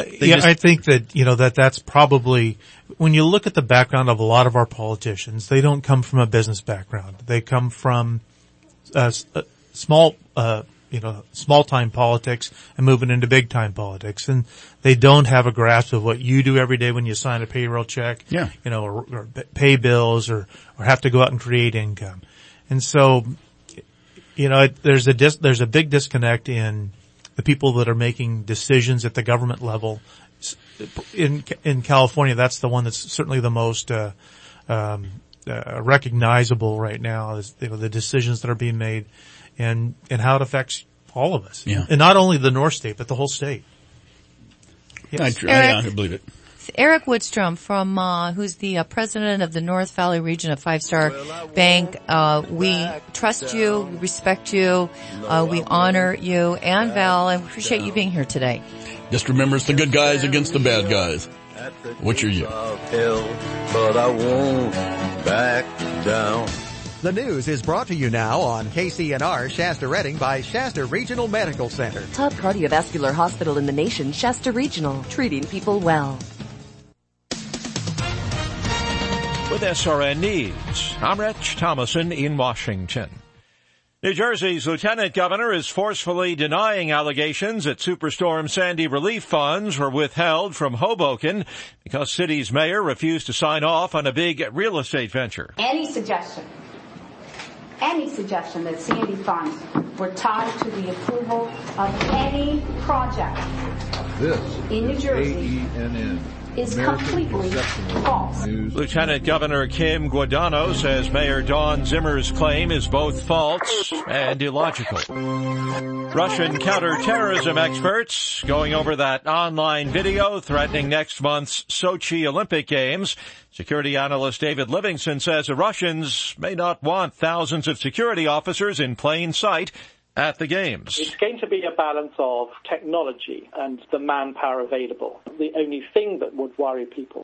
[SPEAKER 5] that's probably, when you look at the background of a lot of our politicians, they don't come from a business background. They come from, small time politics and moving into big time politics. And they don't have a grasp of what you do every day when you sign a payroll check, or pay bills or have to go out and create income. And so, there's a big disconnect in the people that are making decisions at the government level. In California, that's the one that's certainly the most recognizable right now, is the decisions that are being made and how it affects all of us. Yeah. And not only the North State, but the whole state. Yes. I believe it.
[SPEAKER 7] Eric Woodstrom who's the president of the North Valley region of Five Star Bank. We trust you, we respect you, we honor you, and Val, and appreciate you being here today.
[SPEAKER 5] Just remember, it's the good guys against the bad guys. What's your year?
[SPEAKER 27] But I won't back down.
[SPEAKER 6] The news is brought to you now on KCNR Shasta Redding by Shasta Regional Medical Center.
[SPEAKER 12] Top cardiovascular hospital in the nation, Shasta Regional, treating people well.
[SPEAKER 2] With SRN News, I'm Rich Thomason in Washington. New Jersey's lieutenant governor is forcefully denying allegations that Superstorm Sandy relief funds were withheld from Hoboken because city's mayor refused to sign off on a big real estate venture.
[SPEAKER 13] Any suggestion that Sandy funds were tied to the approval of any project in New Jersey is completely false.
[SPEAKER 2] Lieutenant Governor Kim Guadagno says Mayor Dawn Zimmer's claim is both false and illogical. Russian counterterrorism experts going over that online video threatening next month's Sochi Olympic Games. Security analyst David Livingston says the Russians may not want thousands of security officers in plain sight at the games.
[SPEAKER 14] It's going to be a balance of technology and the manpower available. The only thing that would worry people